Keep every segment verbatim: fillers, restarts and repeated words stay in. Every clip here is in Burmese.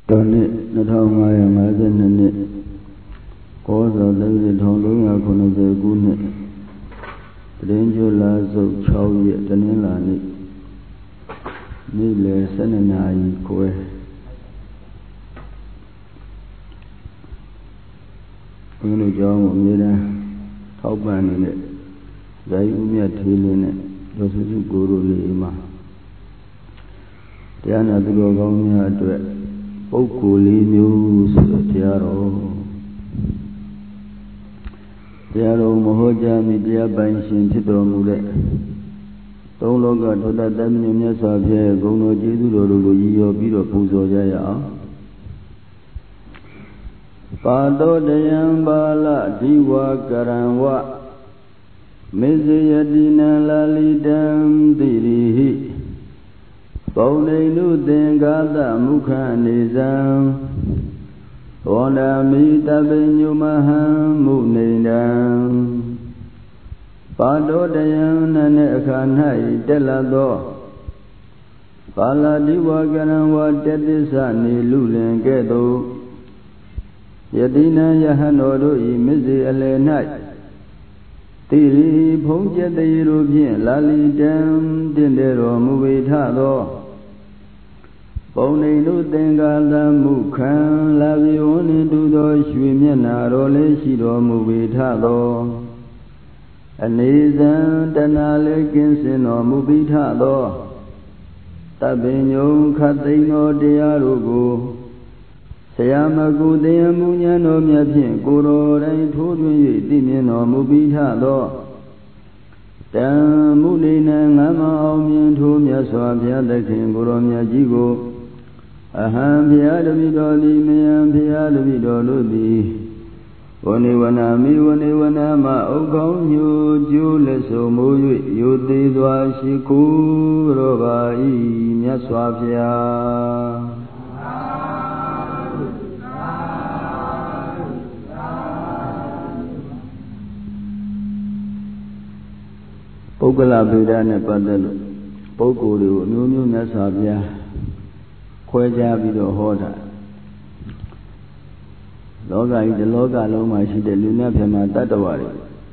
တော်နှစ်နှစ်ထောင်ငါးရာငါးဆယ်နှစ်နှစ်ကောဇောတက္ကရာတစ်ထောင်သုံးရာခုနှစ်ဆယ်ခုနှစ်တရင်ကျွလာစုပ်ခြောက်ရက်တနင်္လာနေ့နေ့လယ်၁၂နာရီခွဲဘုန်းကြီးကျောင်းကိုအမြဲတမ်းထောက်ပံ့နေတဲ့ဇာယဦးမြတ်ထေးလင်းနဲ့ဒေါ်စုစုကိုတို့လေးမှာတရားနာသူတော်ကောင်းများအတွက်ပုဂ္ဂိုလ်လေးမျိုးဆိုတဲ့တရားတော်တရားတော်မဟောကြားမီတရားပိုင်ရှင်ဖြစ်တော်မူတဲ့သုံးလောကထောတတမညမြတ်စွာဘုရားဂုဏ်တော်ကျေးဇူးတော်တို့ကိုရည်ရောပြီးတော့ပူဇော်ကြရအောင်ပါတောတယံပါဠဒီဝကရံဝမေဇယတိနံလာလိတံတိရိဟိပုံနေနုသင်္ဃာသမုခနေဇံဝန္ဒမိတပိညုမဟံမုနေတံပါတောတယံနနဲ့အခါ၌တက်လာသောပါဠိဝကရံဝတတစ္ဆနေလူလင်ကဲ့သို့ယတိနံယဟန်တော်တို့၏မစ္စေအလယ်၌တိရိဖုံးကျက်တရေတို့ဖြင့်လာလီတံတင့်တယ်တော်မူဝေထသောပုံနေတို့သင်္ကာလမှုခံလာပြီဝန်းနေတူသောရွှေမျက်နာတော်လေးရှိတော်မူဝေထသောအနေဇံတနာလေးကင်းစင်တော်မူပိထသောတပ္ပိညုံခတ်သိမ်းသောတရားတို့ကိုဆရာမကုသင်မူညာတော်မြတ်ဖြင့်ကိုယ်တော်တိုင်းထိုးထွင်း၍သိမြင်တော်မူပိထသောတံမုနေနံငမ်းမအောင်မြင်ထိုးမြတ်စွာဘုရားသခင်ကိုယ်တော်မြတ်ကြီးကိုအဟံဘုရားတပည့်တော်သည်မယံဘုရားတပည့်တော်တို့သည်ဝနေဝနာမိဝနေဝနာမဥက္ကောင်းညိုကျိုးလက်ဆုံမိုး၍ယိုသေးစွာရှိခိုးတော်ပါ၏မြတ်စွာဘုရားပုဂ္ဂလဗေဒနဲ့ပတ်သက်လို့ပုဂ္ဂိုလ်တွေကိုအမျိုးမျိုးမြတ်စွာဘုရားခွဲခြားပြီးတော့ဟောတာလောကကြီးဒီလောကလုံးမှာရှိတဲ့လူများပြမတတ္တဝါတွေ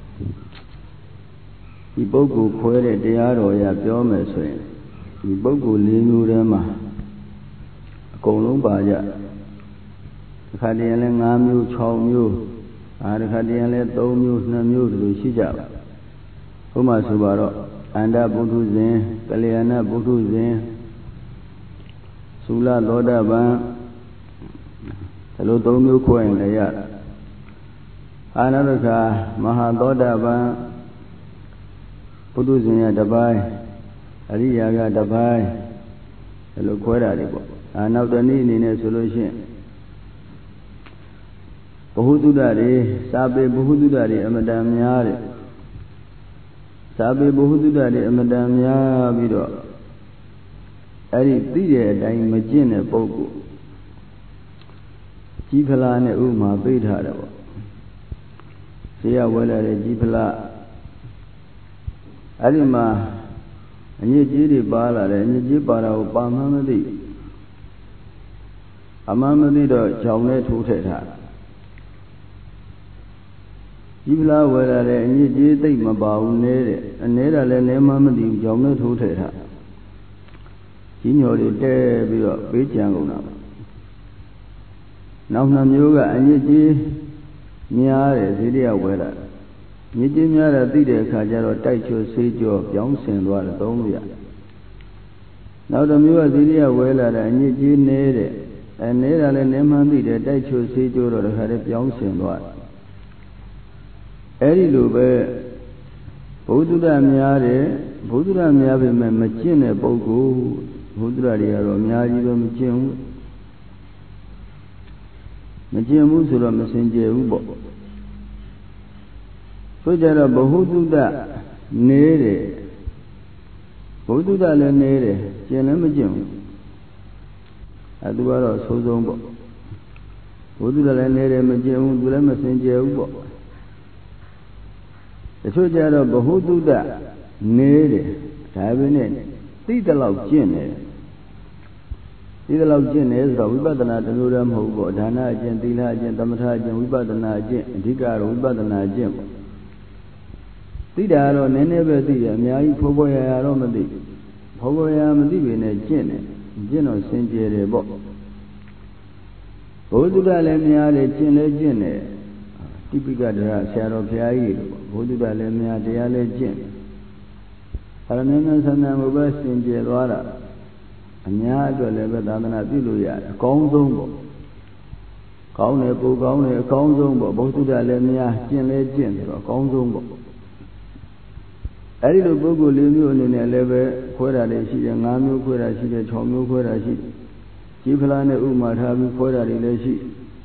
ဒီပုဂ္ဂိုလ်ခွဲတဲ့တရားတော်ရပြောမယ်ဆိုရင်ဒီပုဂ္ဂိုလ်လေးမျိုးထဲမှာအကုန်လုံးပါကြတစ်ခါတည်းလည်း၅မျိုး၆မျိုးအားတစ်ခါတည်းလည်း၃မျိုး၂မျိုးဒီလိုရှိကြပါဥပမာဆိုပါတော့အန္တပုထုဇဉ်ကလျာဏပုထုဇဉ်သုလသောတပန်ဒီလိုသုံးမျိုးခွဲရင်လည်းရအာနုခာမဟာသောတပန်ပုထုဇဉ်ရတစ်ပိုင်းအရိယာကတစ်ပိုင်းဒီလိုခွဲတာတွေပေါ့အာနောက်တနည်းအနေနဲ့ဆိုလို့ရှိရင်ဘ ഹു တုဒ္ဒတွေစာပေဘ ഹു တုဒ္ဒတွေအမတန်များတယ်စာပေဘ ഹു တုဒ္ဒတွေအမတန်များပြီးတော့အဲ့ဒီသိတဲ့အတိုင်းမကျင့်တဲ့ပုဂ္ဂိုလ်ကြီးဖလားနဲ့ဥမာပေးထားတယ်ပေါ့ဇေယဝဲလာတဲ့ကြီးဖလားအဲ့ဒီမှာအညစ်အကြေးတွေပါလာတယ်အညစ်အကြေးပါတာကိုပါမှန်းမသိအမှန်မသိတော့ကြောင်နဲ့ထိုးထည့်ထားကြီးဖလားဝဲလာတဲ့အညစ်အကြေးသိမ့်မပါဘူးနဲတဲ့အနေတာလည်းနဲမှန်းမသိဘူးကြောင်နဲ့ထိုးထည့်ထားကြီးညော်တွေတဲပြီးတော့ပေးကြံကုန်တာနောက်နှစ်မျိုးကအညစ်အကြေးများတယ်ဇေတရဝဲလာညစ်ကြေးများတယ်သိတဲ့အခါကျတော့တိုက်ချွတ်ဆေးကြောပြောင်းဆင်သွားတယ်သုံးလို့ရနောက်တစ်မျိုးကဇေတရဝဲလာတဲ့အညစ်အကြေးနည်းတဲ့အဲနည်းတာလည်းနည်းမှန်းသိတယ်တိုက်ချွတ်ဆေးကြောတော့တခါတည်းပြောင်းဆင်သွားတယ်အဲဒီလိုပဲဘုဒ္ဓတများတယ်ဘုဒ္ဓတများပေမဲ့မကျင့်တဲ့ပုဂ္ဂိုလ်ဘုဒ္ဓရာတွေကတော့အများကြီးတော့မကျင့်ဘူးမကျင့်ဘူးဆိုတော့မစင်ကြယ်ဘူးပေါ့ဆိုကြတော့ဘ ഹു တုဒ္ဒနေတယ်ဘ ഹു တုဒ္ဒလည်းနေတယ်ကျင့်လည်းမကျင့်ဘူးအဲသူကတော့ဆိုးဆုံးပေါ့ဘ ഹു တုဒ္ဒလည်းနေတယ်မကျင့်ဘူးသူလည်းမစင်ကြယ်ဘူးပေါ့တချို့ကြတော့ဘ ഹു တုဒ္ဒနေတယ်ဒါပဲနဲ့သိတဲ့လောက်ကျင့်တယ်ဒီလိုကျင့်နေဆိုတော့ဝိပဿနာတမျိုးတည်းမဟုတ်ဘူးဒါနအကျင့်သီလအကျင့်သမထအကျင့်ဝိပဿနာအကျင့်အဓိကတော့ဝိပဿနာအကျင့်ပေါ့သိတာတော့နည်းနည်းပဲသိတယ်အများကြီးဖိုးဖိုးရရတော့မသိဖိုးဖိုးရမသိပေနဲ့ကျင့်တယ်ကျင့်တော့စင်ကြယ်တယ်ပေါ့ဘုဒ္ဓလည်းများတယ်ကျင့်လည်းကျင့်တယ်တိပိကတရားဆရာတော်ဘုရားကြီးပေါ့ဘုဒ္ဓလည်းများတရားလည်းကျင့်အရမင်းနဲ့ဆန္ဒမှုပဲစင်ကြယ်သွားတာအများအတွက်လည်းပဲသာသနာပြုလို့ရတယ်အကောင်းဆုံးပေါ့ကောင်းတယ်ပိုကောင်းတယ်အကောင်းဆုံးပေါ့ဘုဒ္ဓလည်းများကျင့်လည်းကျင့်တယ်တော့အကောင်းဆုံးပေါ့အဲဒီလိုပုဂ္ဂိုလ်လေးမျိုးအနေနဲ့လည်းပဲခွဲတာတွေရှိတယ်၅မျိုးခွဲတာရှိတယ်၆မျိုးခွဲတာရှိတယ်ကြီးဖလားနဲ့ဥမာထားပြီးခွဲတာတွေလည်းရှိ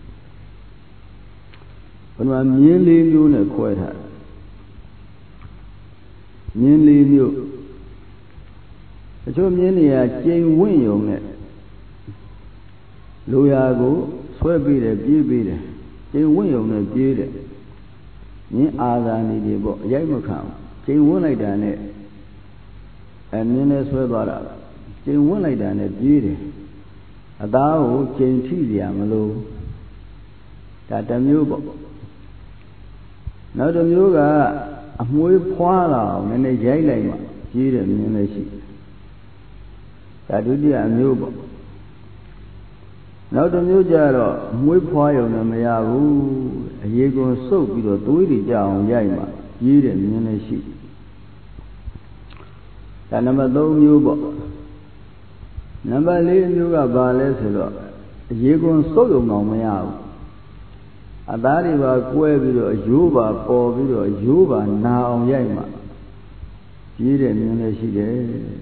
ဘယ်မှာမြင်းလေးမျိုးနဲ့ခွဲထားမြင်းလေးမျိုးတချို့မြင်းတွေကကျိန်ဝင့်ယုံနဲ့လူရာကိုဆွဲပြီးတယ်ပြေးပြီးတယ်ကျိန်ဝင့်ယုံနဲ့ပြေးတယ်မြင်းအာသာနေတယ်ပေါ့အရိုက်မခံဘူးကျိန်ဝင့်လိုက်တာနဲ့အမြင်းနဲ့ဆွဲသွားတာကျိန်ဝင့်လိုက်တာနဲ့ပြေးတယ်အသားကိုကျိန်ထိစရာမလိုဒါတစ်မျိုးပေါ့နောက်တစ်မျိုးကအမွှေးဖွာလာအောင်နည်းနည်းရိုက်လိုက်မှပြေးတယ်မြင်းလည်းရှိဒါဒုတိယအမျိုးပေါ့နောက်တစ်မျိုးကျတော့မွေးဖွားရုံနဲ့မရဘူးအရေးကွန်စုပ်ပြီးတော့သွေးတွေကြအောင်ရိုက်မှရေးတယ်မြင်လည်းရှိဒါနံပါတ်၃မျိုးပေါ့နံပါတ်၄မျိုးကဘာလဲဆိုတော့အရေးကွန်စုပ်ရုံတော့မရဘူးအသားတွေပါကွဲပြီးတော့ရိုးပါပေါ်ပြီးတော့ရိုးပါနာအောင်ရိုက်မှရေးတယ်မြင်လည်းရှိတယ်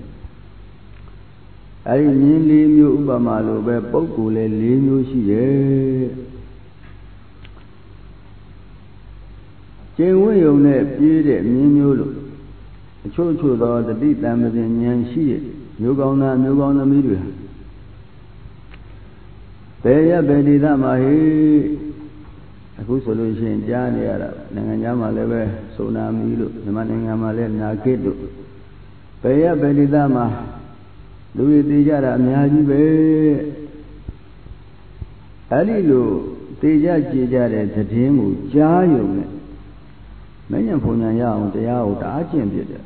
အဲဒီမြင်းလေးမျိုးဥပမာလိုပဲပုဂ္ဂိုလ်လည်း၄မျိုးရှိတယ်ကျင့်ဝတ်ယုံနဲ့ပြေးတဲ့မြင်းမျိုးလို့အချို့ချို့သောတတိတံပင်ဉာဏ်ရှိတဲ့မျိုးကောင်းသားမျိုးကောင်းသမီးတွေဘယ်ရဘယ်ဒေသမှာဟိအခုဆိုလို့ရှိရင်ကြားနေရတာနိုင်ငံခြားမှာလည်းပဲဆိုနာမီလို့မြန်မာနိုင်ငံမှာလည်းနာဂစ်တို့ဘယ်ရဘယ်ဒေသမှာလူတွေသိကြတာအများကြီးပဲအဲ့ဒီလိုသိကြကြည်ကြတဲ့သတင်းကိုကြားယုံနဲ့မဉ္ဇဉ်ဖုန်ညာရအောင်တရားကိုတအားကျင့်ပြတယ်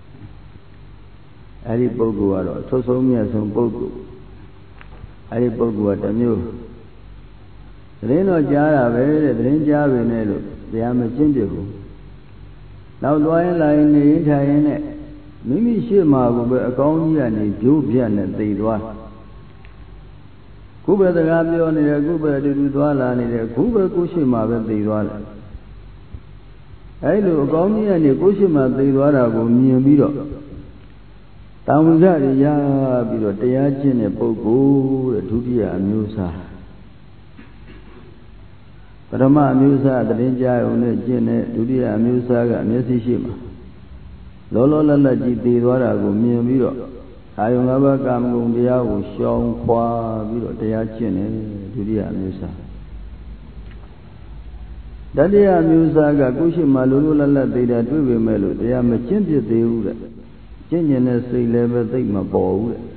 အဲ့ဒီပုဂ္ဂိုလ်ကတော့သုဆုံးမြတ်ဆုံးပုဂ္ဂိုလ်အဲ့ဒီပုဂ္ဂိုလ်ကတစ်မျိုးသတင်းတော့ကြားတာပဲတဲ့သတင်းကြားပဲနဲ့လို့တရားမကျင့်ပြဘူးနောက်သွားရင်လာရင်နေရင်ထိုင်ရင်နဲ့မိမိရှိမှကိုပဲအကောင်းကြီးကနေဂျိုးပြတ်နဲ့သိသွားခုပဲစကားပြောနေတယ်ခုပဲအတူတူသွားလာနေတယ်ခုပဲကိုရှိမှပဲသိသွားတယ်အဲလိုအကောင်းကြီးကနေကိုရှိမှသိသွားတာကိုမြင်ပြီးတော့တောင်ဝဇ္ဇတွေရပြီးတော့တရားကျင့်တဲ့ပုဂ္ဂိုလ်တဲ့ဒုတိယအမျိုးအစားပထမအမျိုးအစားသတင်းကြားုံနဲ့ကျင့်တဲ့ဒုတိယအမျိုးအစားကမျက်စိရှိမှလောလောလတ်လတ်ကြည်တည်သွားတာကိုမြင်ပြီးတော့အာယုံ၅ပါးကာမဂုဏ်တရားကိုရှောင်ခွာပြီးတော့တရားကျင့်တယ်ဒုတိယအမျိုးအစားတတိယအမျိုးအစားကကိုရှိမှလောလောလတ်လတ်သိတာတွေ့ပေမဲ့လို့တရားမကျင့်ဖြစ်သေးဘူးတဲ့ကျင့်ကျင်တဲ့စိတ်လည်းပဲသိမပေါ်ဘူးတဲ့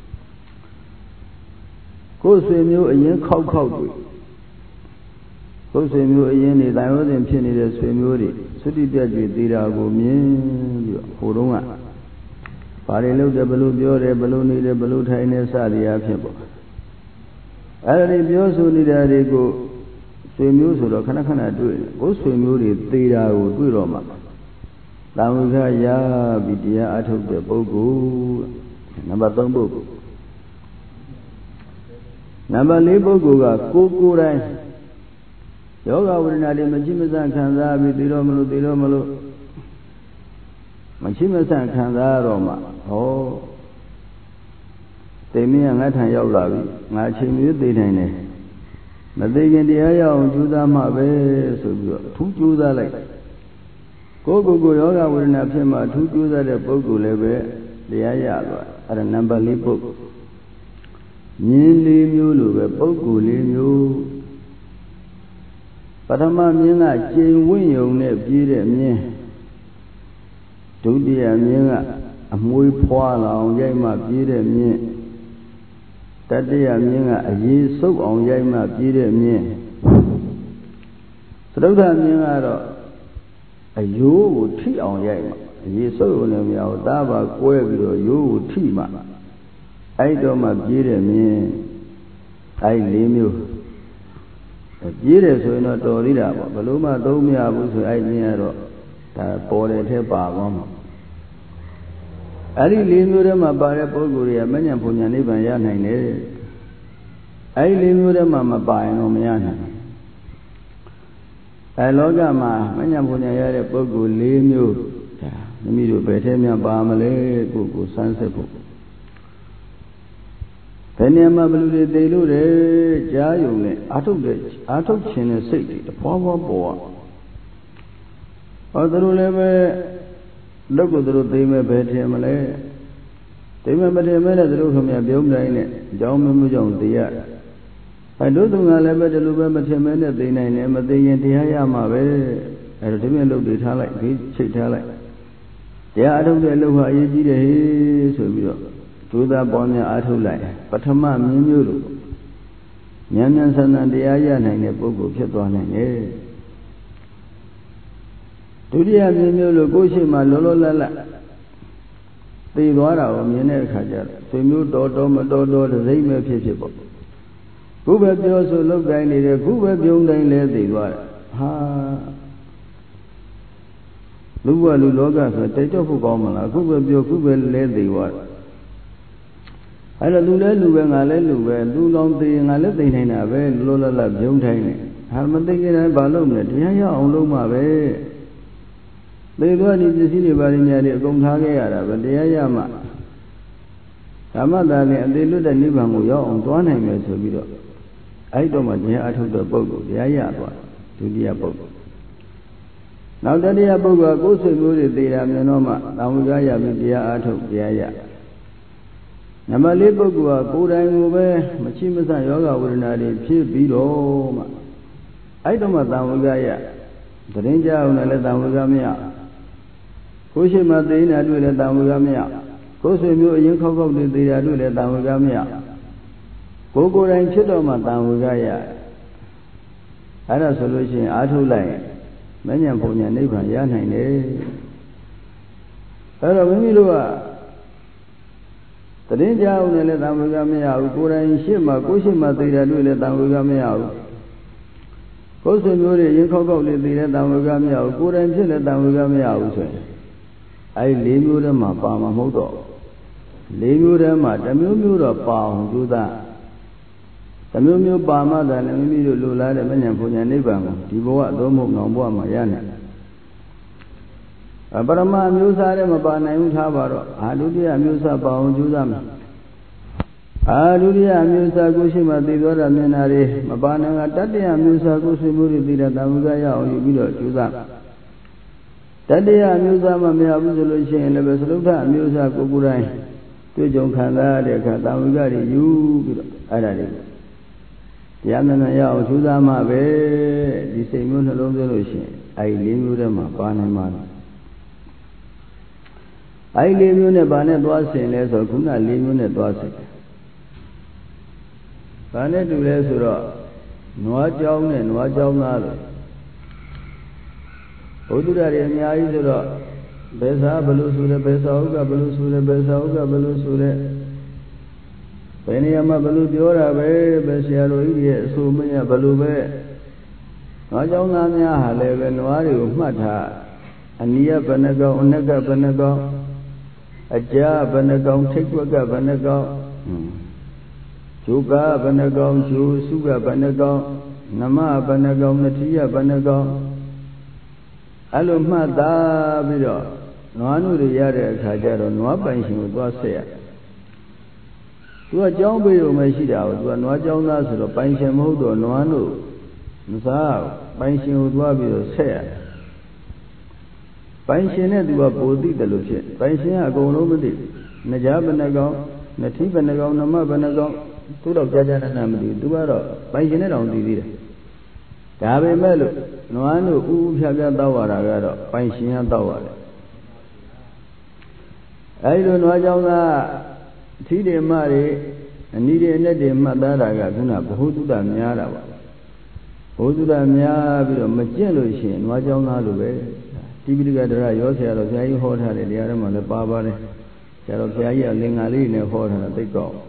ကိုယ်ဆွေမျိုးအရင်ခောက်ခောက်တွေ့ကိုယ်ဆွေမျိုးအရင်နေတိုင်ဝစဉ်ဖြစ်နေတဲ့ဆွေမျိုးတွေသုတိပြတ်ကြွေသေးတာကိုမြင်ပြီးတော့ဟိုတုန်းကဘာတွေလုပ်တယ်ဘယ်လိုပြောတယ်ဘယ်လိုနေတယ်ဘယ်လိုထိုင်နေစသည်အဖြစ်ပေါ့အဲ့ဒါတွေပြောဆိုနေတာတွေကိုဆွေမျိုးဆိုတော့ခဏခဏတွေ့တယ်ကိုယ်ဆွေမျိုးတွေသေးတာကိုတွေ့တော့မှတာဝကရပြီးတရားအထုတ်တဲ့ပုဂ္ဂိုလ်နံပါတ်၃ပုဂ္ဂိုလ်နံပါတ်၄ပုဂ္ဂိုလ်ကကိုကိုယ်တိုင်ယောဂဝိဒနာတွေမချိမဆန့်ခံစားပြီးသိတော့မလို့သိတော့မလို့မချိမဆန့်ခံစားတော့မှဟောသိမင်းကငါထံရောက်လာပြီငါချိန်မျိုးသိနိုင်တယ်မသိခင်တရားရအောင်ကြိုးစားမှပဲဆိုပြီးတော့အထူးကြိုးစားလိုက်ကိုယ်ကိုယ်ကိုယောဂဝိဒနာဖြစ်မှအထူးကြိုးစားတဲ့ပုဂ္ဂိုလ်လည်းပဲတရားရသွားအဲ့ဒါနံပါတ်၄ပုဂ္ဂိုလ်မြင်း၄မျိုးလိုပဲပုဂ္ဂိုလ်၄မျိုးပထမမြင်းကကျိန်ဝင့်ယုံနဲ့ပြေးတဲ့မြင်းဒုတိယမြင်းကအမွှေးဖွာလာအောင်ရိုက်မှပြေးတဲ့မြင်းတ Tatiya Minga, a ye so on Yama, Peter Min. Sruta Minga, a you tea on Yama, a ye so on Yama, Dava, Quago, you tea ma. I don't ma Peter Min. I name you. Jire so not to read up, Baluma told me I was I near that boarded her bar. I leave them about a Poguria, many of Punyan Yan. I leave them a by no Miana. I log a ma, many of Punya Pogu, leave you. The middle Betemia Barmale, Gugu, Sansepo. Penema Blue de Lure, Jayune, I took the I took China City, the power boy. Other level. Look at the Dima Betamale. Dima Betamale, the room of your brain, John Mujon, the year. I don't think I'll ever do Betamale, the name of the Yama, and the Timmy looked at her like this, checked her like. Yeah, I don't know how you did it, so you do that bonnet at who like. But a man, you Nyansan and the Ayan and the book of Cheton. Tudia Mimulu Gushima Lolola. The Wara of Mene Kajar, Simu Dodo Madodo, the same of people. Kuba also looked at it, Kuba Byung Lady Wara. Ha Lua Luloga, take off Gomala, Kuba Byo Kuba Lady Wara. I don't do that, Lugan, I let Lugan, do long thing, I let the Nina, Lola Byung Tiny. Harmating and Balloon, Yaya on Luma Bay. They don't need to see about in the Gomtagara, but the Ayama. Amadani and they look at Nibamuyo on one hand as a video. I don't want to I took the book, the Ayaba, to the Abogo. Now that the Aboga goes to go to the Aminoma, Namugaya with the Ato, the Aya. Namalibogua, Kodai, Machimasa Yoga would not appear below. I don't want Namugaya. The danger of Nalamugamia. Kushima Dina do the Damugamia. Kusimu Yinkoko did the Adu the Damugamia. Gogo and Chitoma Damugaya. Other solution, Atu Lai. Many of Ponya Neighbor Yan. Other Mimilua. The danger of Nalamugamia, Gura and Shima, Kushima Dina do the Damugamia. Kusimu Yinkoko did the Damugamia, Gura and Chilla Damugamia. I leave you the Mapama Modo. Leave you the Matamu of Pao, do that. The Mumu Bama, the Namidu Lula, the Menyapunya Nibam, Tiboa, Domo, Nomboa, Mayana. But a man used Adam about Naim Tabaro, I do the Amusa Pao Judam. I do the Amusa Gushima, the Dora Menari, Mabana, Tati Amusa Gushimuri, the Damugaya, or Yubido, Judam. Tadia Musa Mamma Solution, and the Vesuta Musa Kukurai, to John Kanda, the Katamugari, you, Adadi. Yamana Yao, Sudama, the same solution. I leave you the Mapana. I leave you the Banet was in less or Kuna, leave you the Dwasik. Banet to Lesura, Noa Jong and Noa Jong. Udurari Nyayura Besa Balusura Besauga Balusura Besauga Balusura Peniama Balu Diora Be Besiaro Sumia Balube Najonamia Haleve Noari Mata Ania Benego Unega Benego Aja Benego Tikwaga Benego Juga Benego Ju Suga Benego Nama Benego Natia Benego Alumada Bido, Noanu the Yara Kajaro, no pension was there. To a John Bill Meshida, to a Noajonas or pension mode or Noanu, Nsa, pension would be said. Pension at the Bodi the Luce, pension I go over the Najab and Nago, Natif and Nago, Nama Banago, two of Jajan and Amdi, Duaro, pension on the Gabe Melu. No one who shall get Dawara, Panshin Dawara. I don't know Jona Tide Mari, နီးတဲ့နဲ့တည်းမှတ်သားတာကခုနဘ ഹു တုဒ္ဒများတာပါဘ ഹു တုဒ္ဒများပြီးတော့မကျင့်လို့ရှိရင်နွားကြောင်းသားလိုပဲတိပိဋကဒရရောဆရာတော်ဘုရားကြီးဟောထားတယ်တရားထဲမှာလည်းပါပါတယ်ဆရာတော်ဘုရားကြီးအလင်္ကာလေးနဲ့ဟောထားတာသိကောင်း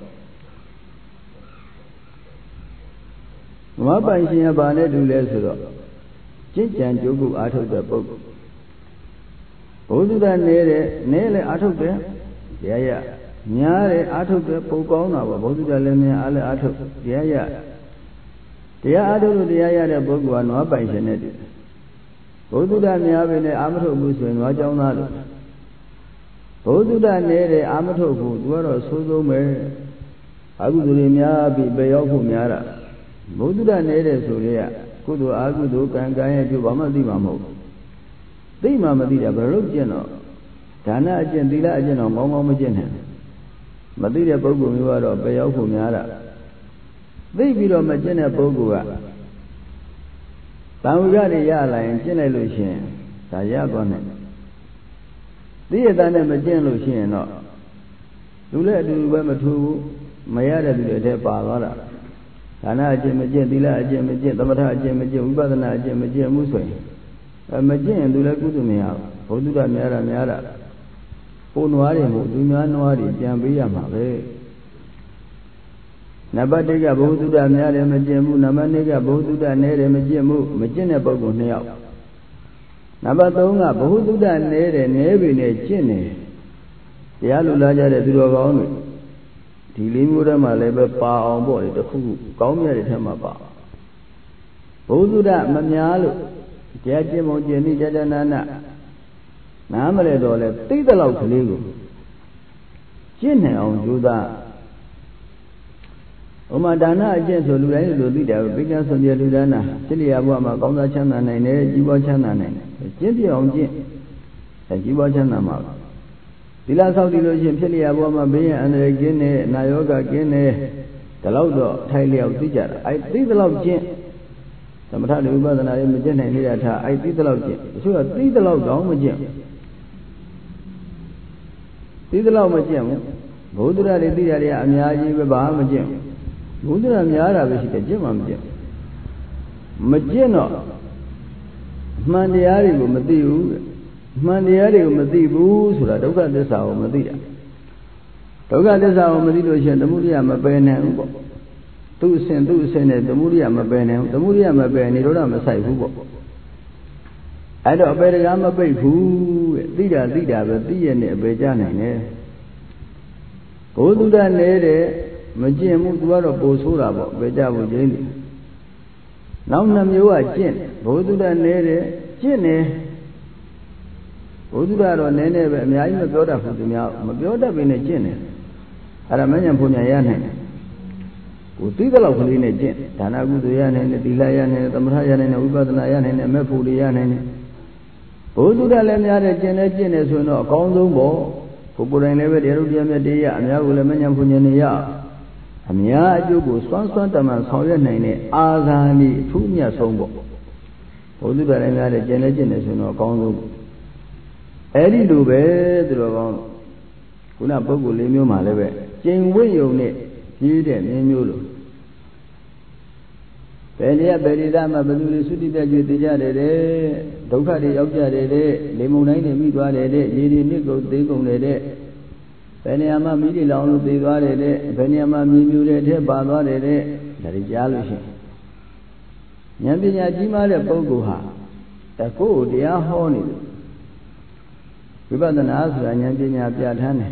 နွားပိုင်ရှင်ကဘာနဲ့တူလဲဆိုတော့ကျင့်ကြံကြိုးကုအားထုတ်တဲ့ပုဂ္ဂိုလ်ဘ ഹു တုဒ္ဒနေတဲ့နဲလေအားထုတ်တယ်တရားရများတယ်အားထုတ်တယ်ပုံကောင်းတာပါဘ ഹു တုဒ္ဒလည်းများအားလည်းအားထုတ်တရားရတရားအားထုတ်လို့တရားရတဲ့ပုဂ္ဂိုလ်ကနွားပိုင်ရှင်နဲ့တူတယ်ဘ ഹു တုဒ္ဒများပဲနဲ့အာမထုတ်ဘူးဆိုရင်နွားကြောင်းသားလို့ဘ ഹു တုဒ္ဒနေတဲ့အာမထုတ်ဘူးသူကတော့ဆိုးဆုံးပဲအကုသိုလ်တွေများပြီးပေရောက်ဖို့များတာဘ ഹു တုဒ္ဒနေတဲ့ဆိုရဲကုသိုလ်အကုသိုလ်ကံကံရဲ့ကျိုးဘာမှသိမှာမဟုတ်ဘူးသိမှမသိတာဘယ်လိုကျင့်တော့ဒါနအကျင့်သီလအကျင့်တော့ကောင်းကောင်းမကျင့်နိုင်မသိတဲ့ပုဂ္ဂိုလ်မျိုးကတော့ပေရောက်ဖို့များတာသိပြီးတော့မကျင့်တဲ့ပုဂ္ဂိုလ်ကတန်ဝိရတွေရလာရင်ကျင့်လိုက်လို့ရှိရင်ဒါရသွားနိုင်တယ်သိရတဲ့နဲ့မကျင့်လို့ရှိရင်တော့လူလည်းအတူတူပဲမထူဘူးမရတဲ့သူတွေတည်းပါသွားတာဒါနအကျင့်မကျင့်သီလအကျင့်မကျင့်သမထအကျင့်မကျင့်ဝိပဿနာအကျင့်မကျင့်မှုဆိုရင်အဲမကျင့်ရင်သူလည်းကုသိုလ်မရဘူးဘ ഹു တုဒ္ဒများတာများတာကိုနွားတွေမို့သူများနွားတွေပြန်ပေးရမှာပဲနံပါတ်တစ်ကဘ ഹു တုဒ္ဒများတယ်မကျင့်ဘူးနံပါတ်နှစ်ကဘ ഹു တုဒ္ဒနည်းတယ်မကျင့်ဘူးမကျင့်တဲ့ပုဂ္ဂိုလ်နှစ်ယောက်နံပါတ်သုံးကဘ ഹു တုဒ္ဒနည်းတယ်နည်းပြီနဲ့ကျင့်တယ်တရားလူလာကြတဲ့သူတော်ကောင်းတွေဒီလေးမျိုးထဲမှာလည်းပဲပါအောင်ပေါ့လေတခုခုကောင်းမြတ်တဲ့ထဲမှာပါဘ ဟူ တုဒ္ဒမများလို့တရားကျင့်ပုံကျင့်နည်းကြကြနာနာနားမလဲတော့လေသိတဲ့လောက်ကလေးကိုကျင့်နိုင်အောင်ကြိုးစားဥမာဒါနအကျင့်ဆိုလူတိုင်းလူသိတယ်ပိဋကဆွန်ပြလူဒါနစိတ္တရာဘဝမှာကောင်းစားချမ်းသာနိုင်တယ်ကြီးပွားချမ်းသာနိုင်တယ်ကျင့်ပြအောင်ကျင့်အဲကြီးပွားချမ်းသာမှာပါသီလဆောက်တည်လို့ရှိရင်ဖြစ်လျာဘဝမှာဘေးရန်အန္တရာယ်ကင်းတယ်အနာရောဂါကင်းတယ်ဒီလောက်တော့ထိုင်လျောက်သိကြတာအဲသိတဲ့လောက်ကျင့်သမထဝိပဿနာတွေမကျင့်နိုင်သေးတာထားအဲသိတဲ့လောက်ကျင့်တချို့ကသိတဲ့လောက်တောင်မကျင့်သိတဲ့လောက်မကျင့်ဘူးဘုဒ္ဓရာတွေသိကြတယ်အများကြီးပဲဘာမှမကျင့်ဘုဒ္ဓရာများတာပဲရှိတယ်ကျင့်မှမကျင့်မကျင့်တော့မှန်တရားတွေကိုမသိဘူးမှန်တရားတွေကိုမသိဘူးဆိုတာဒုက္ခသစ္စာကိုမသိတာဒုက္ခသစ္စာကိုမသိလို့ရှိရင်သမုဒိယမပယ်နိုင်ဘူးပေါ့သူ့အစဉ်သူ့အစဉ်နဲ့သမုဒိယမပယ်နိုင်ဘူးသမုဒိယမပယ်နိရောဓမဆိုင်ဘူးပေါ့အဲ့တော့အပေတကားမပိတ်ဘူးတဲ့သိတာသိတာပဲသိရနဲ့အပေကြနိုင်တယ်ဘုသူဒ္ဓနေတဲ့မကျင့်ဘူးသူကတော့ပိုဆိုးတာပေါ့အပေကြဖို့ကျင်းတယ်နောက်နှစ်မျိုးကကျင့်ဘုသူဒ္ဓနေတဲ့ကျင့်တယ်ဘုသူဒ္ဓတော့နည်းနည်းပဲအများကြီးမပြောတတ်ဘူးသူများမပြောတတ်ပေနဲ့ကျင့်တယ်အဲ့ဒါမဉ္ဇဉ်ဘုံညာရနိုင်တယ်ကိုသိတဲ့လောက်ကလေးနဲ့ကျင့်ဒါနကုသိုလ်ရနိုင်တယ်သီလရနိုင်တယ်သမထရနိုင်တယ်ဝိပဿနာရနိုင်တယ်အမေဖို့ရနိုင်တယ်ဘုသူဒ္ဓလည်းများတယ်ကျင့်တယ်ကျင့်တယ်ဆိုရင်တော့အကောင်းဆုံးပေါ့ကိုကိုယ်တိုင်လည်းပဲတရားဥပဒေမြတ်တရားအများကိုလည်းမဉ္ဇဉ်ဘုံညာနေရအများအကျိုးကိုစွမ်းစွမ်းတမန်ဆောင်ရွက်နိုင်တဲ့အာဇာနည်အထူးမြတ်ဆုံးပေါ့ဘုသူဒ္ဓလည်းများတယ်ကျင့်တယ်ကျင့်တယ်ဆိုရင်တော့အကောင်းဆုံးအဲ့ဒီလိုပဲသူတော်ကောင်းခုနပုဂ္ဂိုလ်လေးမျိုးမှလည်းပဲကျင့်ဝိယုံနဲ့ကြီးတဲ့မင်းမျိုးလိုဘယ်တရားဘယ်ဒီသားမှာဘယ်သူတွေသုတိပြည့်ကြွသိကြတယ်တဲ့ဒုက္ခတွေရောက်ကြတယ်တဲ့လေမုန်တိုင်းတွေမိသွားတယ်တဲ့ရေတွေနစ်ကုန်သေးကုန်တယ်တဲ့ဘယ်နေရာမှာမိတွေလောင်လို့သေသွားတယ်တဲ့ဘယ်နေရာမှာမြေမြူတဲ့အထက်ပါသွားတယ်တဲ့ဒါတွေကြားလို့ရှိရင်ဉာဏ်ပညာကြီးမားတဲ့ပုဂ္ဂိုလ်ဟာတကိုယ်တရားဟောနေတယ်ဝိပဿနာဆိုတာဉာဏ်ပညာပြဋ္ဌာန်းတယ်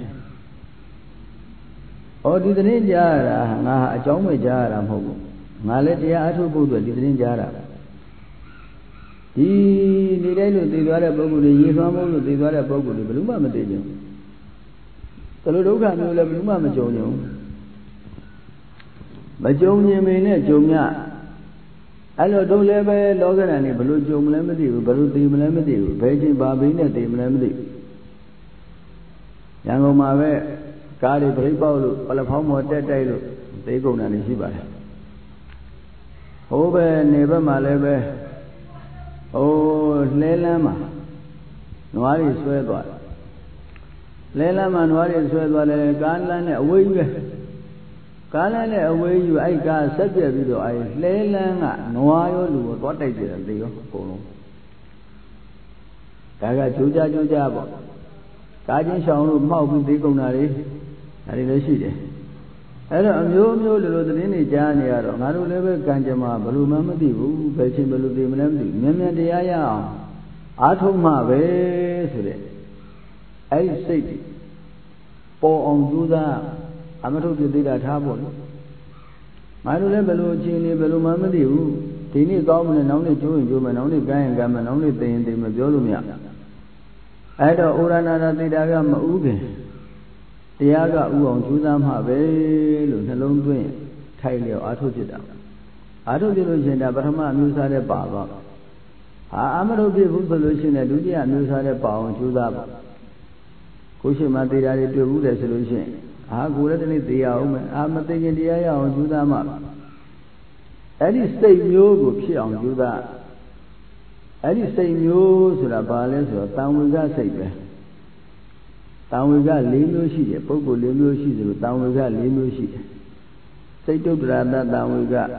။အော်ဒီသတင်းကြားရတာငါအကြောင်းပဲကြားရတာမဟုတ်ဘူး။ငါလည်းတရားအထုတ်ဖို့အတွက်ဒီသတင်းကြားတာ။ဒီနေတိုင်းလို့သိသွားတဲ့ပုဂ္ဂိုလ်တွေရေသွမ်းမို့လို့သိသွားတဲ့ပုဂ္ဂိုလ်တွေဘယ်လို့မှမသိကြဘူး။ဘယ်လိုဒုက္ခမျိုးလဲဘယ်လို့မှမကြုံကြဘူး။မကြုံရင်မင်းနဲ့ကြုံရအဲ့လိုတို့လည်းပဲလောကဓာတ်နေဘယ်လိုကြုံမလဲမသိဘူးဘယ်လိုသိမလဲမသိဘူးဘယ်ချိန်ဘာဘိနဲ့သိမလဲမသိဘူးရန်ကုန်မှာပဲကားတွေပြိပေါက်လို့ပလက်ဖောင်းပေါ်တက်တိုက်လို့သိကုန်တာနေရှိပါတယ်ဟိုးပဲနေဘက်မှာလည်းပဲဟိုလဲလန်းမှာနွားတွေဆွဲသွားတယ်လဲလန်းမှာနွားတွေဆွဲသွားတယ်ကားလန်းနဲ့အဝေးကြီးပဲကားလမ်းနဲ့အဝေးယူအဲ့ကားဆက်ပြက်ပြီးတော့အဲ့လဲလန်းကနွားရောလူရောသွားတိုက်ကြတယ်သေရောအကုန်လုံးဒါကကြိုးကြကြိုးကြပေါ့ကားချင်းရှောင်လို့မှောက်ပြီးသေကုန်တာလေဒါတွေလည်းရှိတယ်အဲ့တော့အမျိုးမျိုးလိုလိုသတင်းတွေကြားနေရတော့ငါတို့လည်းပဲကံကြမ္မာဘယ်လိုမှမသိဘူးဘယ်ချင်းဘယ်လိုသိမလဲမသိဘူးမြန်မြန်တရားရအောင်အားထုတ်မှပဲဆိုတဲ့အဲ့ဒီစိတ်ပေါ်အောင်ကြိုးစားအမထုတ်ပြသေးတာထားဖို့လို့ငါတို့လည်းဘယ်လိုအချင်းလေးဘယ်လိုမှမသိဘူးဒီနေ့ကောင်းမလဲနောက်နေ့ကျိုးရင်ကျိုးမယ်နောက်နေ့ကမ်းရင်ကမ်းမယ်နောက်နေ့သိရင်သိမယ်ပြောလို့မရအဲ့တော့ဩရဏတာသိတာကမဥခင်တရားကဥအောင်ကြိုးစားမှပဲလို့နှလုံးသွင်းထိုက်လျောက်အားထုတ်ဖြစ်တာအားထုတ်ဖြစ်လို့ရှိရင်ဒါပထမအမျိုးစားတဲ့ပါပါဟာအမထုတ်ဖြစ်ဘူးဆိုလို့ရှိရင်ဒုတိယအမျိုးစားတဲ့ပါအောင်ကြိုးစားပါကိုရှိမှသိတာတွေတွေ့ဘူးတယ်ဆိုလို့ရှိရင်အာကိုလည်းတနေ့သိရအောင်မယ်အာမသိရင်တရားရအောင်ကြိုးစားမှအဲ့ဒီစိတ်မျိုးကိုဖြစ်အောင်ကြိုးစားအဲ့ဒီစိတ်မျိုးဆိုတာဘာလဲဆိုတော့တံဝေကစိတ်ပဲတံဝေက၄မျိုးရှိတယ်ပုဂ္ဂိုလ်၄မျိုးရှိတယ်လို့တံဝေက၄မျိုးရှိတယ်စိတ်တုတ္တရာတတံဝေကဩ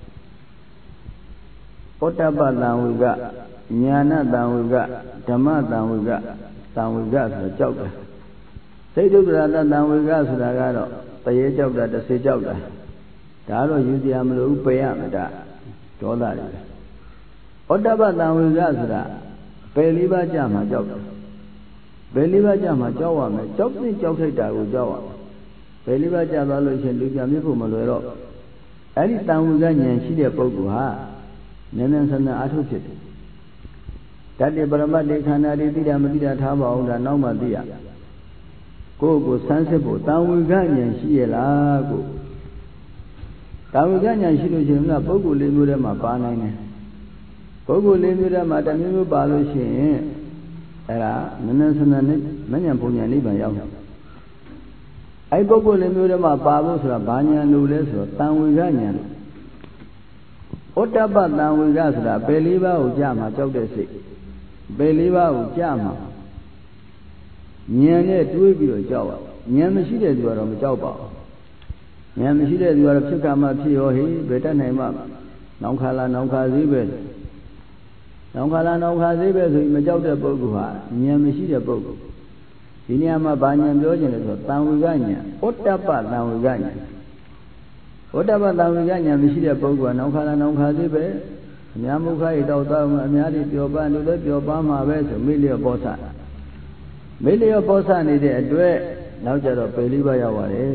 တ္တပတံဝေကညာဏတံဝေကဓမ္မတံဝေကတံဝေကဆိုတော့ကြောက်တယ်စိတ်တုတ္တရာတတံဝေကဆိုတာကတော့တရေကြောက်တာတစ်စေကြောက်တာဒါတော့ယူစရာမလိုဘူးပယ်ရမှာဒါဒေါသတွေဩတ္တပတံဝေကဆိုတာပယ်လေးပါးကြမှာကြောက်တယ်ပယ်လေးပါးကြမှာကြောက်ရမယ်ကြောက်တဲ့ကြောက်ထိုက်တာကိုကြောက်ရမယ်ပယ်လေးပါးကြသွားလို့ရှိရင်လူပြန်မြစ်ဖို့မလွယ်တော့အဲ့ဒီတံဝေကဉာဏ်ရှိတဲ့ပုဂ္ဂိုလ်ဟာနည်းနည်းဆန်းဆန်းအားထုတ်ဖြစ်တယ်တတ္တိပရမတ္တိခန္ဓာတွေသိတာမသိတာထားပါအောင်ဒါနောက်မှသိရကိုယ့်ကိုဆန်းစစ်ဖို့တံဝေကဉာဏ်ရှိရလားကိုတံဝေကဉာဏ်ရှိလို့ရှိရင်ကပုဂ္ဂိုလ်လေးမျိုးထဲမှာပါနိုင်တယ်ပုဂ္ဂိုလ်လေးမျိုးထဲမှာတမျိုးမျိုးပါလို့ရှိရင်အဲ့ဒါနည်းနည်းဆန်းဆန်းနဲ့မဉဏ်ပုံဉဏ်နိဗ္ဗာန်ရောက်တယ်အဲ့ပုဂ္ဂိုလ်လေးမျိုးထဲမှာပါဖို့ဆိုတာဘာဉာဏ်လို့လဲဆိုတော့တံဝေကဉာဏ်ဩတ္တပတံဝေကဆိုတာပယ်လေးပါးကိုကြားမှာကြောက်တဲ့စိတ်ပယ်လေးပါးကိုကြားမှာဉာဏ်နဲ့တွေးပြီးတော့ကြောက်ရဉာဏ်မရှိတဲ့သူကတော့မကြောက်ပါဘူးဉာဏ်မရှိတဲ့သူကတော့ဖြစ်ကမှဖြစ်ရောဟိဘယ်တတ်နိုင်မှနောင်ခါလာနောင်ခါသေးပဲနောင်ခါလာနောင်ခါသေးပဲဆိုပြီးမကြောက်တဲ့ပုဂ္ဂိုလ်ဟာဉာဏ်မရှိတဲ့ပုဂ္ဂိုလ်ဒီနေရာမှာဘာဉာဏ်ပြောချင်လဲဆိုတော့တံဝေကဉာဏ်ဩတ္တပတံဝေကဉာဏ်ဩတ္တပတံဝေကဉာဏ်မရှိတဲ့ပုဂ္ဂိုလ်ကနောင်ခါလာနောင်ခါသေးပဲအများမုခရတောက်တော့အများကြီးပျော်ပန်းလို့လည်းပျော်ပန်းမှာပဲဆိုမိလျော့ပေါ်ဆမိလျော့ပေါ်ဆနေတဲ့အတွက်နောက်ကြတော့ပယ်လေးပါးရောက်ပါတယ်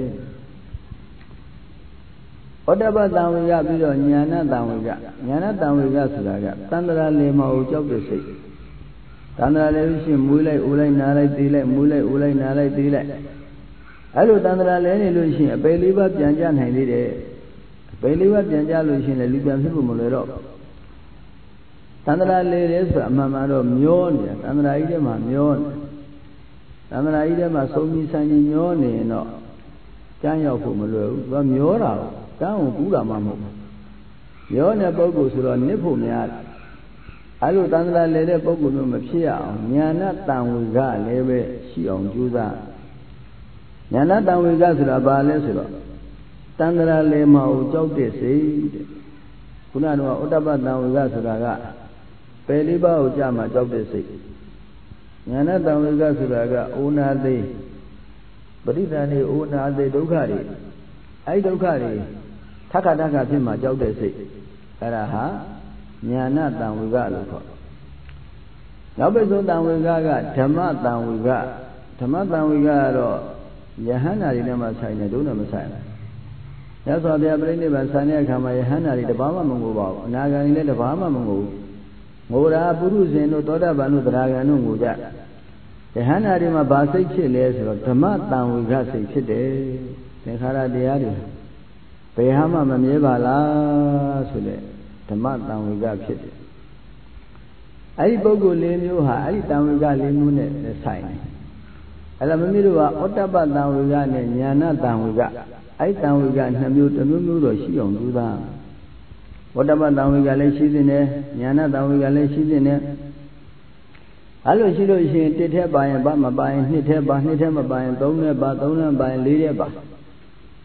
ဩတ္တပတံဝေကပြီးတော့ဉာဏတံဝေကဉာဏတံဝေကဆိုတာကတန္တရာလေမဟုတ်ကြောက်တဲ့စိတ်တန္တရာလေရှိမွေးလိုက်အိုးလိုက်နားလိုက်သေးလိုက်မွေးလိုက်အိုးလိုက်နားလိုက်သေးလိုက်အဲ့လိုတန္တရာလဲနေလို့ရှိရင်အပယ်လေးပါးပြန်ကြနိုင်သေးတယ်အပယ်လေးပါးပြန်ကြလို့ရှိရင်လည်းလူပြန်ဖြစ်ဖို့မလွယ်တော့တန္တရာလေတယ်ဆိုတာအမှန်မှန်တော့မျောနေတာတန္တရာကြီးထဲမှာမျောနေတန္တရာကြီးထဲမှာစုံကြီးဆန်းကြီးမျောနေရင်တော့ကျမ်းရောက်ဖို့မလွယ်ဘူးသူကမျောတာကန်းကိုကူးတာမှမဟုတ်ဘူးမျောတဲ့ပုဂ္ဂိုလ်ဆိုတော့နစ်ဖို့များတယ်အဲ့လိုတန္တရာလေတဲ့ပုဂ္ဂိုလ်မျိုးမဖြစ်ရအောင်ဉာဏတံဝေကလည်းပဲရှိအောင်ကြိုးစားဉာဏတံဝေကဆိုတာဘာလဲဆိုတော့တန္တရာလေမဟုတ်ကြောက်တဲ့စိတ်တဲ့ခုနကတော့ဩတ္တပတံဝေကဆိုတာကပယ်လေးပါးကိုကြားမှာကြောက်တဲ့စိတ်ဉာဏတံဝေကဆိုတာကဩနာသိပရိသန္တိဩနာသိဒုက္ခတွေအဲ့ဒုက္ခတွေထက္ခထက္ခဖြစ်မှာကြောက်တဲ့စိတ်အဲ့ဒါဟာဉာဏတံဝေကလို့ခေါ်တယ်နောက်ပိဿတံဝေကကဓမ္မတံဝေကဓမ္မတံဝေကကတော့ယဟန္တာတွေနဲ့မှဆိုင်တယ်ဒုနဲ့မဆိုင်ဘူးမြတ်စွာဘုရားပြိဋိဘံဆံတဲ့အခါမှာယဟန္တာတွေတပါးမှမငိုပါဘူးအနာဂံတွေလည်းတပါးမှမငိုဘူးငိုတာပုရုဇဉ်တို့သောတာပန်တို့တရားဂံတို့ငိုကြယဟန္တာတွေမှာဘာစိတ်ဖြစ်လဲဆိုတော့ဓမ္မတံဝေကစိတ်ဖြစ်တယ်သင်္ခါရတရားတွေဘယ်ဟာမှမမြဲပါလားဆိုတဲ့ဓမ္မတံဝေကဖြစ်တယ်အဲ့ဒီပုဂ္ဂိုလ်လေးမျိုးဟာအဲ့ဒီတံဝေကလေးမျိုးနဲ့ဆိုင်တယ်အဲ့ဒါမမေတို့ကဩတ္တပတံဝေကနဲ့ဉာဏတံဝေကအဲ့တံဝေကနှစ်မျိုးတစ်မျိုးမျိုးတော့ရှိအောင်ကြိုးစားဩတ္တပတံဝေကလည်းရှိနေတယ်ဉာဏတံဝေကလည်းရှိနေတယ်အဲ့လိုရှိလို့ရှိရင်တစ်ထက်ပါရင်ဘာမပါရင်နှစ်ထက်ပါနှစ်ထက်မပါရင်သုံးထက်ပါသုံးထက်ပါရင်လေးထက်ပါ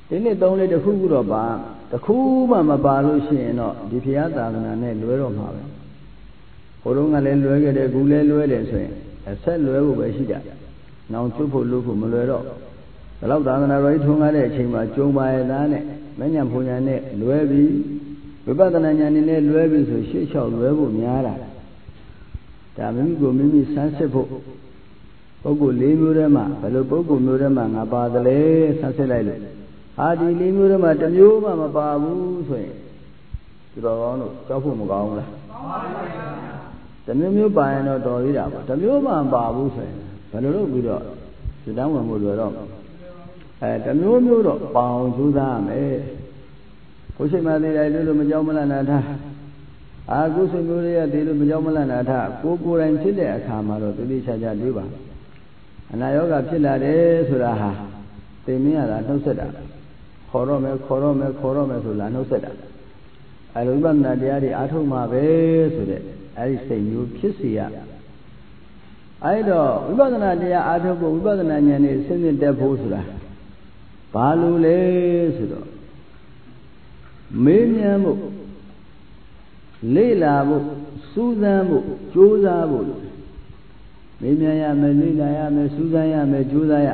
ဒီနေ့သုံးလေးတစ်ခုခုတော့ပါတစ်ခုမှမပါလို့ရှိရင်တော့ဒီဘုရားသာသနာနဲ့လွဲတော့မှာပဲဟိုတုန်းကလည်းလွဲခဲ့တယ်အခုလည်းလွဲတယ်ဆိုရင်အဆက်လွဲဖို့ပဲရှိတာနောင်ကျွတ်ဖို့လို့ဖို့မလွယ်တော့ဘယ်တော့သာသနာတော်ကြီးထွန်းကားတဲ့အချိန်မှာကျုံပါရသားနဲ့မဉ္ဇဉ်ဘုံညာနဲ့လွဲပြီးဝိပဿနာဉာဏ်နဲ့လွဲပြီးဆိုရှေ့လျှောက်လွဲဖို့များတာဒါမိမိကိုမိမိဆန်းစစ်ဖို့ပုဂ္ဂိုလ်လေးမျိုးထဲမှာဘယ်လိုပုဂ္ဂိုလ်မျိုးထဲမှာငါပါတယ်လဲဆန်းစစ်လိုက်လို့ဟာဒီလေးမျိုးထဲမှာတစ်မျိုးမှမပါဘူးဆိုရင်ဒီတော်ကောင်းတို့ကြောက်ဖို့မကောင်းဘူးလားကောင်းပါဘူးဗျာတစ်မျိုးမျိုးပါရင်တော့တော်သေးတာပေါ့တစ်မျိုးမှမပါဘူးဆိုရင်ဘယ်လိုလုပ်ပြီးတော့ဒီတန်းဝင်ဖို့လွယ်တော့အဲတစ်မျိုးမျိုးတော့ပေါအောင်ကြိုးစားရမယ်ကိုရှိမှသေးတယ်လို့မကြောက်မလန့်တာထားအာကုသိုလ်မျိုးတွေကဒီလိုမကြောက်မလန့်တာထားကိုကိုယ်တိုင်ဖြစ်တဲ့အခါမှာတော့တိတိကျကျတွေးပါအနာယောဂဖြစ်လာတယ်ဆိုတာဟာသိမင်းရတာနှုတ်ဆက်တာခေါ်တော့မယ်ခေါ်တော့မယ်ခေါ်တော့မယ်ဆိုလာနှုတ်ဆက်တာအဲလိုဝိပဿနာတရားတွေအားထုတ်မှာပဲဆိုတဲ့အဲဒီစိတ်မျိုးဖြစ်စီရအဲတော့ဝိပဿနာတရားအားထုတ်ဖို့ဝိပဿနာဉာဏ်နဲ့ဆင်းရဲတက်ဖို့ဆိုတာဘာလို့လဲဆိုတော့မေးမြန်းဖို့လေ့လာဖို့စူးစမ်းဖို့ကြိုးစားဖို့မေးမြန်းရမယ်လေ့လာရမယ်စူးစမ်းရမယ်ကြိုးစားရ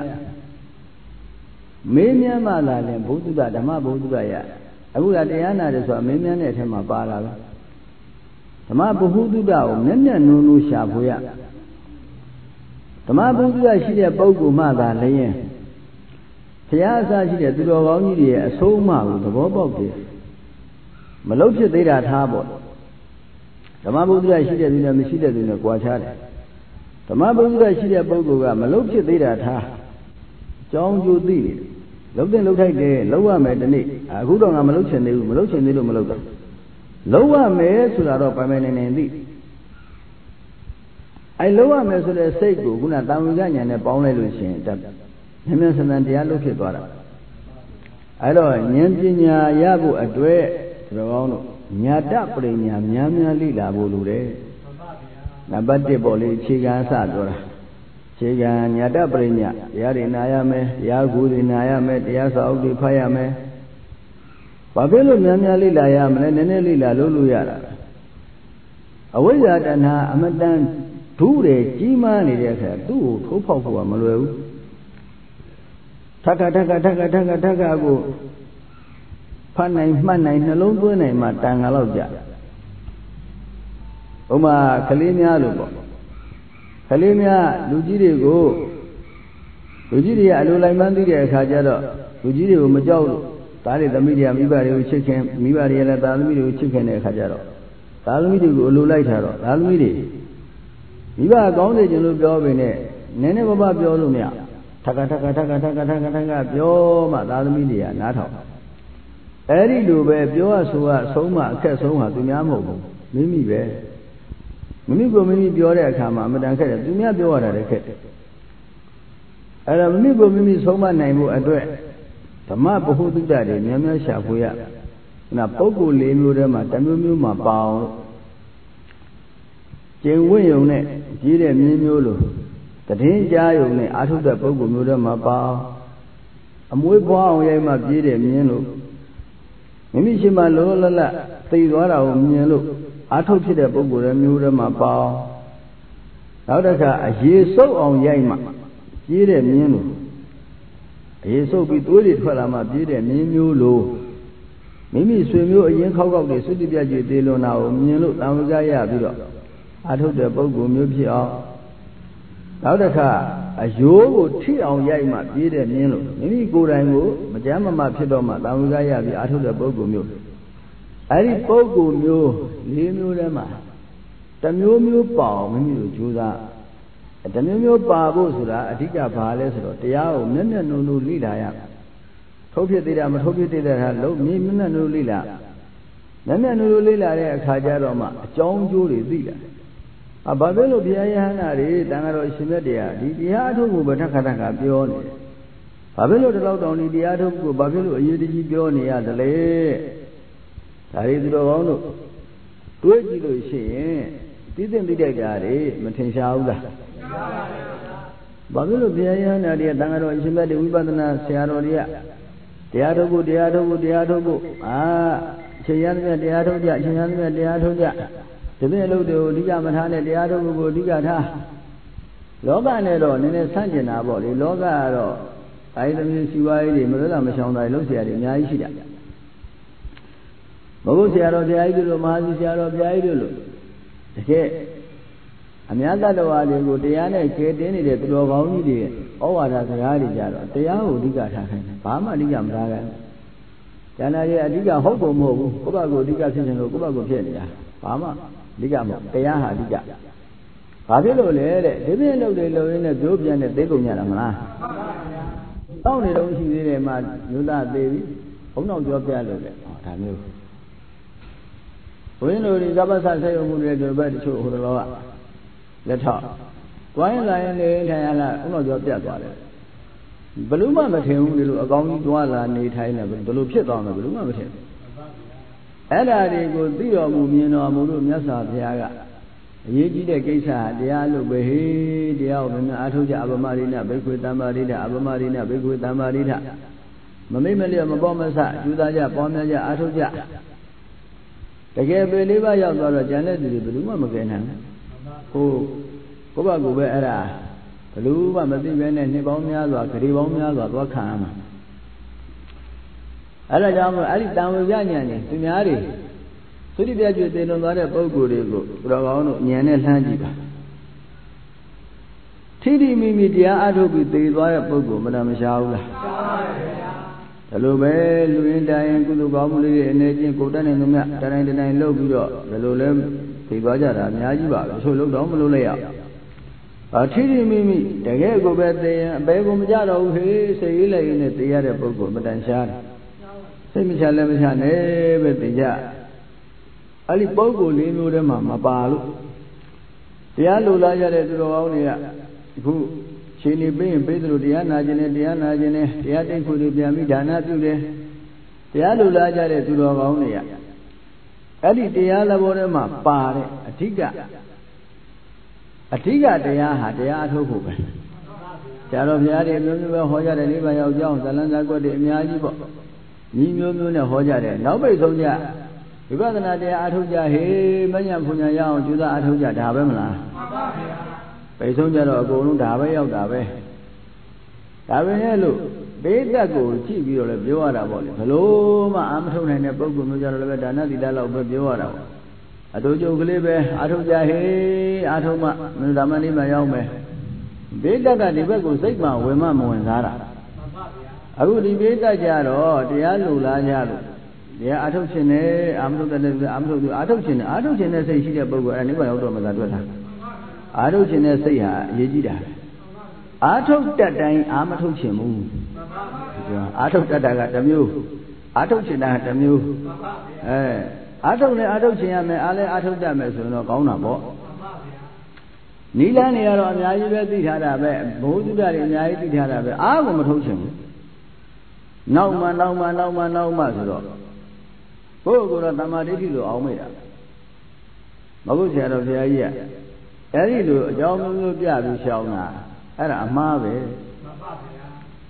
မေးမြန်းမှလာရင်ဘုဒ္ဓဓမ္မဘုဒ္ဓရအခုကတရားနာတယ်ဆိုတာမေးမြန်းတဲ့အထက်မှာပါလာပဲဓမ္မဘုဟုတ္တကိုမျက်မျက်နှုံနှုံရှာဖွေရဓမ္မဘုဒ္ဓရှိတဲ့ပုဂ္ဂိုလ်မှသာလျင်ဘုရားအစရှိတဲ့သူတော်ကောင်းကြီးတွေရဲ့အဆုံးအမကိုသဘောပေါက်တယ်မလုံးဖြစ်သေးတာထားပေါ့ဓမ္မဘုဒ္ဓရှိတဲ့သူနဲ့မရှိတဲ့သူနဲ့ကြွားချတယ်ဓမ္မဘုဒ္ဓရှိတဲ့ပုဂ္ဂိုလ်ကမလုံးဖြစ်သေးတာထားကြောင်းကျိုးသိတယ်လုံးတဲ့လုံးထိုက်တယ်လုံးဝမယ်ဒီနေ့အခုတော့ငါမလုံးချင်သေးဘူးမလုံးချင်သေးလို့မလုံးတော့လုံးဝမယ်ဆိုတာတော့ပိုင်ပိုင်နေနေသိအဲလုံးဝမယ်ဆိုတဲ့စိတ်ကိုခုနတာဝိကညာနဲ့ပေါင်းလိုက်လို့ရှိရင်တက်မြင်မြင်စံစံတရားလို့ဖြစ်သွားတာအဲတော့ဉာဏ်ပညာရဖို့အတွက်ဒီလိုကောင်းလို့ညာတပရိညာများများလိလာဖို့လိုတယ်နံပါတ်တစ်ပေါ့လေအခြေခံအစပြောတာအခြေခံညာတပရိညာတရားတွေနာရမယ်တရားကူတွေနာရမယ်တရားစာအုပ်တွေဖတ်ရမယ်ဘာဖြစ်လို့များများလိလာရမလဲနည်းနည်းလိလာလို့လို့ရတာအဝိဇ္ဇာတဏှာအမတန်ဓုတယ်ကြီးမားနေတဲ့အခါသူ့ကိုထိုးဖောက်ဖို့ကမလွယ်ဘူးထက်ကထက်ကထက်ကထက်ကထက်ကကိုဖတ်နိုင်မှတ်နိုင်နှလုံးသွင်းနိုင်မှတန်ခါလောက်ကြဥမာကလေးများလို့ပေါ့ကလေးများလူကြီးတွေကိုလူကြီးတွေကအလိုလိုက်မှန်းသိတဲ့အခါကျတော့လူကြီးတွေကိုမကြောက်လို့သားတွေသမီးတွေကမိဘတွေကိုချစ်ခင်မိဘတွေလည်းသားသမီးတွေကိုချစ်ခင်တဲ့အခါကျတော့သားသမီးတွေကိုအလိုလိုက်ထားတော့သားသမီးတွေမိဘကောင်းစေခြင်းလို့ပြောပေနဲ့နည်းနည်းပါးပါးပြောလို့မရထက်ကထက်ကထက်ကထက်ကထက်ကထက်ကပြောမှသားသမီးတွေကနားထောင်အဲ့ဒီလိုပဲပြောရဆိုရအဆုံးမအခက်ဆုံးဟာသူများမဟုတ်ဘူးမိမိပဲမိမိကိုမိမိပြောတဲ့အခါမှာအမတန်ခက်တယ်သူများပြောရတာလည်းခက်တယ်အဲ့တော့မိမိကိုမိမိဆုံးမနိုင်မှုအတွက်ဓမ္မဗဟုသုတ္တတွေများများရှာဖွေရနာပုဂ္ဂိုလ်လေးမျိုးတည်းမှာတစ်မျိုးမျိုးမှာပေါအောင်ကျင့်ဝင့်ယုံနဲ့ကြီးတဲ့မြင်းမျိုးလိုတည်င်းကြားယုံနဲ့အာထုတဲ့ပုဂ္ဂိုလ်မျိုးတည်းမှာပေါအောင်အမွေးပွားအောင်ရိုက်မှပြေးတဲ့မြင်းလို့မိမိရှိမှလောလောလတ်လတ်သိသွားတာကိုမြင်လို့အာထုဖြစ်တဲ့ပုဂ္ဂိုလ်ရဲ့မျိုးတည်းမှာပေါအောင်နောက်တစ်ခါအရေစုပ်အောင်ရိုက်မှပြေးတဲ့မြင်းလို့အရေစုပ်ပြီးသွေးတွေထွက်လာမှပြေးတဲ့မြင်းမျိုးလို့မိမိဆွေမျိုးအရင်ခောက်ခောက်တွေစွတိပြကြွေသေးလွန်တာကိုမြင်လို့တန်ဝကရပြီးတော့အာထုတဲ့ပုဂ္ဂိုလ်မျိုးဖြစ်အောင်နောက်တစ်ခါအယိုးကိုထိအောင်ရိုက်မှပြေးတဲ့မြင်းလို့မိမိကိုယ်တိုင်ကိုမကြမ်းမမှဖြစ်တော့မှတန်ဝကရပြီးအာထုတဲ့ပုဂ္ဂိုလ်မျိုးအဲဒီပုဂ္ဂိုလ်မျိုးလေးမျိုးထဲမှာတစ်မျိုးမျိုးပါအောင်မိမိတို့ကြိုးစားတမျိုးမျိုးပါဖို့ဆိုတာအဓိကဘာလဲဆိုတော့တရားကိုမျက်မျက်နှုံနှုံလိလာရထုတ်ဖြစ်သေးတာမထုတ်ဖြစ်သေးတာလုံးမြင်မျက်မျက်နှုံလိလာမျက်မျက်နှုံနှုံလိလာတဲ့အခါကျတော့မှအကြောင်းကျိုးတွေသိလာအဘာဖြစ်လို့ဘုရားယဟနာတွေတန်ဃာတော်ရှင်မြတ်တရားဒီတရားအထုတ်ကိုဗထခါတခါပြောနေတယ်ဘာဖြစ်လို့ဒီလောက်တောင်ဒီတရားထုတ်ကိုဘာဖြစ်လို့အရေးတကြီးပြောနေရသလဲဒါတွေသူတော်ကောင်းတို့တွေးကြည့်လို့ရှိရင်သိသိသိတိုက်တာတွေမထင်ရှားဘူးလားဘာဖြစ်လို့ဘုရားယဟနာတွေကတန်ဃာတော်အရှင်မြတ်တွေဝိပဿနာဆရာတော်တွေကတရားထုတ်ဖို့တရားထုတ်ဖို့တရားထုတ်ဖို့အာအချိန်ရသမျှတရားထုတ်ကြအချိန်ရသမျှတရားထုတ်ကြဒီပြည့်လို့တွေကိုအဓိကမထားနဲ့တရားထုတ်ဖို့ကိုအဓိကထားလောကနဲ့တော့နည်းနည်းဆန့်ကျင်တာပေါ့လေလောကကတော့အဲဒီသမီးစီဝါရေးတွေမလွတ်လာမရှောင်တာလို့ဆရာတွေအများကြီးရှိတာဘုရားဆရာတော်ဘုရားကြီးတို့မဟာကြီးဆရာတော်ဘုရားကြီးတို့လို့တကယ်အများတ attva တွေကိုတရားနဲ့ကဲတင်းနေတဲ့သူတော်ကောင်းကြီးတွေဩဝါဒစကားတွေကြတော့တရားကိုအဓိကထားခိုင်းတယ်ဘာမှအဓိကမထားခိုင်းကျန်တာတွေအဓိကဟုတ်ကုန်မဟုတ်ဘူးကိုယ့်ဘက်ကိုအဓိကဖြစ်နေလို့ကိုယ့်ဘက်ကိုဖြစ်နေတာဘာမှအဓိကမဟုတ်တရားဟာအဓိကဘာဖြစ်လို့လဲတဲ့ဒီပြည့်လုပ်တွေလုပ်ရင်းနဲ့ပြောပြန်တဲ့သိကုန်ကြတာမလားတောင်းနေတော့ရှိသေးတယ်မှာညုသားသေးပြီဘုံတော့ပြောပြလို့လေဟောဒါမျိုးဘုန်းကြီးတို့ဒီသဗ္ဗဆဆက်ရုံမှုတွေတို့ဘက်တချို့ဟိုတော်ကလက်ထောက်တွိုင်းလာရင်နေထိုင်ရလားဥတော်ပြောပြတ်သွားတယ်ဘလို့မှမထင်ဘူးဒီလိုအကောင်းကြီးတွားလာနေထိုင်နေဘယ်လိုဖြစ်သွားမှာဘလို့မှမထင်ဘူးအဲ့ဒါတွေကိုသိတော်မူမြင်တော်မူလို့မြတ်စွာဘုရားကအရေးကြီးတဲ့ကိစ္စတရားလို့ပဲဟေးတရားကိုမြင်အားထုတ်ကြအပမရိဏဘိက္ခွေတမ္မာရိဏအပမရိဏဘိက္ခွေတမ္မာရိဏမမိတ်မလျော့မပေါ်မဆကျူသားကြပေါင်းများကြအားထုတ်ကြတကယ်ပေလေးပါးရောက်သွားတော့ဉာဏ်တဲ့သူတွေဘယ်သူမှမကယ်နိုင်ဘူးကိုကိုယ့်ဘကူပဲအဲ့ဒါဘယ်သူမှမသိပဲနဲ့နှစ်ပေါင်းများစွာဂရေပေါင်းများစွာသွားခံရမှာအဲ့ဒါကြောင့်မို့အဲ့ဒီတန်ဝေပြဉာဏ်နဲ့သူများတွေသုတိပြကျွေတင်လွန်သွားတဲ့ပုဂ္ဂိုလ်တွေကိုဘုရားကောင်းတို့ဉာဏ်နဲ့လှမ်းကြည့်ပါထိတိမိမိတရားအထုတ်ပြီးသိသွားတဲ့ပုဂ္ဂိုလ်မနာမရှားဘူးလားရှားပါရဲ့ဗျာဒါလိုပဲလူရင်းတိုင်းကုသိုလ်ကောင်းမှုလေးတွေအနေချင်းကိုယ်တတ်နိုင်သမျှတိုင်းတိုင်းတိုင်းလုပ်ပြီးတော့ဒါလိုလဲသိသွားကြတာအများကြီးပါပဲဆိုလို့တော့မလို့လိုက်ရအထိတိမိမိတကယ်ကိုပဲသိရင်အပေကိုမကြတော့ဘူးဟေးစိတ်ရေးလိုက်ရင်းနဲ့သိရတဲ့ပုဂ္ဂိုလ်မတန်ရှားတယ်စိတ်မချလည်းမချနဲ့ပဲသိကြအဲ့ဒီပုဂ္ဂိုလ်လေးမျိုးတည်းမှာမပါလို့တရားလိုလားကြတဲ့သူတော်ကောင်းတွေကအခုရှင်နေပြီးရင်ပေးသလိုတရားနာခြင်းနဲ့တရားနာခြင်းနဲ့တရားတိတ်ဖို့တွေပြန်ပြီးဒါနပြုတယ်တရားလိုလားကြတဲ့သူတော်ကောင်းတွေကအဲ့ဒီတရားလဘောထဲမှာပါတဲ့အဓိကအဓိကတရားဟာတရားအထုတ်ဖို့ပဲဆရာတော်ဘုရားတွေမျိုးမျိုးပဲဟောကြတယ်နိဗ္ဗာန်ရောက်ကြောင်းဇလန်းဇာကွက်တွေအများကြီးပေါ့ညီမျိုးမျိုးနဲ့ဟောကြတယ်နောက်ပိတ်ဆုံးကြဝိပဿနာတရားအထုတ်ကြဟေးမညာဖုန်ညာရအောင်ကျူးသားအထုတ်ကြဒါပဲမလားမှန်ပါဗျာပိတ်ဆုံးကြတော့အကုန်လုံးဒါပဲရောက်တာပဲဒါပဲလို့ဘေးတက်ကိုကြည့်ပြီးတော့လည်းပြောရတာပေါ့လေဘလို့မှအာမထုတ်နိုင်တဲ့ပုဂ္ဂိုလ်မျိုးကြတော့လည်းဒါနသီလလောက်ပဲပြောရတာပေါ့အတူတူကလေးပဲအထုတ်ကြဟေးအထုတ်မှမင်းဓမ္မနိဗ္ဗာန်ရောက်မယ်ဘေးတက်ကဒီဘက်ကိုစိတ်မှဝင်မှမဝင်စားတာမှန်ပါဗျာအခုဒီဘေးတက်ကြတော့တရားလိုလားကြလို့တရားအထုတ်ခြင်းနဲ့အာမထုတ်တဲ့အာမထုတ်သူအထုတ်ခြင်းနဲ့အထုတ်ခြင်းနဲ့စိတ်ရှိတဲ့ပုဂ္ဂိုလ်အဲနိဗ္ဗာန်ရောက်တော့မှသာတွေ့တာအာထုတ်ခြင်းနဲ့စိတ်ဟာအရေးကြီးတာအာထုတ်တတ်တိုင်းအာမထုတ်ခြင်းမူအာထုတ်တတ်တာကတစ်မျိုးအာထုတ်ခြင်းတာကတစ်မျိုးအဲအာထုတ်နဲ့အာထုတ်ခြင်းရမယ်အားလဲအာထုတ်တတ်မယ်ဆိုရင်တော့ကောင်းတာပေါ့နီလန်းနေရတော့အများကြီးပဲသိထားတာပဲဘုသူတ္တတွေအများကြီးသိထားတာပဲအားကိုမထုတ်ခြင်းဘူးနောက်မှနောက်မှနောက်မှနောက်မှဆိုတော့ကိုယ့်ကိုယ်တော့တမာဒိဋ္ဌိလိုအောင်မိတာမဟုတ်ဆရာတော်ဘုရားကြီးကအဲ့ဒီလိုအကြောင်းမျိုးမျိုးပြပြီးရှောင်းတာအဲ့ဒါအမှားပဲမှန်ပါဗျာ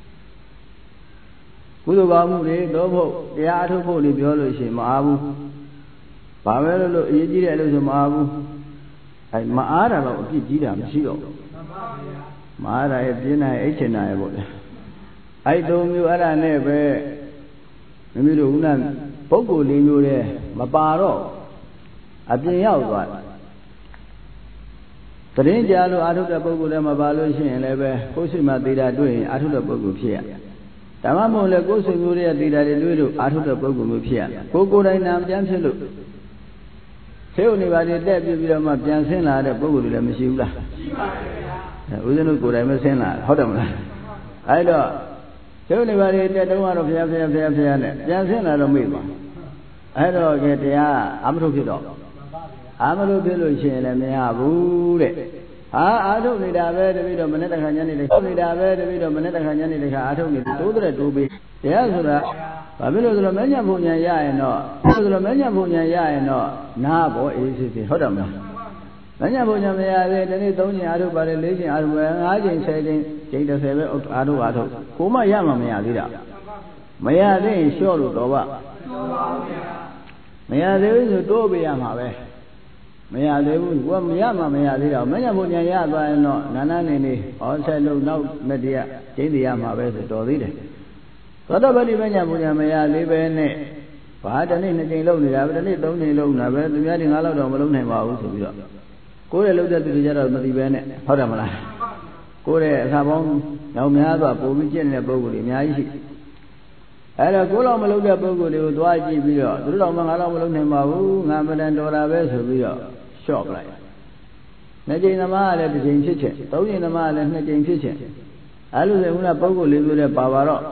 ကုသိုလ်ကောင်းမှုတွေတော့ဖို့တရားအထုတ်ဖို့လို့ပြောလို့ရှိရင်မအားဘူးဘာပဲလို့လို့အရေးကြီးတဲ့အလုပ်ဆိုမအားဘူးအဲ့မအားတာတော့အပြစ်ကြီးတာမရှိတော့ဘူးမှန်ပါဗျာမအားတာရဲ့ပြင်းတာရဲ့အိတ်ချင်တာရဲ့ပေါ့လေအဲ့တုံးမျိုးအဲ့ဒါနဲ့ပဲမိမိတို့ခုနပုဂ္ဂိုလ်လေးမျိုးတဲ့မပါတော့အပြင်ရောက်သွားတယ်တရင်ကြလို့အာထုတဲ့ပုဂ္ဂိုလ်လည်းမပါလို့ရှိရင်လည်းပဲကိုယ်ရှိမှသေတာတွေ့ရင်အာထုတဲ့ပုဂ္ဂိုလ်ဖြစ်ရဓမ္မမို့လည်းကိုယ်ဆွေမျိုးရဲ့သေတာတွေတွေ့လို့အာထုတဲ့ပုဂ္ဂိုလ်မျိုးဖြစ်ရကိုယ်ကိုယ်တိုင်နာမကျမ်းဖြစ်လို့သေုံနေပါလေတက်ပြီးပြီးတော့မှပြန်ဆင်းလာတဲ့ပုဂ္ဂိုလ်တွေလည်းမရှိဘူးလားရှိပါရဲ့ဗျာဦးဇင်းတို့ကိုယ်တိုင်မဆင်းလာဟုတ်တယ်မလားအဲ့တော့သေုံနေပါလေတက်တုန်းကတော့ဖျားဖျားဖျားဖျားနဲ့ပြန်ဆင်းလာတော့မိသွားအဲ့တော့ကဲတရားအာမထုဖြစ်တော့အာမထုဖြစ်လို့ရှိရင်လည်းမရဘူးတဲ့ဟာအာထုတ်နေတာပဲတပိတော့မနေ့တခါညနေလေးထုတ်နေတာပဲတပိတော့မနေ့တခါညနေလေးခါအာထုတ်နေတိုးတဲ့တိုးပေးတရားဆိုတာဘာဖြစ်လို့ဆိုတော့မညံ့ဖို့ညာရရင်တော့ဆိုတော့မညံ့ဖို့ညာရရင်တော့နားပေါ်အေးစစ်စစ်ဟုတ်တယ်မလားမညံ့ဖို့ညာမရသေးတနေ့သုံးချိန်အာထုတ်ပါတယ်လေးချိန်အာထုတ်ပါတယ်ငါးချိန်ဆယ်ချိန်ချိန်တစ်ဆယ်ပဲအာထုတ်အာထုတ်ကိုမရမှမရသေးတာမရသေးရင်လျှော့လို့တော့ပါမရသေးဘူးဆိုတိုးပေးရမှာပဲမရသေးဘူးကိုကမရမှမရသေးတော့မညဘုံညာရသွားရင်တော့နာနာနေနေဟောဆက်လို့နောက်မတရားကျင်းတရားမှာပဲဆိုတော်သေးတယ်သောတပတိမညဘုံညာမရသေးပဲနဲ့ဘာတနေ့နှစ်ကြိမ်လုံးနေတာပဲတနေ့သုံးကြိမ်လုံးတာပဲသူများဒီငါးလောက်တော့မလုံးနိုင်ပါဘူးဆိုပြီးတော့ကိုယ်ရဲ့လုံးတဲ့သူတွေကြတော့မသိပဲနဲ့ဟုတ်တယ်မလားကိုယ်ရဲ့အခါပေါင်းနောက်များစွာပုံပြီးကျင့်နေတဲ့ပုဂ္ဂိုလ်တွေအများကြီးရှိအဲ့တော့ကိုယ်လောက်မလုံးတဲ့ပုဂ္ဂိုလ်တွေကိုသွားကြည့်ပြီးတော့သူတို့တော့ငါလောက်မလုံးနိုင်ပါဘူးငါမတန်တော်တာပဲဆိုပြီးတော့လျှော့ပလိုက်နှစ်ကြိမ်သမားကလည်းတစ်ကြိမ်ဖြစ်ချက်သုံးကြိမ်သမားကလည်းနှစ်ကြိမ်ဖြစ်ချက်အဲ့လိုဆိုရင်ကပုဂ္ဂိုလ်လေးမျိုးနဲ့ပါပါတော့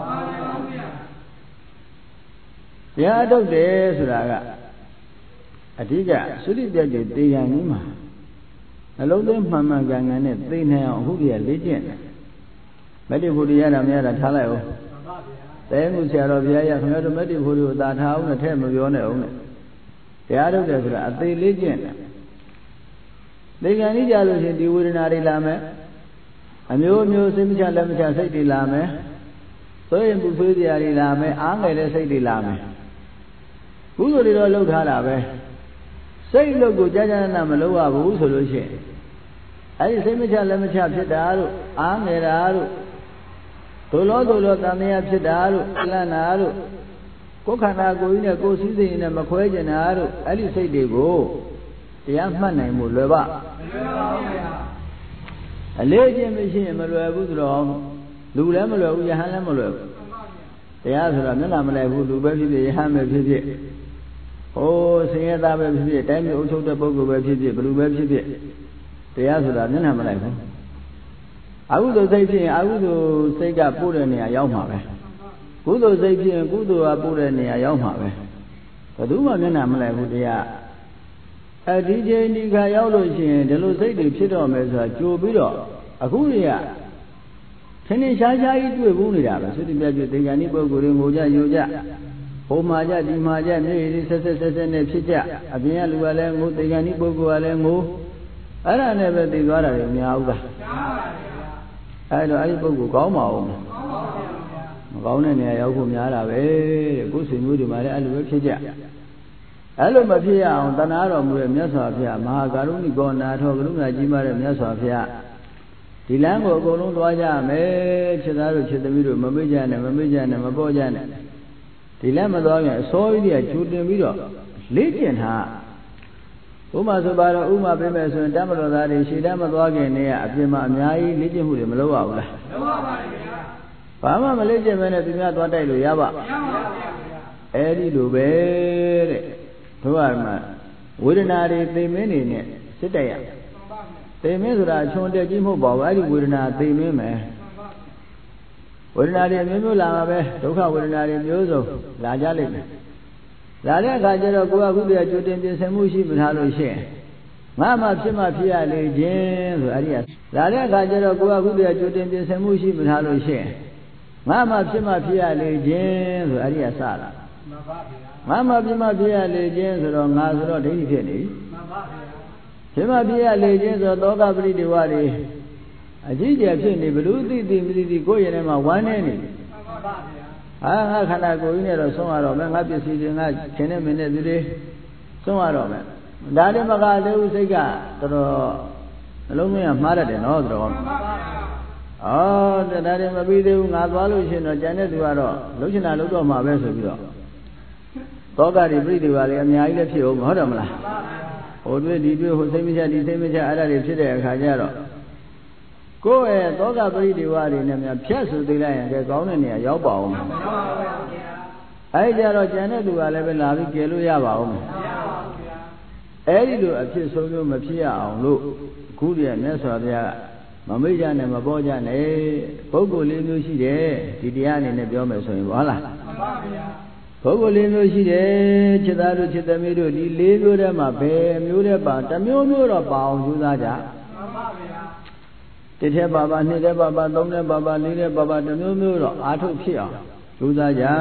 တရားထုတ်တယ်ဆိုတာကအဓိကသုတိပြတ်ကြီးတေခံကြီးမှာနှလုံးသွင်းမှန်မှန်ကန်ကန်နဲ့သိနိုင်အောင်အခုတည်းကလေ့ကျင့်တယ်မတ္တိဖို့ရတာမရတာထားလိုက်အောင်တဲမှုဆရာတော်ဘုရားရခင်ဗျားတို့မတ္တိဖို့ကိုသာထားအောင်နဲ့ထဲမပြောနဲ့အောင်နဲ့တရားထုတ်တယ်ဆိုတာအသေးလေ့ကျင့်တယ်သိခံကြီးကြလို့ရှိရင်ဒီဝေဒနာတွေလာမယ်အမျိုးမျိုးစိတ်မချလက်မချစိတ်တွေလာမယ်ဆိုရင်ပူဆွေးစရာတွေလာမယ်အားငယ်တဲ့စိတ်တွေလာမယ်ကုသိုလ်တွေတော့လှုပ်ထားတာပဲစိတ်လို့ကိုကြာကြာနာမလုပ်ရဘူးဆိုလို့ရှိရင်အဲဒီစိတ်မချလက်မချဖြစ်တာတို့အားငယ်တာတို့ဒုလောဒုလောတန်မြတ်ဖြစ်တာတို့လန့်တာတို့ကိုယ်ခန္ဓာကိုယ်ကြီးနဲ့ကိုယ်စည်းစိမ်နဲ့မခွဲကျင်တာတို့အဲ့ဒီစိတ်တွေကိုတရားမှတ်နိုင်မှုလွယ်ပါမလွယ်ပါဘူးဗျာအလေးချင်းမရှိရင်မလွယ်ဘူးဆိုတော့လူလည်းမလွယ်ဘူးယဟန်လည်းမလွယ်ဘူးတရားဆိုတော့မျက်နှာမလဲဘူးလူပဲဖြစ်ဖြစ်ယဟန်ပဲဖြစ်ဖြစ်ဟိုဆင်းရဲသားပဲဖြစ်ဖြစ်တိုင်းမျိုးအုပ်ချုပ်တဲ့ပုဂ္ဂိုလ်ပဲဖြစ်ဖြစ်ဘယ်လိုပဲဖြစ်ဖြစ်တရားဆိုတာမျက်နှာမလဲဘူးအကုသိုလ်စိတ်ဖြစ်ရင်အကုသိုလ်စိတ်ကပို့တဲ့နေရာရောက်မှာပဲကုသိုလ်စိတ်ဖြစ်ရင်ကုသိုလ်ကပို့တဲ့နေရာရောက်မှာပဲဘယ်သူမှမျက်နှာမလဲဘူးတရားအဲဒီချိန်ဒီခါရောက်လို့ရှိရင်ဒီလိုစိတ်တွေဖြစ်တော့မယ်ဆိုတာကြိုပြီးတော့အခုတွေကထင်းထင်းရှားရှားကြီးတွေ့ဘူးနေတာပဲသုတိပြတ်ပြသင်္ကန်းဒီပုဂ္ဂိုလ်တွေငိုကြယိုကြဟိုမှာကြဒီမှာကြမြေကြီးဆက်ဆက်ဆက်ဆက်နဲ့ဖြစ်ကြအပြင်ကလူကလည်းငိုသင်္ကန်းဒီပုဂ္ဂိုလ်ကလည်းငိုအဲ့ဒါနဲ့ပဲသိသွားတာတွေများဘူးလားအဲ့တော့အဲ့ဒီပုဂ္ဂိုလ်ကောင်းပါဦးမကောင်းတဲ့နေရာရောက်ဖို့များတာပဲတဲ့ကိုယ်ဆွေမျိုးတွေမှာလည်းအဲ့လိုပဲဖြစ်ကြအဲ့လိုမဖြစ်ရအောင်တဏှာတော်မူတဲ့မြတ်စွာဘုရားမဟာကရုဏိကောနာထောကရုဏာကြီးမားတဲ့မြတ်စွာဘုရားဒီလမ်းကိုအကုန်လုံးသွားကြမယ်ခြေသားတို့ခြေသမီးတို့မမေ့ကြနဲ့မမေ့ကြနဲ့မပေါ့ကြနဲ့ဒီလမ်းမသွားရင်အစောကြီးကဂျူတင်ပြီးတော့လေ့ကျင့်ထားဥမာဆိုပါတော့ဥမာပေးမယ်ဆိုရင်တမတော်သားတွေရှေ့တန်းမသွားခင်နေကအပြင်မှာအများကြီးလေ့ကျင့်မှုတွေမလုပ်ရဘူးလားလုပ်ပါပါဗျာဘာမှမလေ့ကျင့်ဘဲနဲ့သူများသွားတိုက်လို့ရပါမရပါဘူးဗျာအဲ့ဒီလိုပဲတဲ့တို့ကမှဝေဒနာတွေသိမင်းနေနဲ့စစ်တိုက်ရသိမင်းဆိုတာအချွန်တက်ကြီးမဟုတ်ပါဘူးအဲ့ဒီဝေဒနာသိမင်းမယ်ဝေဒနာတွေမျိုးမျိုးလာမှာပဲဒုက္ခဝေဒနာတွေမျိုးစုံလာကြလိမ့်မယ်လာတဲ့အခါကျတော့ကိုယ်ကခုတည်းကြိုတင်ပြင်ဆင်မှုရှိမထားလို့ရှိရင်ငါမှဖြစ်မှဖြစ်ရလေခြင်းဆိုအဲ့ဒီလာတဲ့အခါကျတော့ကိုယ်ကခုတည်းကြိုတင်ပြင်ဆင်မှုရှိမထားလို့ရှိရင်ငါမှဖြစ်မှဖြစ်ရလေခြင်းဆိုအဲ့ဒီကစလာမှန်ပါဗျာငါမှဖြစ်မှဖြစ်ရလေခြင်းဆိုတော့ငါဆိုတော့ဒိဋ္ဌိဖြစ်နေမှန်ပါဗျာဖြစ်မှဖြစ်ရလေခြင်းဆိုတော့သောကပရိဒေဝတွေအကြီးကျယ်ဖြစ်နေဘလူသိသိမသိသိကိုယ့်ရဲ့ထဲမှာဝမ်းနေနေမှန်ပါဗျာဟာငါခန္ဓာကိုယ်ကြီးနဲ့တော့ဆုံးရတော့မယ်ငါပစ္စည်းတွေငါခြင်းနဲ့မင်းနဲ့ဒီတွေဆုံးရတော့မယ်ဒါတည်းမကသေးဘူးစိတ်ကတော်တော်နှလုံးသွင်းရမှားရတယ်နော်တော်တော်အော်ဒါတည်းမပြီးသေးဘူးငါသွားလို့ရှိရင်တော့ကျန်တဲ့သူကတော့လှုပ်ချင်တာလှုပ်တော့မှာပဲဆိုပြီးတော့သောကတွေပြိတိပါလေအများကြီးလည်းဖြစ်အောင်ဟုတ်တယ်မလားဟိုတွေ့ဒီတွေ့ဟိုစိတ်မချဒီစိတ်မချအဲ့ဒါတွေဖြစ်တဲ့အခါကျတော့ကိုယ့်ရဲ့သောကပရိဒေဝတွေနဲ့များဖြတ်ဆိုသိလိုက်ရင်ကဲကောင်းတဲ့နေရာရောက်ပါအောင်အဲ့ကြတော့ကျန်တဲ့သူကလည်းပဲလာပြီးကယ်လို့ရပါအောင်အဲ့ဒီလိုအဖြစ်ဆုံးမျိုးမဖြစ်ရအောင်လို့အခုတည်းမြတ်စွာဘုရားကမမိတ်ကြနဲ့မပေါ်ကြနဲ့ပုဂ္ဂိုလ်လေးမျိုးရှိတယ်ဒီတရားအနေနဲ့ပြောမယ်ဆိုရင်ဟုတ်လားမှန်ပါဗျာပုဂ္ဂိုလ်လေးမျိုးရှိတယ်ခြေသားတို့ခြေသမီးတို့ဒီလေးမျိုးထဲမှာဘယ်မျိုးထဲပါတစ်မျိုးမျိုးတော့ပါအောင်ယူသားကြမှန်ပါဗျာတစ်ထက်ပါပါနှစ်ထက်ပါပါသုံးထက်ပါပါလေးထက်ပါပါတစ်မျိုးမျိုးတော့အာထုတ်ဖြစ်အောင်ယူသားကြ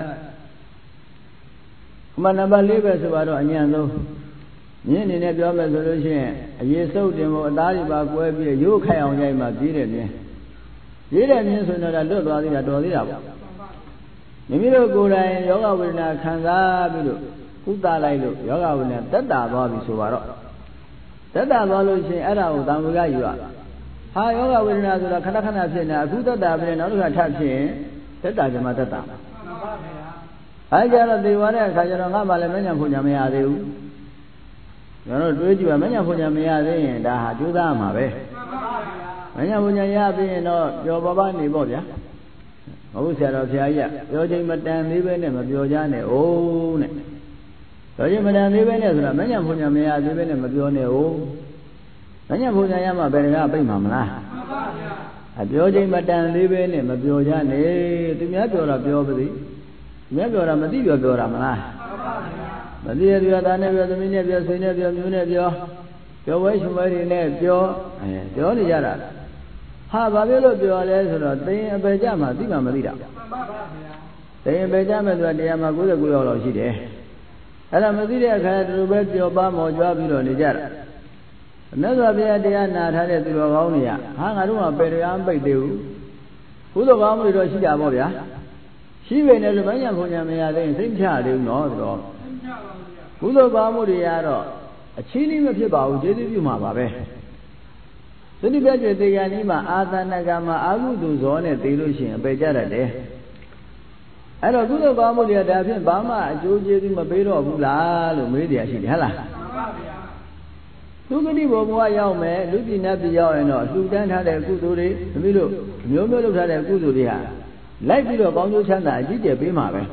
အမှန်နံပါတ်လေးပဲဆိုတော့အញ្ញံဆုံးမြင်းအနေနဲ့ပြောမယ်ဆိုလို့ရှိရင်အရေးစုပ်တင်ဖို့အသားတွေပါကွဲပြီးရိုးခိုင်အောင်ရိုက်မှပြေးတယ်မြင်းပြေးတယ်မြင်းဆိုတော့လွတ်သွားသေးတာတော်သေးတာပေါ့မိမိတို့ကိုယ်တိုင်ယောဂဝေဒနာခံစားပြီးတော့ကုသလိုက်လို့ယောဂဝေဒနာတက်တာသွားပြီဆိုပါတော့တက်တာသွားလို့ရှိရင်အဲ့ဒါကိုတံဝေကယူရဟာယောဂဝေဒနာဆိုတာခဏခဏဖြစ်နေတာအခုတက်တာပြီးနောက်တစ်ခါထပ်ဖြစ်ရင်တက်တာကြမှာတက်တာအဲကြတော့ဒီဝါတဲ့အခါကျတော့ငါမှလည်းမညံဖွညာမရသေးဘူးကျွန်တော်တွေးကြည့်ပါမညံဖွညာမရသေးရင်ဒါဟာကြိုးစားမှာပဲမညံဖွညာရပြီးရင်တော့ပျော်ပါပါနေပေါ့ဗျာမဟုတ်ဆရာတော်ဘုရားကြီးကပြောချိန်မတန်သေးပဲနဲ့မပြောကြနဲ့အိုးနဲ့ပြောချိန်မတန်သေးပဲနဲ့ဆိုတာမညံဖွညာမရသေးပဲနဲ့မပြောနဲ့အိုးမညံဖွညာရမှဘယ်တကားပြိတ်မှာမလားအပြောချိန်မတန်သေးပဲနဲ့မပြောကြနဲ့သူများပြောတာပြောပါသည်မြတ်ပြောတာမသိပြောပြောတာမလားမသိရပြောတာနဲ့ပြောသမီးနဲ့ပြောဆွေနဲ့ပြောမျိုးနဲ့ပြောပြောဝဲရှင်ဝဲတွေနဲ့ပြောအဲပြောနေကြတာဟာဘာဖြစ်လို့ပြောလဲဆိုတော့သိရင်အပေကြမှာသိမှမသိတာသိရင်အပေကြမဲ့သူကတရားမှာ၉၉ရောက်လောက်ရှိတယ်အဲ့ဒါမသိတဲ့အခါတူပဲပြောပါမော်ကြွားပြီးတော့နေကြတာမြတ်စွာဘုရားတရားနာထားတဲ့သူတော်ကောင်းတွေကဟာငါတို့ကပေတရားမပိတ်သေးဘူးကုသိုလ်ကောင်းမှုတွေတော့ရှိတာပေါ့ဗျာရှိပေနဲ့လူမညာဖွညာမရသေးရင်စိတ်ချသေးဘူးနော်ဆိုတော့ကုသိုလ်ကောင်းမှုတွေကတော့အချင်းလေးမဖြစ်ပါဘူးကျေးဇူးပြုမှာပါပဲသတိပြည့်တဲ့တရားနည်းမှာအာသနကမှာအာဟုတုဇောနဲ့သိလို့ရှိရင်အပေကြတတ်တယ်အဲ့တော့ကုသိုလ်ကောင်းမှုတွေကဒါဖြင့်ဘာမှအကျိုးကျေးဇူးမပေးတော့ဘူးလားလို့မေးတရားရှိတယ်ဟဲ့လားသူဂတိဘုံဘဝရောက်မယ်လူပြည်နတ်ပြည်ရောက်ရင်တော့လှူဒန်းထားတဲ့ကုသိုလ်တွေသမီးတို့မျိုးမျိုးလုပ်ထားတဲ့ကုသိုလ်တွေဟာလိုက်ပြီးတော့ကောင်းကျိုးချမ်းသာအကြီးကျယ်ပေးမှာပဲ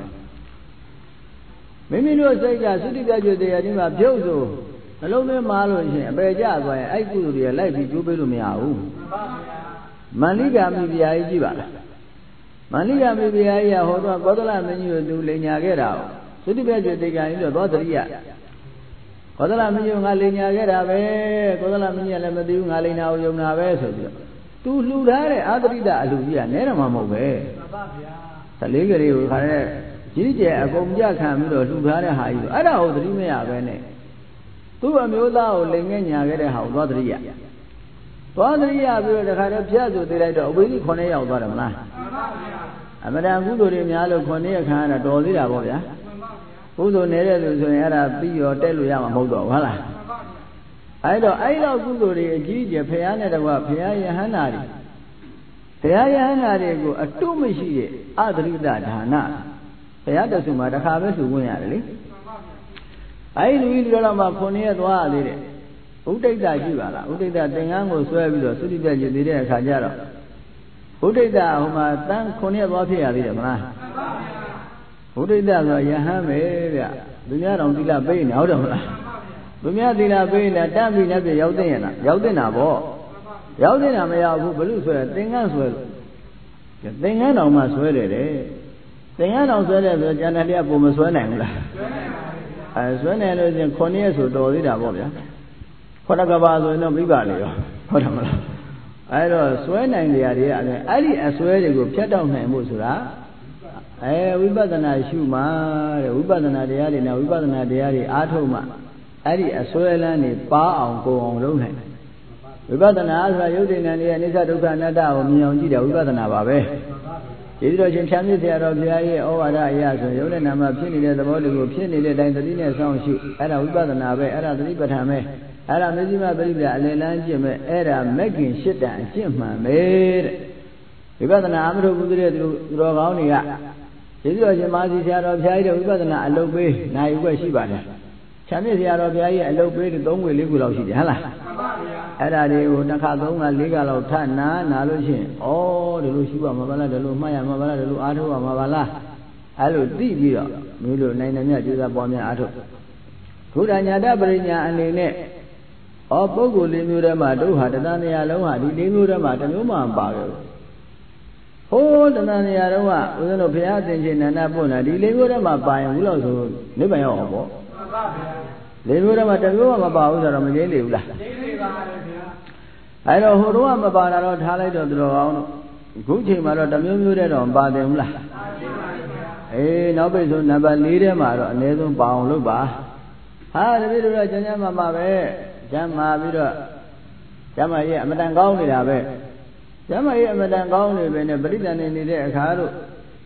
မိမိတို့စိတ်ကသုတိပြည့်တရားဒီမှာပြုတ်ဆိုနှလုံးသွင်းမာလို့ရှိရင်အပေကျသွားရင်အဲ့ကုသိုလ်တွေကလိုက်ပြီးကျိုးပေးလို့မရဘူးမန္လိကာမိဗျာကြီးကြည့်ပါလားမန္လိကာမိဗျာကြီးကဟောတော့ကောသလမင်းကြီးကိုသူလိန်ညာခဲ့တာသုတိပြည့်တရားကြီးတော့သောတရိယကောသလမင်းကြီးကငါလိန်ညာခဲ့တာပဲကောသလမင်းကြီးကလည်းမသိဘူးငါလိန်နာကိုယုံတာပဲဆိုပြီးတော့သူလှူထားတဲ့အာသရိတအလှကြီးကနဲတော့မှမဟုတ်ပဲသလေးကလေးကိုခါတဲ့ကြီးကျယ်အကုန်ကြခံပြီးတော့လှူထားတဲ့ဟာကြီးဆိုအဲ့ဒါကိုသတိမရပဲနဲ့သူ့အမျိုးသားကိုလိန်ငဲ့ညာခဲ့တဲ့ဟာကိုသွားသတိရသွားသတိရပြီးတော့တခါတော့ဖြတ်ဆိုသေးလိုက်တော့အဝိဇ္ဇခုနှစ်ရောက်သွားတယ်မလားအမတန်ကုသိုလ်တွေများလို့ခုနှစ်ရက်ခံရတာတော်သေးတာပေါ့ဗျာကုသိုလ်နေတဲ့လူဆိုရင်အဲ့ဒါပြီးရောတက်လို့ရမှာမဟုတ်တော့ဘူးဟုတ်လားအဲ့တော့အဲ့လောက်ကုသိုလ်တွေအကြီးကျယ်ဖရာနဲ့တကွဖရာယဟန္တာတွေတရားယဟန္တာတွေကိုအတုမရှိတဲ့အသရိတဒါနဘုရားတဆူမှာတစ်ခါပဲလှူဝင်ရတယ်လေအဲ့ဒီလူကြီးတို့တော့မှခုနှစ်ရက်သွားရသေးတယ်ဥဒိဋ္ဌရှိပါလားဥဒိဋ္ဌသင်္ကန်းကိုဆွဲပြီးတော့သုတိပြည့်သေးတဲ့အခါကျတော့ဥဒိဋ္ဌဟိုမှာတန်းခုနှစ်ရက်သွားဖြစ်ရသေးတယ်မလားဥဒိဋ္ဌဆိုယဟန်ပဲဗျသူများတော်သီလပေးနေဟုတ်တယ်မလားသူများသီလပေးနေတန်းပြီးနဲ့ပြရောက်တဲ့ရလားရောက်တဲ့နာပေါ့ရောက်တဲ့နာမရောက်ဘူးဘလို့ဆွဲသင်္ကန်းဆွဲသင်္ကန်းတော်မှဆွဲတယ်တဲ့သင်္ကန်းတော်ဆွဲတယ်ဆိုကျန်တဲ့တရားပုံမဆွဲနိုင်ဘူးလားအဲဆွဲနိုင်လို့ချင်းခုနှစ်ရက်ဆိုတော်သေးတာပေါ့ဗျာခုနကဘာဆိုရင်တော့ပြိပါလေရောဟုတ်တယ်မလားအဲတော့ဆွဲနိုင်တရားတွေကအဲ့ဒီအဆွဲတွေကိုဖြတ်တောက်နိုင်ဖို့ဆိုတာအဲဝိပဿနာရှုမှတဲ့ဝိပဿနာတရားတွေနဲ့ဝိပဿနာတရားတွေအားထုတ်မှအဲ့ဒီအဆွဲလန်းတွေပါအောင်ကိုအောင်လုပ်နိုင်ဝိပဿနာဆိုတာယုတ်တိဏ္ဍရဲ့အနိစ္စဒုက္ခအနတ္တကိုမြင်အောင်ကြည့်တယ်ဝိပဿနာပါပဲဒီလိုချင်းဖြံမြစ်ဆရာတော်ဘုရားရဲ့ဩဝါဒအရာဆိုရုပ်နဲ့နာမဖြစ်နေတဲ့သဘောတွေကိုဖြစ်နေတဲ့အတိုင်းသတိနဲ့စောင့်ရှုအဲ့ဒါဝိပဿနာပဲအဲ့ဒါသတိပဋ္ဌာန်ပဲအဲ့ဒါမဇ္ဈိမပရိပ္ပအလယ်လန်းကျင့်မဲ့အဲ့ဒါမဂ္ဂင်ရှစ်တန်အကျင့်မှန်ပဲတဲ့ဝိပဿနာအမထုတ်ဘူးတဲ့သူတော်ကောင်းတွေကဒီလိုချင်းမာစီဆရာတော်ဘုရားရဲ့ဝိပဿနာအလုပ်ပေးနိုင်ရွက်ရှိပါတယ်ဖြံမြစ်ဆရာတော်ဘုရားရဲ့အလုပ်ပေးသုံးခွေလေးခုလောက်ရှိတယ်ဟဟလားအဲ့ဒါတွေကိုတစ်ခါသုံးခါလေးခါလောက်ထနာနာလို့ရှိရင်ဩဒီလိုရှိပါမှာပါလားဒီလိုမှတ်ရမှာပါလားဒီလိုအားထုတ်ရမှာပါလားအဲ့လိုသိပြီးတော့မျိုးလိုနိုင်တယ်မြတ်ကျေးဇူးပွားများအားထုတ်ဘုရားညာတပရိညာအနေနဲ့ဩပုဂ္ဂိုလ်လေးမျိုးတည်းမှာတို့ဟာတဏှာနေရာလုံးဟာဒီလေးမျိုးတည်းမှာတစ်မျိုးမှမပါဘူးဟိုးတဏှာနေရာလုံးကဦးဇင်းတို့ဘုရားသင်္ချေနန္ဒပွင့်လာဒီလေးမျိုးတည်းမှာပါရင်ဘူးလို့ဆိုနိဗ္ဗာန်ရောက်အောင်ပေါ့လေးမျိုးတည်းမှာတစ်မျိုးမှမပါဘူးဆိုတော့မငြိမ့်လေဘူးလားအဲ့တော့ဟိုတော့မပါတာတော့ထားလိုက်တော့သူတော်ကောင်းတို့ခုချိန်မှာတော့တစ်မျိုးမျိုးတည်းတော့မပါတယ်ဘူးလားအေးနောက်ပိတ်ဆိုနံပါတ်လေးထဲမှာတော့အနည်းဆုံးပါအောင်လုပ်ပါဟာတပည့်တို့တော့ကျန်ကျန်မှာပါပဲကျမ်းမာပြီးတော့ကျမ်းမာရဲ့အမတန်ကောင်းနေတာပဲကျမ်းမာရဲ့အမတန်ကောင်းနေပဲနဲ့ပရိသတ်နေနေတဲ့အခါတို့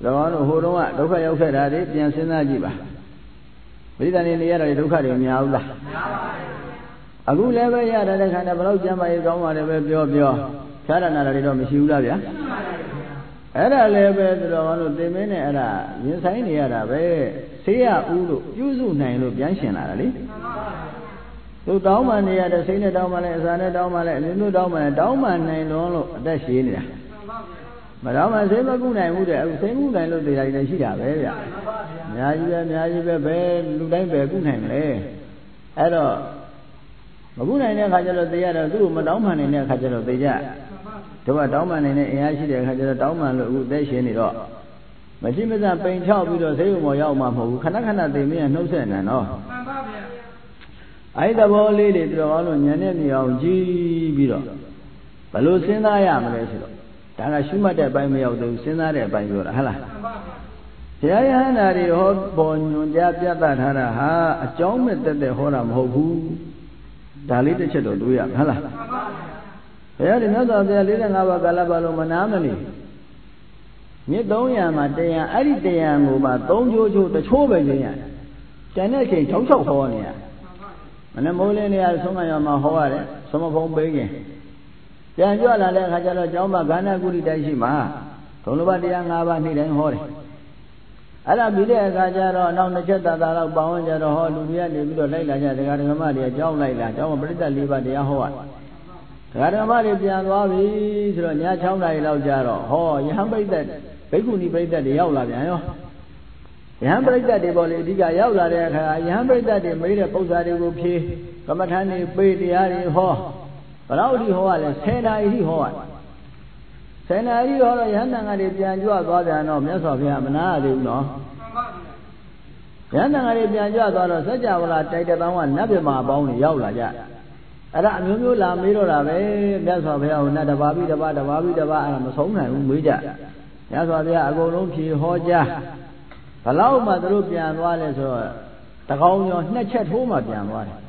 တော်တို့ဟိုတုန်းကဒုက္ခရောက်ခဲ့တာတွေပြန်စဉ်းစားကြည့်ပါပရိသတ်နေနေရတဲ့ဒုက္ခတွေမများဘူးလားများပါဘူးအခုလည်းပဲရတဲ့ခန္ဓာဘလို့ကျမ်းမာရေးကောင်းပါတယ်ပဲပြောပြောခြားရနာတွေတော့မရှိဘူးလားဗျာအဲ့ဒါလည်းပဲသူတော်တို့သင်မင်းနဲ့အဲ့ဒါရင်ဆိုင်နေရတာပဲဆေးရဦးလို့ပြုစုနိုင်လို့ပြန်ရှင်လာတာလေသူတောင်းမှနေရတဲ့စိတ်နဲ့တောင်းမှလည်းအစာနဲ့တောင်းမှလည်းအမျိုးမျိုးတောင်းမှလည်းတောင်းမှနိုင်လွန်းလို့အသက်ရှည်နေတာမတောင်းမှစိတ်မကုနိုင်ဘူးတဲ့အခုစိတ်ကုနိုင်လို့တရားတွေရှိတာပဲဗျအများကြီးပဲအများကြီးပဲဘယ်လူတိုင်းပဲကုနိုင်လဲအဲ့တော့မကုနိုင်တဲ့အခါကျတော့တရားတော့သူ့ကိုမတောင်းမှနိုင်တဲ့အခါကျတော့သိကြတို့ကတောင်းမှနိုင်တဲ့အင်အားရှိတဲ့အခါကျတော့တောင်းမှလို့အခုအသက်ရှည်နေတော့မရှိမစပိန်ချောက်ပြီးတော့စိတ်ုံပေါ်ရောက်မှမဟုတ်ဘူးခဏခဏသိမင်းကနှုတ်ဆက်နေတော့မှန်ပါဗျာအဲ့ဒီသဘောလေးတွေတော်တော်လို့ညံနေနေအောင်ကြည့်ပြီးတော့ဘယ်လိုစဉ်းစားရမလဲဆိုတော့ဒါကရှုမှတ်တဲ့အပိုင်းမရောက်သေးဘူးစဉ်းစားတဲ့အပိုင်းပြောတာဟုတ်လားဘုရားယဟန္တာတွေဟောပေါ်ညွန်ကြားပြသထားတာဟာအကြောင်းမဲ့တက်တဲ့ဟောတာမဟုတ်ဘူးဒါလေးတစ်ချက်တော့တွေးရမယ်ဟုတ်လားဘုရားဒီမြတ်စွာဘုရား၄၅ပါးကာလပတ်လုံးမနာမနေမြစ်သုံးရာမှာတရားအဲ့ဒီတရားကိုမှသုံးချိုးချိုးတချိုးပဲကျင်းရတယ်ကျန်တဲ့အချိန်၆၆ဟောနေရမနေ့မိုးလင်းနေရဆုံးမရမှာဟောရတယ်သမဖုံပေးခင်ပြန်ကြွလာတဲ့အခါကျတော့ကျောင်းမှာဂန္ဓကုရိတိုက်ရှိမှာဒုံလဘတရား၅ပါးနေ့တိုင်းဟောတယ်အဲ့ဒါပြီးတဲ့အခါကျတော့နောက်နှစ်ချက်သာသာလောက်ပေါင်းကြတော့ဟောလူတွေကနေပြီးတော့လိုက်လာကြတရားဓမ္မတွေကျောင်းလိုက်လာကျောင်းမှာပရိသတ်၄ပါးတရားဟောရတယ်တရားဓမ္မတွေပြန်သွားပြီဆိုတော့ည၆နာရီလောက်ကျတော့ဟောယဟန်ပရိသတ်ဘိက္ခုနီပရိသတ်တွေရောက်လာပြန်ရောယဟန်ပရိသတ်တွေပေါ်လေအဓိကရောက်လာတဲ့အခါယဟန်ပရိသတ်တွေမေးတဲ့ပု္ပ္ပာတွေကိုဖြေကမ္မထာနေပေးတရားတွေဟောဘယ်တော့ဒီဟောရလဲဆယ်နာရီဟောရတယ်ဆယ်နာရီဟောတော့ယဟန်တန်ဃာတွေပြန်ကြွသွားပြန်တော့မြတ်စွာဘုရားမနာရသေးဘူးနော်ယဟန်တန်ဃာတွေပြန်ကြွသွားတော့စัจ java လာတိုက်တဲ့တောင်းကနတ်ပြမအပေါင်းတွေရောက်လာကြအဲ့ဒါအမျိုးမျိုးလာမေးတော့တာပဲမြတ်စွာဘုရားကနတ်တပါးပြီးတပါးတပါးပြီးတပါးအဲ့ဒါမဆုံးနိုင်ဘူးမေးကြမြတ်စွာဘုရားအကုန်လုံးဖြေဟောကြားဘလောက်မှသူတို့ပြန်သွားလဲဆိုတော့တကောင်းကျော်နှစ်ချက်ထိုးမှပြန်သွားတယ်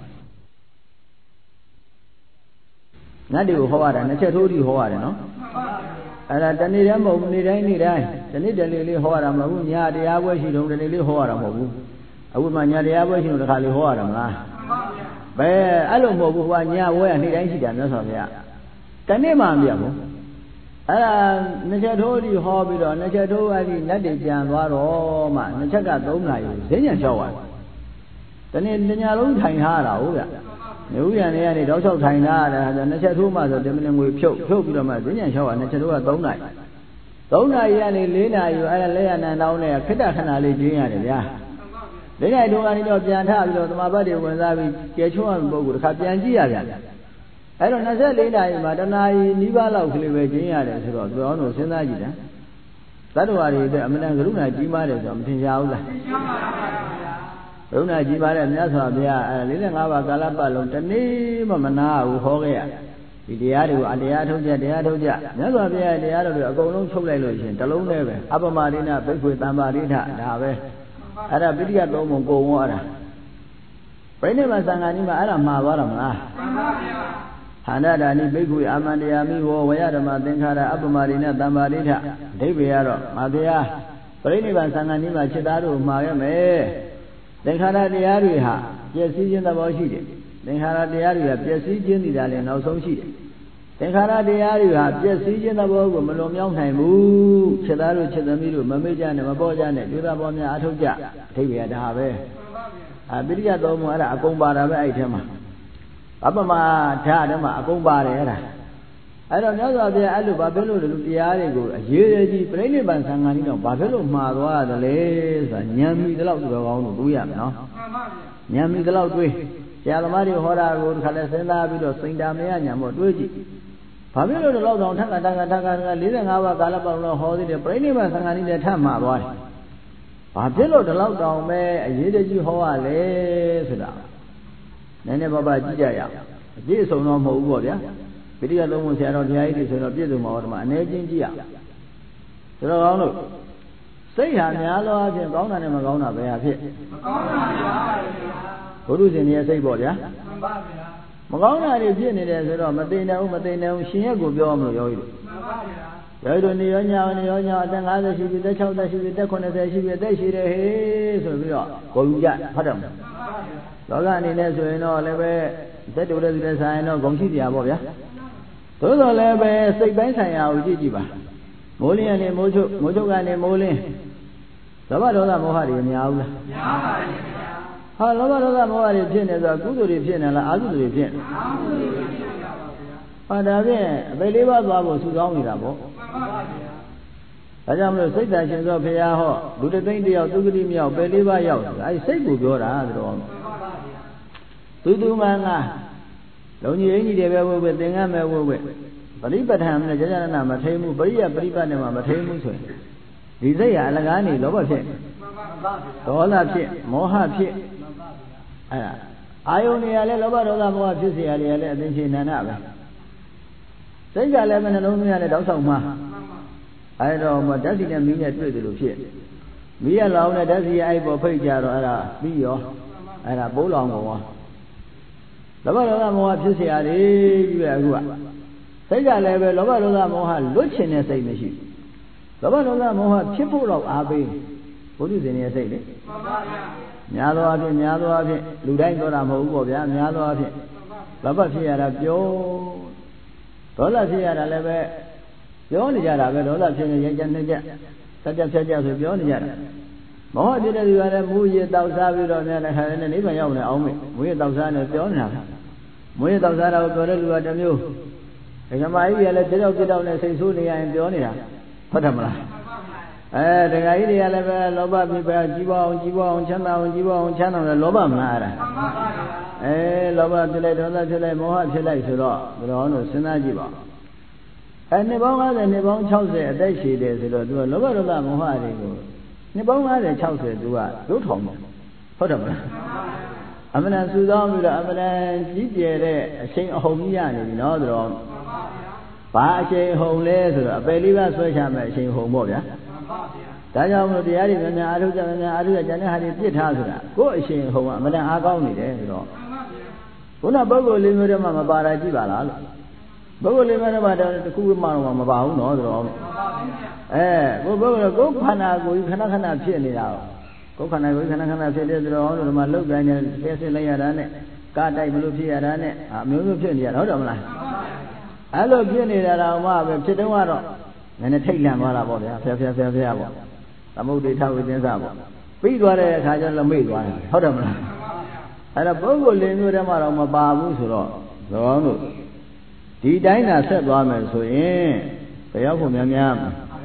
နတ်တွေကိုဟောရတာနှစ်ချက်ထိုးပြီးဟောရတယ်နော်အဲ့ဒါတနေ့တည်းမဟုတ်ဘူးနေ့တိုင်းနေ့တိုင်းတနေ့တည်းလေးလေးဟောရတာမဟုတ်ဘူးညတရားပွဲရှိတော့တနေ့လေးဟောရတာမဟုတ်ဘူးအခုမှညတရားပွဲရှိတော့တစ်ခါလေးဟောရတာမလားဘယ်အဲ့လိုမဟုတ်ဘူးကွာညဝဲကနေ့တိုင်းရှိတာမြတ်စွာဘုရားတနေ့မှမပြတ်ဘူးအဲ့ဒါနှစ်ချက်ထိုးပြီးဟောပြီးတော့နှစ်ချက်ထိုးအဲ့ဒီနတ်တွေပြန်သွားတော့မှနှစ်ချက်ကသုံးနာရီဈဉ္ညာလျှောက်ရတယ်တနေ့တညာလုံးထိုင်ထားတာဟုတ်ဗျနေဥရံတွေကနေတောက်လျှောက်ထိုင်ထားတာဆိုနှစ်ချက်ထိုးမှဆိုတမင်ငွေဖြုတ်ဖြုတ်ပြီးတော့မှဈဉ္ညာလျှောက်ရနှစ်ချက်ထိုးကသုံးနာရီသုံးနာရီကနေလေးနာရီအဲ့ဒါလက်ရနန်တောင်းနဲ့ခိတ္တခဏလေးကျင်းရတယ်ဗျာလေးနာရီတုန်းကနေတော့ပြန်ထပြီးတော့သမာပတ်တွေဝင်စားပြီးကျဲချုံးရတဲ့ပုဂ္ဂိုလ်တစ်ခါပြန်ကြည့်ရပြန်အဲ့တော့နှစ်လေးနာရီမှာတနာရီနီးပါးလောက်ကလေးပဲကျင်းရတယ်ဆိုတော့သူအောင်တို့စဉ်းစားကြည့်တယ်သတ္တဝါတွေအတွက်အမှန်တန်ကရုဏာကြီးမားတယ်ဆိုတော့မထင်ရှားဘူးလားထင်ရှားပါပါဗျာကရုဏာကြီးမားတဲ့မြတ်စွာဘုရားအဲ၄၅ပါးကာလပတ်လုံးတနေ့မှမနာဘူးဟောခဲ့ရဒီတရားတွေကိုအတရားထုတ်ကြတရားထုတ်ကြမြတ်စွာဘုရားတရားတော်တွေအကုန်လုံးချုပ်လိုက်လို့ရှင်တစ်လုံးနဲ့ပဲအပမရိဏဘိက္ခွေတမ္ပါရိဋ္ဌဒါပဲအဲ့ဒါပိဋကသုံးပုံကိုဝေါ်ရတာပြိဋိဘသံဃာကြီးမှာအဲ့ဒါမှာသွားတာမလားမှန်ပါဗျာဟန္တာဒါနိဘိက္ခုအာမန္တယာမိဝဝယဓမ္မသင်္ခါရအပမရိဏတမ္ပါရိဋ္ဌအဓိပ္ပာယ်ကတော့ငါတရားပြိဋိဘသံဃာကြီးမှာจิตသားတို့မှာရမယ်သင်္ခါရတရားတွေဟာပျက်စီးခြင်းသဘောရှိတယ်သင်္ခါရတရားတွေကပျက်စီးခြင်းတည်တာလည်းနောက်ဆုံးရှိတယ်သင်္ခါရတရားတွေဟာပျက်စီးခြင်းသဘောကိုမလွန်မြောက်နိုင်ဘူးจิตသားတို့จิตသမီးတို့မမေ့ကြနဲ့မပေါ်ကြနဲ့ဒုသဘောများအထုတ်ကြအဓိပ္ပာယ်ဒါပဲအပိဋကသုံးပုံအဲ့ဒါအကုန်ပါတာပဲအဲ့ထဲမှာအပမဓာတ်ထဲမှာအကုန်ပါတယ်အဲ့ဒါအဲ့တော့မြတ်စွာဘုရားအဲ့လိုဘာဖြစ်လို့လဲတရားတွေကိုအရေးကြီးပြိဋိဘံသံဃာကြီးတော့ဘာဖြစ်လို့မှားသွားတယ်လဲဆိုတာဉာဏ်မိသလောက်သူတော်ကောင်းတို့တွေးရမယ်နော်မှန်ပါဗျာဉာဏ်မိသလောက်တွေးဆရာသမားတွေဟောတာကိုတစ်ခါလဲစဉ်းစားပြီးတော့စိန်တာမရညာမို့တွေးကြည့်ဘာဖြစ်လို့တော့တောင်ထက်ကတန်ကထက်က၄၅ပါးကာလပတ်လုံးဟောသေးတယ်ပြိဋိဘံသံဃာကြီးလည်းထပ်မှာသွားတယ်ဘာဖြစ်လို့ဒီလောက်တောင်ပဲအရေးကြီးဟောရလဲဆိုတာနည်းနည်းပါးပါးကြည့်ကြရအောင်အပြည့်အစုံတော့မဟုတ်ဘူးပေါ့ဗျာပိဋကသုံးပုံဆရာတော်ဘုရားကြီးတွေဆိုတော့ပြည့်စုံမှာဟောတယ်မှာအနေချင်းကြည့်ရဆိုတော့ကောင်းလို့စိတ်ဟာများသောအားဖြင့်ကောင်းတာနဲ့မကောင်းတာပဲဟာဖြစ်မကောင်းတာပါဗျာဘုရုရှင်ရဲ့စိတ်ပေါ့ဗျာမှန်ပါဗျာမကောင်းတာတွေဖြစ်နေတယ်ဆိုတော့မသိနေဘူးမသိနေဘူးရှင်ရဲ့ကိုပြောမလို့ရောကြီးမှန်ပါဗျာယောတို့နေရောညောင်းနေရောညောင်းအသက်၅၀ရှိပြီအသက်၆၀ရှိပြီအသက်၇၀ရှိပြီအသက်ရှိတယ်ဟေးဆိုပြီးတော့ကိုယ်ယူကြဟုတ်တယ်မလားလောကအနေနဲ့ဆိုရင်တော့လည်းပဲသက်တူတဲ့သူတဲ့ဆိုင်တော့ဂုံရှိကြပါဗျာသို့တော်လည်းပဲစိတ်ပိုင်းဆိုင်ရာကိုကြည့်ကြည့်ပါမိုးလင်းကနေမိုးချုပ်မိုးချုပ်ကနေမိုးလင်းလောဘဒေါသမောဟတွေများဘူးလားများပါဘူးဟာလောဘဒေါသမောဟတွေဖြစ်နေဆိုကုသိုလ်တွေဖြစ်နေလားအကုသိုလ်တွေဖြစ်နေအကုသိုလ်တွေဖြစ်နေပါဗျာဟာဒါဖြင့်အပေလေးပါးသွားဖို့စုဆောင်းနေတာပေါ့မှန်ပါဗျာဒါကြောင့်မလို့စိတ်ဓာတ်ရှင်သောဘုရားဟောလူတသိန်းတယောက်သူဂတိမြောက်ပေလေးပါးရောက်တယ်အဲဒီစိတ်ကိုပြောတာတော်သူသူမှန်ကလုံကြီးအင်းကြီးတွေပဲဝဲဝဲသင်္ကန်းပဲဝဲဝဲပရိပဋ္ဌာန်နဲ့ကြာကြာနာမထိန်မှုပရိယပရိပတ်နဲ့မှမထိန်မှုဆိုရင်ဒီစိတ်ဟာအလကားနေလောဘဖြစ်ဒေါသဖြစ်မောဟဖြစ်အဲ့ဒါအာယုန်တွေကလည်းလောဘဒေါသမောဟဖြစ်เสียရတယ်လည်းအသိချင်းနန္ဒပဲစိတ်ကလည်းမနှလုံးသွင်းရတဲ့တောက်ဆောင်မှာအဲ့တော့မဓာတ်စီနဲ့မီးနဲ့တွေ့တယ်လို့ဖြစ်မီးရလောင်နဲ့ဓာတ်စီအဲ့ပေါ်ဖိတ်ကြတော့အဲ့ဒါပြီးရောအဲ့ဒါပိုးလောင်ကုန်ရောလောဘဒေါသမောဟဖြစ်เสียရတယ်ကြီးပဲအခုကစိတ်ကလည်းပဲလောဘဒေါသမောဟလွတ်ချင်တဲ့စိတ်မရှိလောဘဒေါသမောဟဖြစ်ဖို့တော့အားပေးဘုဒ္ဓဇင်ရဲ့စိတ်လေမှန်ပါဗျာများသောအားဖြင့်များသောအားဖြင့်လူတိုင်းပြောတာမဟုတ်ဘူးပေါ့ဗျာများသောအားဖြင့်လောဘဖြစ်ရတာပြောဒေါသဖြစ်ရတာလည်းပဲပြောနေကြတာပဲဒေါသဖြစ်နေရင်ကြနေကြစัจ ဖြတ်ကြဆိုပြောနေကြတာမောဟဖြစ်တဲ့သူကလည်းမူရတောက်စားပြီးတော့များလည်းခါနေနိဗ္ဗာန်ရောက်နေအောင်မေမူရတောက်စားနေပြောနေတာမူရတောက်စားတာကိုပြောတဲ့လူကတစ်မျိုးဓမ္မကြီးကလည်းကြောက်ကြောက်နဲ့စိတ်ဆိုးနေရရင်ပြောနေတာဟုတ်တယ်မလားအဲဒကာကြီးတွေကလည်းပဲလောဘပြပဲကြီးပွားအောင်ကြီးပွားအောင်ချမ်းသာအောင်ကြီးပွားအောင်ချမ်းသာတယ်လောဘမလားအဲ့ဒါအဲလောဘဖြစ်လိုက်ဒေါသဖြစ်လိုက်မောဟဖြစ်လိုက်ဆိုတော့ဘယ်လိုအောင်လို့စဉ်းစားကြည့်ပါအဲနှစ်ပေါင်း၅၀နှစ်ပေါင်း၆၀အသက်ရှည်တယ်ဆိုတော့သူကလောဘဒေါသမောဟတွေကိုနှစ်ပေါင်း၅၀ ၆၀သူကတို့ထောင်တယ်ဟုတ်တယ်မလားအမှန်တန်စူသောပြီးတော့အမှန်တန်ကြီးကျယ်တဲ့အချိန်အဟုန်ကြီးရနေပြီနော်ဆိုတော့ဘာအချိန်ဟုန်လဲဆိုတော့အပယ်လေးပါးဆွဲချမယ်အချိန်ဟုန်ပေါ့ဗျာဒါကြောင့်မလို့တရားတွေများများအားထုတ်ကြများများအားထုတ်ကြကျန်တဲ့ဟာတွေပြစ်ထားဆိုတာကိုယ့်အချိန်ဟုန်ကအမှန်တန်အားကောင်းနေတယ်ဆိုတော့ခုနပုဂ္ဂိုလ်လေးမျိုးတည်းမှမပါတာကြည့်ပါလားလို့ပုဂ္ဂိုလ်လေးမျိုးတည်းမှတခုမှတော့မပါဘူးနော်ဆိုတော့အဲကိုပုဂ္ဂိုလ်ကိုခန္ဓာကိုယ်ခဏခဏဖြစ်နေတာကိုခန္ဓာကိုယ်ခဏခဏဖြစ်တဲ့ဆိုတော့ဟောဒီမှာလုတ်တိုင်းနဲ့ဆဲဆဲလိုက်ရတာနဲ့ကားတိုက်မလို့ဖြစ်ရတာနဲ့အမျိုးမျိုးဖြစ်နေရတာဟုတ်တယ်မလားအဲ့လိုဖြစ်နေတာတော့မှပဲဖြစ်တော့ကတော့နည်းနည်းထိတ်လန့်သွားတာပေါ့ဗျာဖျားဖျားဖျားဖျားပေါ့သမုဒ္ဒိထဝိသင်းစားပေါ့ပြီးသွားတဲ့အခါကျတော့မေ့သွားတယ်ဟုတ်တယ်မလားအဲ့တော့ပုဂ္ဂိုလ်လေးမျိုးတည်းမှတော့မပါဘူးဆိုတော့ဇောင်းတို့ဒီတိုင်းသာဆက်သွားမယ်ဆိုရင်ဘယ်ရောက်ဖို့များများ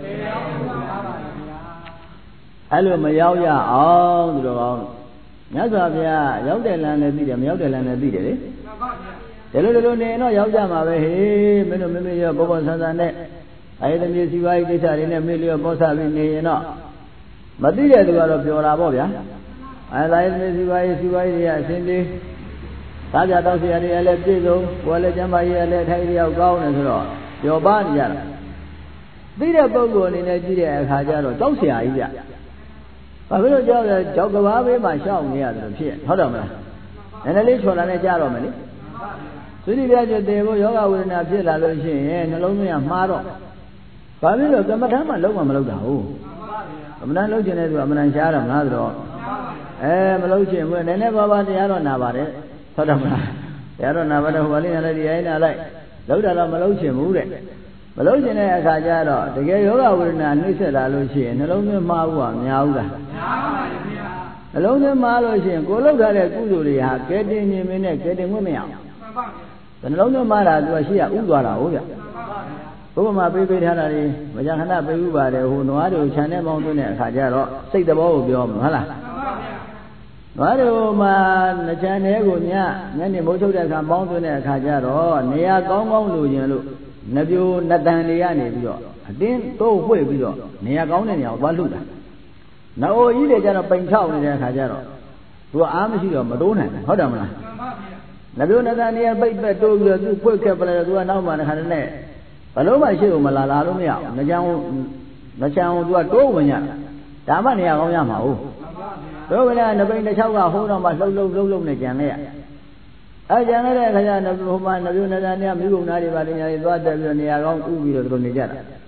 အဲ့လိုမရောက်ရအောင်သူတော်ကောင်းမြတ်စွာဘုရားရောက်တဲ့လမ်းလည်းသိတယ်မရောက်တဲ့လမ်းလည်းသိတယ်လေဒီလိုလိုနေတော့ရောက်ကြမှာပဲဟေးမင်းတို့မမေရောဘောဘောဆန်းဆန်းနဲ့အဲ့ဒီမြေစီဝါးကြီးကိစ္စတွေနဲ့မေ့လျော့ပေါ်ဆပြီးနေရင်တော့မသိတဲ့သူကတော့ပြောတာပေါ့ဗျာအဲ့ဒါအဲ့ဒီမြေစီဝါးကြီးစီဝါးကြီးတွေကအရှင်းသေးသားပြတောက်เสียတွေလည်းပြည့်စုံကိုယ်လည်းကျမ်းမာရေးလည်းထိုင်ရောက်ကောင်းတယ်ဆိုတော့ပျော်ပါနေကြတာသိတဲ့ပုဂ္ဂိုလ်အနေနဲ့ကြည့်တဲ့အခါကျတော့ကြောက်เสียကြီးဗျဘာဖြစ်လို့ကြောက်လဲကြောက်ကဘာဘေးမှာရှောက်နေရတယ်လို့ဖြစ်ဟုတ်တယ်မလားနည်းနည်းလေးချော်လာနဲ့ကြားတော့မယ်လေသုတိပြကျတေဖို့ယောဂဝေဒနာဖြစ်လာလို့ရှိရင်နှလုံးသွင်းမှားတော့ဘာဖြစ်လို့ကမ္မထမ်းမှလုံးဝမလုံးတာဟုတ်ကမ္မထမ်းလုံးချင်တဲ့သူကအမှန်တန်ရှားတော့မလားဆိုတော့အဲမလုံးချင်ဘူးနည်းနည်းပါးပါးတရားတော့နာပါတယ်ဟုတ်တယ်မလားတရားတော့နာပါတယ်ဟိုကလေးနာလိုက်ဒီအိုင်းနာလိုက်လုံးတာတော့မလုံးချင်ဘူးတဲ့မလုံးချင်တဲ့အခါကျတော့တကယ်ယောဂဝေဒနာနှိမ့်ဆက်လာလို့ရှိရင်နှလုံးသွင်းမှားဘူးကများဘူးလားများပါပါဗျာနှလုံးသွင်းမှားလို့ရှိရင်ကိုလောက်ထားတဲ့ကုသိုလ်တွေဟာကဲတင်ခြင်းမင်းနဲ့ကဲတင်ခွင့်မရအောင်မှန်ပါဗျာနှလုံးသွင်းမှားတာသူကရှိရဥသွားတာဟုတ်ဗျာဘုရားမှာပေးပေးထားတာတွေမကြခဏပေးဥပါတယ်ဟိုနွားတွေကိုခြံထဲပေါင်းသွင်းတဲ့အခါကျတော့စိတ်သဘောကိုပြောမှာဟုတ်လားမှန်ပါဗျာနွားတွေကိုမှနှချမ်းထဲကိုညညနေမိုးချုပ်တဲ့အခါပေါင်းသွင်းတဲ့အခါကျတော့နေရာကောင်းကောင်းလိုချင်လို့နှပြိုနှတန်တွေကနေပြီးတော့အတင်းတိုးဝှေ့ပြီးတော့နေရာကောင်းတဲ့နေရာကိုသွားလှုပ်တာ။နိုးကြီးတွေကျတော့ပိန်ချောက်နေတဲ့အခါကျတော့သူကအားမရှိတော့မတိုးနိုင်ဘူးဟုတ်တယ်မလား။မှန်ပါဗျာ။နှပြိုနှတန်တွေပိတ်ပက်တိုးပြီးတော့သူဖွင့်ခဲ့ပလဲသူကနောက်မှတစ်ခါတည်းနဲ့ဘလို့မှရှိလို့မလာလာလို့မရဘူး။ငကြံငကြံသူကတိုးဝင်ရဒါမှနေရာကောင်းရမှာဟုတ်။မှန်ပါဗျာ။တိုးဝင်ရနှပိန်တစ်ချောက်ကဟိုးတော့မှလှုပ်လှုပ်လှုပ်လှုပ်နေကြံလိုက်ရ။အဲကြံလိုက်တဲ့အခါကျတော့ဟိုမှာနှပြိုနှတန်တွေကမိဘုံသားတွေပါတင်ညာတွေသွားတက်ပြီးတော့နေရာကောင်းဥပြီးတော့သူတို့နေကြတာ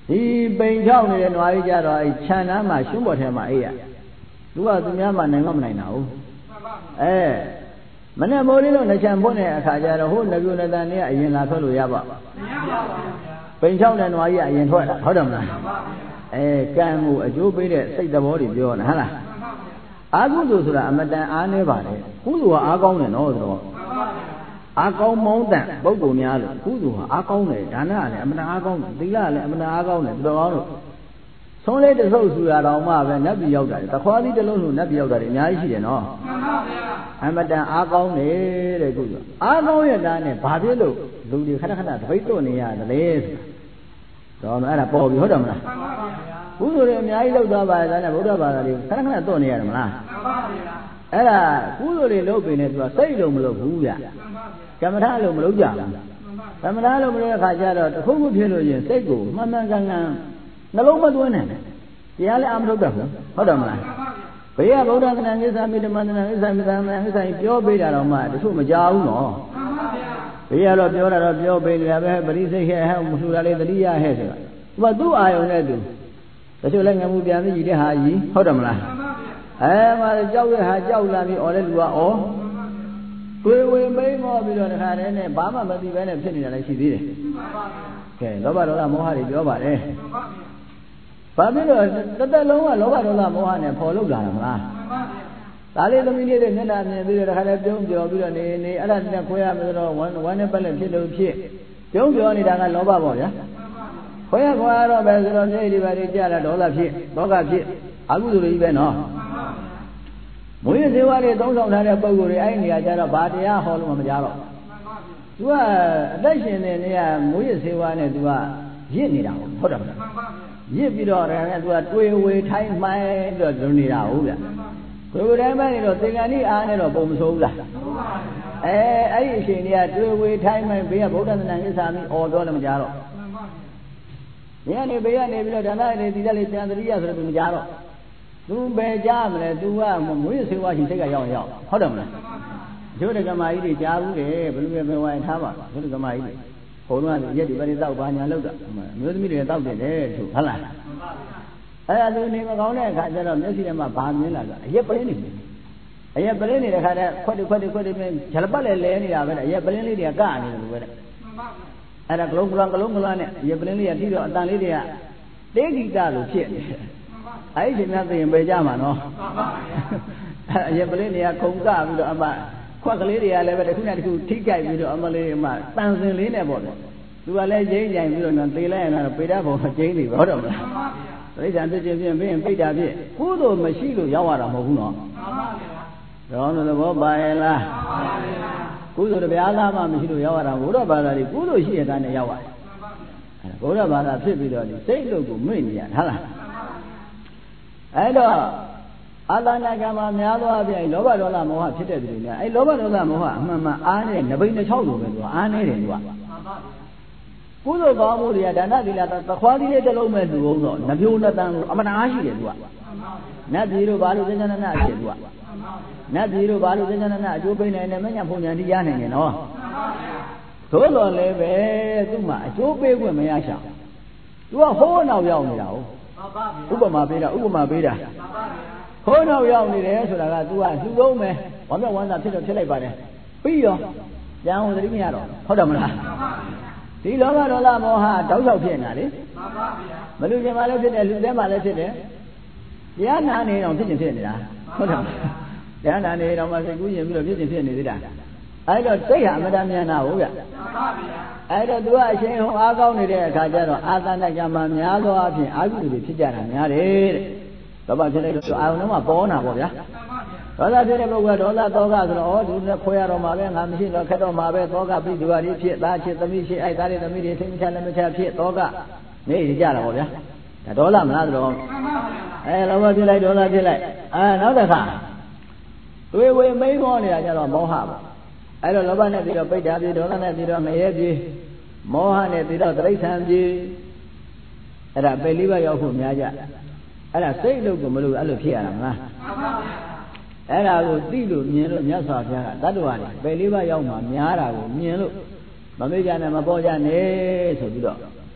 ဒီပိန်ချောက်နေတဲ့နွားကြီးကြတော့အဲခြံနားမှာရှုံးပေါ်ထဲမှာအေးရသူကသူများမှနိုင်မမနိုင်တာဟုတ်အဲမနဲ့မိုးလေးတော့နှချံဖွင့်တဲ့အခါကျတော့ဟိုနပြိုနတန်နေကအရင်လာထွက်လို့ရပါမရပါဘူးပိန်ချောက်တဲ့နွားကြီးကအရင်ထွက်တာဟုတ်တယ်မလားအဲကံကိုအကျိုးပေးတဲ့စိတ်သဘောတွေပြောတာဟုတ်လားအာကုသိုလ်ဆိုတာအမတန်အားနည်းပါလေကုသိုလ်ကအားကောင်းတယ်နော်ဆိုတော့အားကောင်းမောင်းတန်ပုဂ္ဂိုလ်များလို့ကုသိုလ်ဟာအားကောင်းတယ်ဒါနကလည်းအမတန်အားကောင်းတယ်သီလကလည်းအမတန်အားကောင်းတယ်တော်ကောင်းလို့ဆုံးလေးတစ်ဆုပ်ဆူရတော်မှပဲနတ်ပြည်ရောက်တာတခွားသီးတစ်လုံးလို့နတ်ပြည်ရောက်တာတွေအများကြီးရှိတယ်နော်အမတန်အားကောင်းတယ်တဲ့ကုသိုလ်အားကောင်းရတာနဲ့ဘာဖြစ်လို့လူတွေခဏခဏတပိတ်တော့နေရတယ်လဲတော့အဲ့ဒါပေါ်ပြီဟုတ်တယ်မလားကုသိုလ်တွေအများကြီးလုပ်သွားပါရဲ့ဒါနဲ့ဗုဒ္ဓဘာသာတွေခဏခဏတော့နေရတယ်မလားအဲ့ဒါကုသိုလ်တွေလုပ်ပြီးနေသူကစိတ်လုံးမလုပ်ဘူးဗျကမ္မထာလုံးမလုပ်ကြဘူးကမ္မထာလုံးမလုပ်တဲ့ခါကျတော့တခုခုဖြစ်လို့ရင်စိတ်ကိုမှန်မှန်ကန်ကန်နှလုံးမသွင်းနိုင်ဘူးတရားလည်းအမလုပ်တတ်ဘူးဟုတ်တယ်မလားဘေးကဗုဒ္ဓသနာကိစ္စမိဓမ္မသနာကိစ္စမိသနာကိစ္စပြောပေးတာတော့မှတချို့မကြောက်ဘူးနော်ဘေးကတော့ပြောတာတော့ပြောပေးနေတာပဲပရိစိတ်ဟဲ့ဟဲ့မလှူတာလေတတိယဟဲ့ဆိုတာသူကသူ့အာယုံနဲ့သူတချို့လည်းငမှုပြန်ပြီးကြည့်တဲ့ဟာကြီးဟုတ်တယ်မလားအဲမှာကြောက်တဲ့ဟာကြောက်လာပြီးអော်တဲ့လူကဩတွေးဝေမိန်မောပြီးတော့တခါတည်းနဲ့ဘာမှမသိဘဲနဲ့ဖြစ်နေတာလည်းရှိသေးတယ်ကဲလောဘဒေါသမောဟတွေပြောပါတယ်ဘာဖြစ်လို့တစ်သက်လုံးကလောဘဒေါသမောဟနဲ့ပေါ်လို့လာတာမလားဒါလေးသမီးလေးတွေမျက်နှာမြင်ပြီးတော့တခါတည်းပြုံးပြောပြီးတော့နေနေအဲ့ဒါနဲ့ခွဲရမယ်ဆိုတော့ဝမ်းဝမ်းနဲ့ပတ်လက်ဖြစ်လို့ဖြစ်ပြုံးပြောနေတာကလောဘပေါ့ဗျာခွဲရခွာရတော့ပဲဆိုတော့မျက်ရည်တွေပါတွေကြာလာဒေါသဖြစ်ဒေါကဖြစ်အကုသိုလ်တွေကြီးပဲနော်မွေးစေဝါတွေသုံးဆောင်ထားတဲ့ပုံကိုယ်တွေအဲ့ဒီနေရာကျတော့ဘာတရားဟောလို့မကြတော့သူကအသက်ရှင်တဲ့နေရာမွေးစေဝါနဲ့သူကရစ်နေတာဟုတ်တယ်မလားရစ်ပြီးတော့လည်းသူကတွေးဝေထိုင်းမှိုင်းတော့ဒုနေတာဟုတ်ဗျတွေးဝေထိုင်းမှိုင်းနေတော့သင်္ကန်းကြီးအားနဲ့တော့ပုံမဆိုးဘူးလားအဲအဲ့ဒီအချိန်တွေကတွေးဝေထိုင်းမှိုင်းဘေးကဗုဒ္ဓသနာကိစ္စမီအော်တော့လည်းမကြတော့ဒီကနေဘေးကနေပြီးတော့ဒါနတွေသီလလေးပြန်တရိယဆိုတော့မကြတော့သူပဲကြားမလဲသူကမွေးဆေးဝါးရှင်စိတ်ကရောက်ရောက်ဟုတ်တယ်မလားကျိုးတက္ကမကြီးတွေကြားဘူးတယ်ဘယ်လိုပဲဝိုင်းထားပါကျိုးတက္ကမကြီးတွေဘုံတော့ရက်ဒီပရိသောက်ဘာညာလောက်တာမျိုးသမီးတွေတောက်တယ်တဲ့သူဟုတ်လားအဲ့ဒါသူနေမကောင်းတဲ့အခါကျတော့မျက်စိထဲမှာဘာမြင်လာလဲအရက်ပလင်းနေတယ်အရက်ပလင်းနေတဲ့ခါကျခွက်တွေခွက်တွေခွက်တွေပြင်ဂျလပတ်လဲလဲနေတာပဲအရက်ပလင်းလေးတွေကကနေတယ်လို့ပဲတဲ့အဲ့ဒါကလုံးကလုံးကလုံးကလုံးနဲ့အရက်ပလင်းလေးကပြီးတော့အတန်လေးတွေကတေဂိတလို့ဖြစ်နေတယ်အဲ့ဒီချိန်မှသိရင်ပဲကြမှာနော်အရက်ပလင်းတွေကခုံကပြီးတော့အမခွက်ကလေးတွေကလည်းပဲတစ်ခုနဲ့တစ်ခုထိကြိုက်ပြီးတော့အမလေးအမတန်စင်လေးနဲ့ပေါ့လေသူကလည်းကျင်းကြိုင်ပြီးတော့သေလိုက်ရင်တော့ပေတတ်ပုံကျင်းနေပါဟုတ်တယ်မလားတိရစ္ဆာန်ဖြစ်ခြင်းဖြင့်ဘင်းပိတ်တာဖြင့်ကုသိုလ်မရှိလို့ရောက်ရတာမဟုတ်ဘူးနော်တော့သဘောပါရဲ့လားကုသိုလ်တရားသားမှမရှိလို့ရောက်ရတာဘုရားဘာသာတွေကုသိုလ်ရှိရတဲ့နဲ့ရောက်ရတယ်ဘုရားဘာသာဖြစ်ပြီးတော့ဒီစိတ်လို့ကိုမိတ်နေရဟုတ်လားအဲ့တော့အာသနာကံမှာများသောအားဖြင့်လောဘဒေါသမောဟဖြစ်တဲ့သူတွေများအဲ့လောဘဒေါသမောဟအမှန်မှန်အားနဲ့နဘိန်းတစ်ချောက်လိုပဲသူကအားနေတယ်သူကကုသိုလ်ကောင်းမှုတွေကဒါနသီလသခွားသီးလေးတစ်လုံးမဲ့သူဟုတ်တော့နပြိုးနတန်ကိုအမှန်အားရှိတယ်သူကနတ်ပြည်တို့ဘာလို့သင်္ကြန်နာအဖြစ်သူကနတ်ပြည်တို့ဘာလို့သင်္ကြန်နာအကျိုးပေးနိုင်တယ်မညာဖုန်ညာတိရနိုင်တယ်နော်သို့တော်လည်းပဲသူ့မှာအကျိုးပေးခွင့်မရရှာသူကဟိုးနောက်ရောက်နေတာဟုတ်ဥပမာပေးတာဥပမာပေးတာဟိုးနောက်ရောက်နေတယ်ဆိုတာက तू ကလှူလုံးမယ်ဝမ်းမြောက်ဝမ်းသာဖြစ်တော့ဖြစ်လိုက်ပါတယ်ပြီးရောပြန်ဝင်သတိမရတော့ဟုတ်တယ်မလားဒီလောဘဒေါသမောဟတောက်လျှောက်ဖြစ်နေတာလေမလူချင်းမှလည်းဖြစ်တယ်လူသေးမှလည်းဖြစ်တယ်တရားနာနေတော့ဖြစ်နေဖြစ်နေတာဟုတ်တယ်တရားနာနေတော့မှစိတ်ကူးရင်ပြီးတော့ဖြစ်နေဖြစ်နေသေးတာအဲ့တော့စိတ်ဟာအမတန်မြန်တာဟုတ်ဗျအဲ့တော့ तू ကအရှင်ဟောအားကောင်းနေတဲ့အခါကျတော့အာသနာကမှာများသောအားဖြင့်အာဟုတွေဖြစ်ကြတာများတယ်တဲ့လောဘဖြစ်လိုက်တော့အာယုံထဲမှာပေါ်နာပေါ့ဗျာဒေါသဖြစ်တဲ့ပုဂ္ဂိုလ်ကဒေါသတောကဆိုတော့ဩဒီနဲ့ခွဲရတော့မှာပဲငါမရှိတော့ခက်တော့မှာပဲတောကပြီးဒီပါလေးဖြစ်သားဖြစ်သမီးဖြစ်အဲ့သားလေးသမီးတွေထိမချလည်းမချဖြစ်တောကနေကြတာပေါ့ဗျာဒါဒေါသမလားဆိုတော့အဲလောဘဖြစ်လိုက်ဒေါသဖြစ်လိုက်အဲနောက်တစ်ခါတွေးဝေမိန်ခေါ်နေတာကြတော့မောဟပေါ့အဲ့တော့လောဘနဲ့ပြီးတော့ပိဋ္ဌာပြေဒေါသနဲ့ပြီးတော့ငရဲပြေမောဟနဲ့ပြီးတော့တိရစ္ဆာန်ပြေအဲ့ဒါပယ်လေးပါးရောက်ဖို့များကြအဲ့ဒါစိတ်လို့ကိုမလို့အဲ့လိုဖြစ်ရတာမလားအဲ့ဒါကိုသိလို့မြင်လို့မြတ်စွာဘုရားကတတ္တဝါတွေပယ်လေးပါးရောက်မှများတာကိုမြင်လို့မမေ့ကြနဲ့မပေါ်ကြနဲ့ဆိုပြီးတော့အ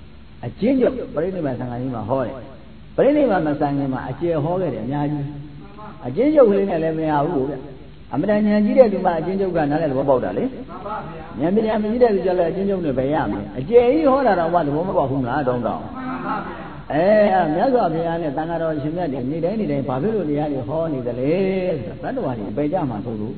အကျဉ်းချုပ်ပြိဋိဘံသံဃာကြီးမှာဟောတယ်ပြိဋိဘံမဆိုင်ခင်မှာအကျေဟောခဲ့တယ်အများကြီးအကျဉ်းချုပ်ကလေးနဲ့လည်းမရဘူးဗျအမတန်ဉာဏ်ကြီးတဲ့သူမှအကျဉ်းချုပ်ကနားလည်းသဘောပေါက်တာလေဉာဏ်ပညာမကြီးတဲ့သူကျလည်းအကျဉ်းချုပ်နဲ့ပဲရမယ်အကျေကြီးဟောတာတော့မှသဘောမပေါက်ဘူးလားတောင်းတောင်းအဲမြတ်စွာဘုရားနဲ့တန်ဃာတော်ရှင်မြတ်တွေနေ့တိုင်းနေ့တိုင်းဘာဖြစ်လို့တရားတွေဟောနေသလဲဆိုတာတတ္တဝါတွေပယ်ကြမှာဆိုလို့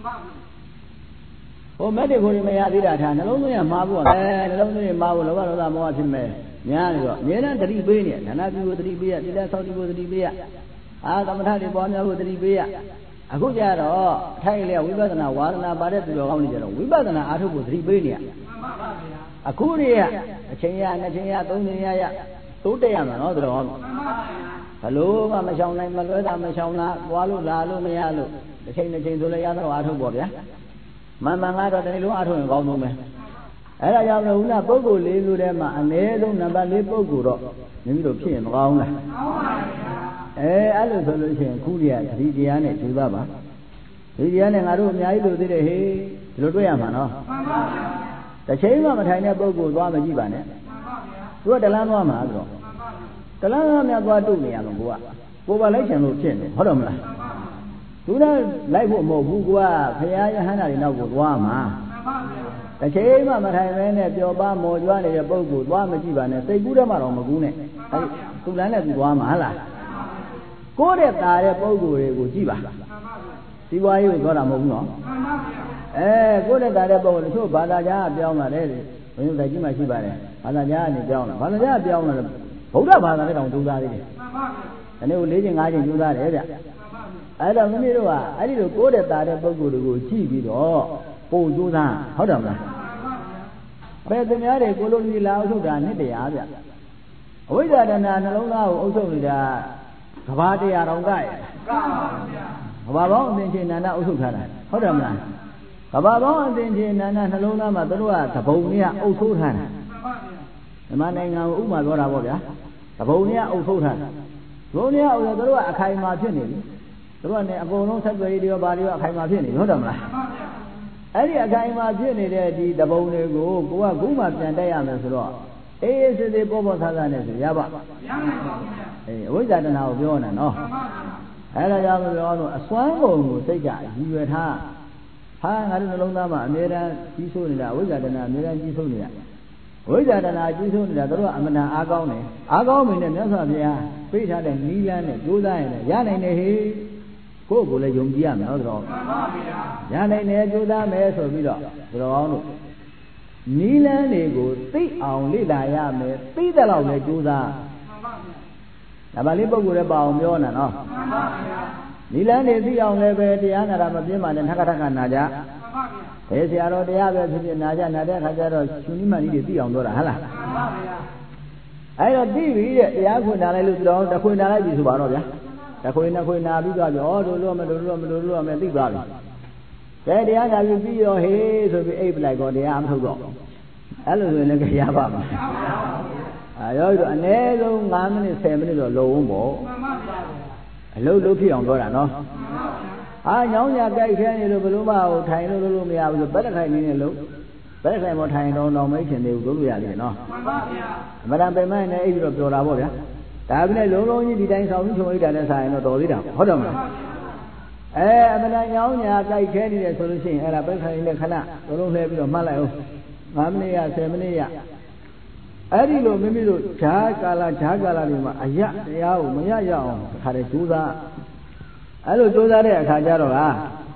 ဟိုမက်တဲ့ကိုယ်မရသေးတာထားနှလုံးသွင်းရမှာပေါ့အဲနှလုံးသွင်းရမှာပေါ့လောဘဒေါသမောဟဖြစ်မဲ့များနေတော့အများနဲ့တတိပေးနေဒါနပြုကိုတတိပေးရတိတ္တဆောက်တိကိုတတိပေးရအာသမထတွေပွားများကိုတတိပေးရအခုကျတော့အထိုက်လေဝိပဿနာဝါဒနာပါတဲ့သူတော်ကောင်းတွေကျတော့ဝိပဿနာအားထုတ်ဖို့သတိပေးနေရအခုတွေကအချိန်ရနှစ်ချိန်ရသုံးချိန်ရရတိုးတက်ရမှာနော်သူတော်ကောင်းဘလို့မှမချောင်နိုင်မလွဲတာမချောင်လားပွားလို့လာလို့မရလို့တစ်ချိန်တစ်ချိန်ဆိုလည်းရတော့အားထုတ်ပေါ့ဗျာမှန်မှန်ကတော့တနေ့လုံးအားထုတ်ရင်ကောင်းဆုံးပဲအဲ့ဒါကြောင့်လို့ဦးနာပုဂ္ဂိုလ်လေးလူထဲမှာအနည်းဆုံးနံပါတ်လေးပုဂ္ဂိုလ်တော့မိမိတို့ဖြစ်ရင်မကောင်းလားအဲအဲ့လိုဆိုလို့ရှိရင်ခုတည်းကဒီတရားနဲ့ယူသားပါဒီတရားနဲ့ငါတို့အများကြီးလို့သိတယ်ဟေးဒီလိုတွေ့ရမှာနော်မှန်ပါဗျာတစ်ချိန်မှမထိုင်တဲ့ပုဂ္ဂိုလ်သွားမကြည့်ပါနဲ့သူကတလန်းသွားမှာဆိုတော့တလန်းသွားများသွားတုတ်နေရမှာကိုကကိုယ်ပါလိုက်ချင်လို့ဖြစ်နေဟုတ်တော့မလားသူကလိုက်ဖို့မဟုတ်ဘူးကိုကဘုရားယဟန္တာတွေနောက်ကိုသွားမှာတစ်ချိန်မှမထိုင်ပဲနဲ့ပျော်ပါမော်ကြွားနေတဲ့ပုဂ္ဂိုလ်သွားမကြည့်ပါနဲ့စိတ်ကူးထဲမှာတော့မကူးနဲ့အဲသူလန်းနဲ့သူသွားမှာဟလားကိုယ်တဲ့ตาတဲ့ပုဂ္ဂိုလ်တွေကိုကြည့်ပါဒီဘွားကြီးကိုပြောတာမဟုတ်ဘူးနော်အဲကိုယ်တဲ့ตาတဲ့ပုဂ္ဂိုလ်တချို့ဘာသာကြားပြောင်းလာတယ်ဘုန်းကြီးကြီးမှရှိပါတယ်ဘာသာကြားကနေပြောင်းလာဘာသာကြားပြောင်းလာတယ်ဗုဒ္ဓဘာသာနဲ့တောင်ကြိုးစားသေးတယ်ဒီနေ့ကို၄ချိန်၅ချိန်ကြိုးစားတယ်ဗျအဲ့တော့မိမိတို့ကအဲ့ဒီလိုကိုယ်တဲ့ตาတဲ့ပုဂ္ဂိုလ်တွေကိုကြည့်ပြီးတော့ပို့ကြိုးစားဟုတ်တယ်မလားဘယ်သူများတွေကိုလိုနီလာအုပ်ချုပ်တာနှစ်တရားဗျအဝိဇ္ဇာတဏှာနှလုံးသားကိုအုပ်ချုပ်နေတာကဘာတရားတော်ကရဲ့ကဘာပေါင်းအသင်္ချေနန္ဒအုပ်ချုပ်ထားတာဟုတ်တယ်မလားကဘာပေါင်းအသင်္ချေနန္ဒနှလုံးသားမှာတို့ကသဘုံနဲ့အုပ်ချုပ်ထားတာမြန်မာနိုင်ငံကိုဥပမာပြောတာပေါ့ဗျာသဘုံနဲ့အုပ်ချုပ်ထားတာသဘုံနဲ့အုပ်ချုပ်တို့ကအခိုင်အမာဖြစ်နေပြီတို့ကလည်းအကုန်လုံးဆက်သွယ်ရေးတွေရောဘာတွေရောအခိုင်အမာဖြစ်နေပြီဟုတ်တယ်မလားအဲ့ဒီအခိုင်အမာဖြစ်နေတဲ့ဒီသဘုံတွေကိုကိုကခုမှပြန်တက်ရမယ်ဆိုတော့အေးအေးစစ်စစ်ပေါ်ပေါ်ဆားဆားနဲ့ဆိုရပါမရနိုင်ပါဘူးဗျာအေးအဝိဇ္ဇာတဏှာကိုပြောနေတာနော်အဲ့ဒါကြောင့်ပြောလို့အစွမ်းကုန်ကိုစိတ်ကရည်ရွယ်ထားဟာငါတို့နှလုံးသားမှာအမြဲတမ်းကြီးစိုးနေတာအဝိဇ္ဇာတဏှာအမြဲတမ်းကြီးစိုးနေတာဝိဇ္ဇာတဏှာကြီးစိုးနေတာတို့ကအမနာအားကောင်းတယ်အားကောင်းပြီနဲ့မြတ်စွာဘုရားပြိထားတဲ့နီးလန်းနဲ့ကြိုးစားရင်လည်းရနိုင်တယ်ဟေ့ကိုယ့်ကိုယ်လည်းယုံကြည်ရမယ်နော်တော်မှန်ပါဗျာရနိုင်တယ်ကြိုးစားမယ်ဆိုပြီးတော့တော်အောင်လို့နီးလန်းတွေကိုသိအောင်လေ့လာရမယ်သိတဲ့လောက်လည်းကြိုးစားမှန်ပါဗျာဒါပါလေးပုဂ္ဂိုလ်လည်းပါအောင်ပြောနေတာနော်မှန်ပါဗျာနီးလန်းတွေသိအောင်လည်းပဲတရားနာတာမပြင်းပါနဲ့ထက်ထက်ကနာကြမှန်ပါဗျာဘယ်ဆရာတော်တရားပဲဖြစ်ဖြစ်နာကြနာတဲ့အခါကျတော့ရှင်နိမကြီးတွေသိအောင်ပြောတာဟုတ်လားမှန်ပါဗျာအဲ့တော့သိပြီတဲ့တရားခွင့်နာလိုက်လို့တော်တခွင့်နာလိုက်ပြီဆိုပါတော့ဗျာတခွေနှစ်ခွေနာပြီးသွားပြီဩတို့လို့မလို့လို့မလို့လို့မသိသွားပြီကဲတရားနာပြီးပြီးရောဟေးဆိုပြီးအိပ်ပလိုက်တော့တရားမထုတ်တော့အဲ့လိုဆိုရင်လည်းရပါမှာအဲရောတော့အနည်းဆုံး၅မိနစ်၁၀မိနစ်တော့လုံအောင်ပေါ့အလုံးလုံးဖြစ်အောင်ပြောတာနော်အာညောင်းညာကြိုက်ခဲနေလို့ဘလို့မဟုတ်ထိုင်လို့လို့မရဘူးဆိုဘက်တစ်ခိုင်နေနေလို့ဘက်တစ်ခိုင်ပေါ်ထိုင်တော့တော့မိတ်ချင်သေးဘူးလို့လို့ရတယ်နော်မှန်ပါဗျာအမှန်တန်ပင်မနဲ့အိပ်ပြီးတော့ပြောတာပေါ့ဗျာဒါပြည့်လုံးလုံးကြီးဒီတိုင်းဆောင်ပြီးချုံအိတ်တာနဲ့ဆိုင်ရင်တော့တော်သေးတာဟုတ်တယ်မလားအဲအမှန်တန်ညောင်းညာကြိုက်ခဲနေတယ်ဆိုလို့ရှိရင်အဲ့ဒါဘက်ခိုင်နဲ့ခဏလုံးလုံးလှည့်ပြီးတော့မှတ်လိုက်အောင်၅မိနစ်ရ၁၀မိနစ်ရအဲ့ဒီလိုမိမိတို့ဈာကာလဈာကာလတွေမှာအယတရားကိုမရရအောင်ခါတဲ့ကြိုးစားအဲ့လိုကြိုးစားတဲ့အခါကျတော့က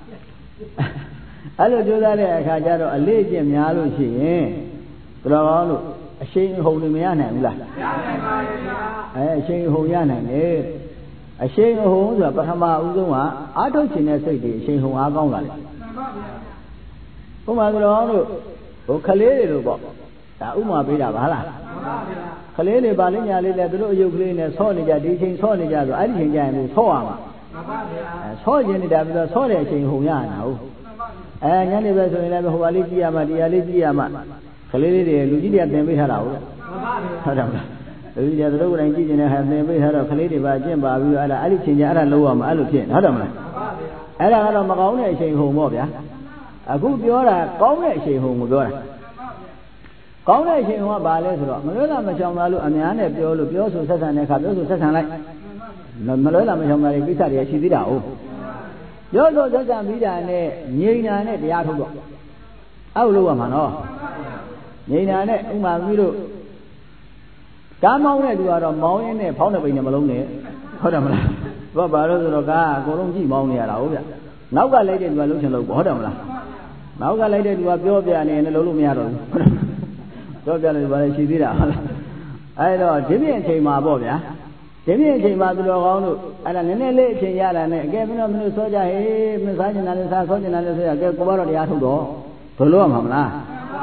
အဲ့လိုကြိုးစားတဲ့အခါကျတော့အလေးကျင့်များလို့ရှိရင်တော်ကောင်းလို့အရှိန်အဟုန်တွေမရနိုင်ဘူးလားရနိုင်ပါရဲ့ဗျာအဲအရှိန်အဟုန်ရနိုင်တယ်အရှိန်အဟုန်ဆိုတာပထမဦးဆုံးကအာထုတ်ခြင်းတဲ့စိတ်တွေအရှိန်အဟုန်အားကောင်းလာတယ်မှန်ပါဗျာဘုရားတော်ကောင်းလို့ဟိုခလေးတွေလို့ပေါ့ဒါဥမာပေးတာပါလားမှန်ပါဗျာခလေးတွေပါလိညာလေးနဲ့သူတို့အယုတ်ကလေးနဲ့ဆော့နေကြဒီချိန်ဆော့နေကြဆိုအဲ့ဒီချိန်ကျရင်ကိုဆော့ရမှာမှန်ပါဗျာအဲဆော့ခြင်းနေတာပြီးတော့ဆော့တဲ့အချိန်အဟုန်ရတာဟုတ်မှန်ပါဗျာအဲညနေပဲဆိုရင်လည်းဟိုပါလေးကြည့်ရမှတရားလေးကြည့်ရမှကလေးလေးတွေလူကြီးတွေကသင်ပေးထားတာဟုတ်လားမှန်ပါဗျာဟုတ်တယ်မလားလူကြီးတွေသူတို့ကိုယ်တိုင်ကြည့်ကျင်တဲ့ဟာသင်ပေးထားတော့ကလေးတွေပါကျင့်ပါပြီးတော့အဲ့ဒါအဲ့ဒီချိန်ကျအဲ့ဒါလုံးဝမှာအဲ့လိုဖြစ်ဟုတ်တယ်မလားမှန်ပါဗျာအဲ့ဒါကတော့မကောင်းတဲ့အချိန်ဟုန်ပေါ့ဗျာအခုပြောတာကောင်းတဲ့အချိန်ဟုန်ကိုပြောတာကောင်းတဲ့အချိန်ကဘာလဲဆိုတော့မလွဲလာမချောင်သာလို့အများနဲ့ပြောလို့ပြောဆိုဆက်ဆံတဲ့အခါပြောဆိုဆက်ဆံလိုက်မလွဲလာမချောင်သာတဲ့ကိစ္စတွေရှိသေးတာဟုတ်ပြောဆိုဆက်ဆံပြီးတာနဲ့ငြိမ်တာနဲ့တရားထုတ်တော့အောက်လို့ရမှာနော်ငြိမ်တာနဲ့ဥမာပြီးလို့ကားမောင်းတဲ့သူကတော့မောင်းရင်းနဲ့ဖောင်းတဲ့ပိန်နဲ့မလုံးနဲ့ဟုတ်တယ်မလားဘာဘာလို့ဆိုတော့ကားအကုန်လုံးကြည့်မောင်းနေရတာဟုတ်ဗျနောက်ကလိုက်တဲ့သူကလုံးချင်လို့ဟုတ်တယ်မလားနောက်ကလိုက်တဲ့သူကပြောပြနေရင်လည်းလုံးလို့မရတော့ဘူးပြောပြလို့ဘာလဲရှိသေးတာဟုတ်လားအဲ့တော့ဒီပြည့်အချိန်မှာပေါ့ဗျာဒီပြည့်အချိန်မှာသူတော်ကောင်းတို့အဲ့ဒါနည်းနည်းလေးအချိန်ရတာနဲ့အကဲမင်းတို့မင်းတို့စောကြဟေးမစားချင်တာလည်းစားစောချင်တာလည်းဆိုရကဲကိုကတော့တရားထုတ်တော့ဘယ်လိုရမှာမလား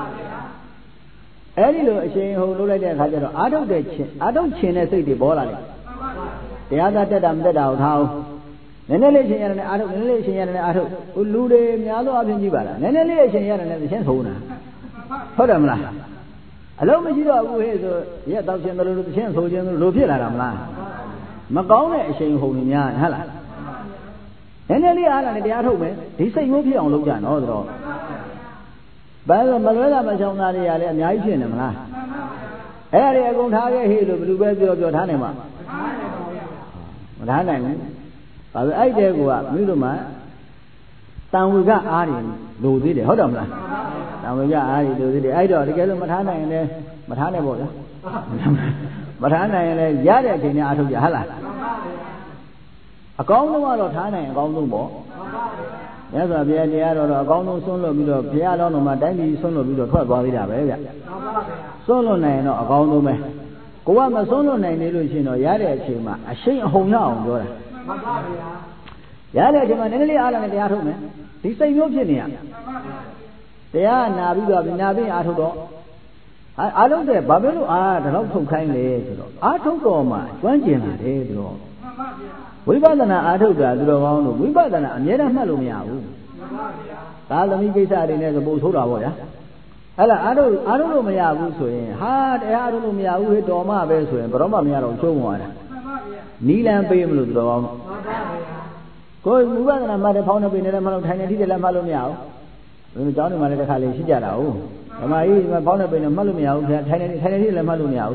အဲ့ဒီလိုအချိန်ဟုန်လုပ်လိုက်တဲ့အခါကျတော့အာထုတ်တဲ့ချင်းအာထုတ်ချင်းတဲ့စိတ်တွေပေါ်လာတယ်တရားသာတက်တာမတက်တာကိုထားအောင်နည်းနည်းလေးအချိန်ရတယ်နဲ့အာထုတ်နည်းနည်းလေးအချိန်ရတယ်နဲ့အာထုတ်လူတွေများသောအပြင်ကြည့်ပါလားနည်းနည်းလေးအချိန်ရတယ်နဲ့သင်ဆုံးတာဟုတ်တယ်မလားအလုံးမရှိတော့ဘူးဟဲ့ဆိုရက်တော့ချင်းတို့သင်ဆုံးခြင်းတို့လိုဖြစ်လာတာမလားမကောင်းတဲ့အချိန်ဟုန်တွေများဟုတ်လားနည်းနည်းလေးအားလာနဲ့တရားထုတ်မယ်ဒီစိတ်မျိုးဖြစ်အောင်လုပ်ကြနော်ဆိုတော့ဘာလို့မလွဲတာမချောင်သားတွေကလည်းအများကြီးဖြစ်နေမလားအဲ့ဒါတွေအကုန်ထားခဲ့ဟေ့လို့ဘယ်လိုပဲပြောပြောထားနိုင်မှာမထားနိုင်ဘူးဘာလို့အဲ့တဲ့ကောမိတို့မှာတန်ဝေကအားတွေလိုသေးတယ်ဟုတ်တယ်မလားတန်ဝေကအားတွေလိုသေးတယ်အဲ့တော့တကယ်လို့မထားနိုင်ရင်လည်းမထားနိုင်ပေါ့ဗျာမထားနိုင်ရင်လည်းရတဲ့အချိန်နဲ့အားထုတ်ကြဟုတ်လားအကောင်းဆုံးကတော့ထားနိုင်အကောင်းဆုံးပေါ့မြတ်စွာဘုရားတရားတော်တော့အကောင်းဆုံးဆွန့်လွတ်ပြီးတော့ဘုရားတော်တော်မှာတိုင်းပြည်ဆွန့်လွတ်ပြီးတော့ထွက်သွားသေးတာပဲဗျဆွန့်လွတ်နိုင်ရင်တော့အကောင်းဆုံးပဲကိုကမဆွန့်လွတ်နိုင်နေလို့ရှိရင်တော့ရတဲ့အချိန်မှာအရှိန်အဟုန်ရအောင်ပြောတာမှန်ပါဗျာရတဲ့အချိန်မှာနည်းနည်းလေးအားလာနဲ့တရားထုတ်မယ်ဒီစိတ်မျိုးဖြစ်နေရတရားနာပြီးတော့နာပြီးအားထုတ်တော့အားလုံးတဲ့ဘာဖြစ်လို့အားဒီလောက်ထုတ်ခိုင်းလဲဆိုတော့အားထုတ်တော့မှကျွမ်းကျင်လာတယ်ဆိုတော့ဝိပဿနာအားထုတ်တာသူတော်ကောင်းတို့ဝိပဿနာအမြဲတမ်းမှတ်လို့မရဘူးသာသမီကိစ္စတွေနဲ့ဆိုပို့ဆိုးတာပေါ့ဗျာအဲ့ဒါအားထုတ်အားထုတ်လို့မရဘူးဆိုရင်ဟာတရားအားထုတ်လို့မရဘူးဟဲ့တော်မှပဲဆိုရင်ဘယ်တော့မှမရတော့ချုံသွားတာနီလန်ပေးမလို့သူတော်ကောင်းကိုယ်ဝိပဿနာမှတ်တဲ့ဖောင်းနေပေးနေတယ်မှလို့ထိုင်နေထိတယ်လည်းမှတ်လို့မရဘူးဒီကျောင်းတွေမှာလည်းတစ်ခါလေရှိကြတာဟုတ်ဓမ္မကြီးဖောင်းနေပေးနေမှတ်လို့မရဘူးခင်ဗျထိုင်နေထိုင်နေထိတယ်လည်းမှတ်လို့မရဘူး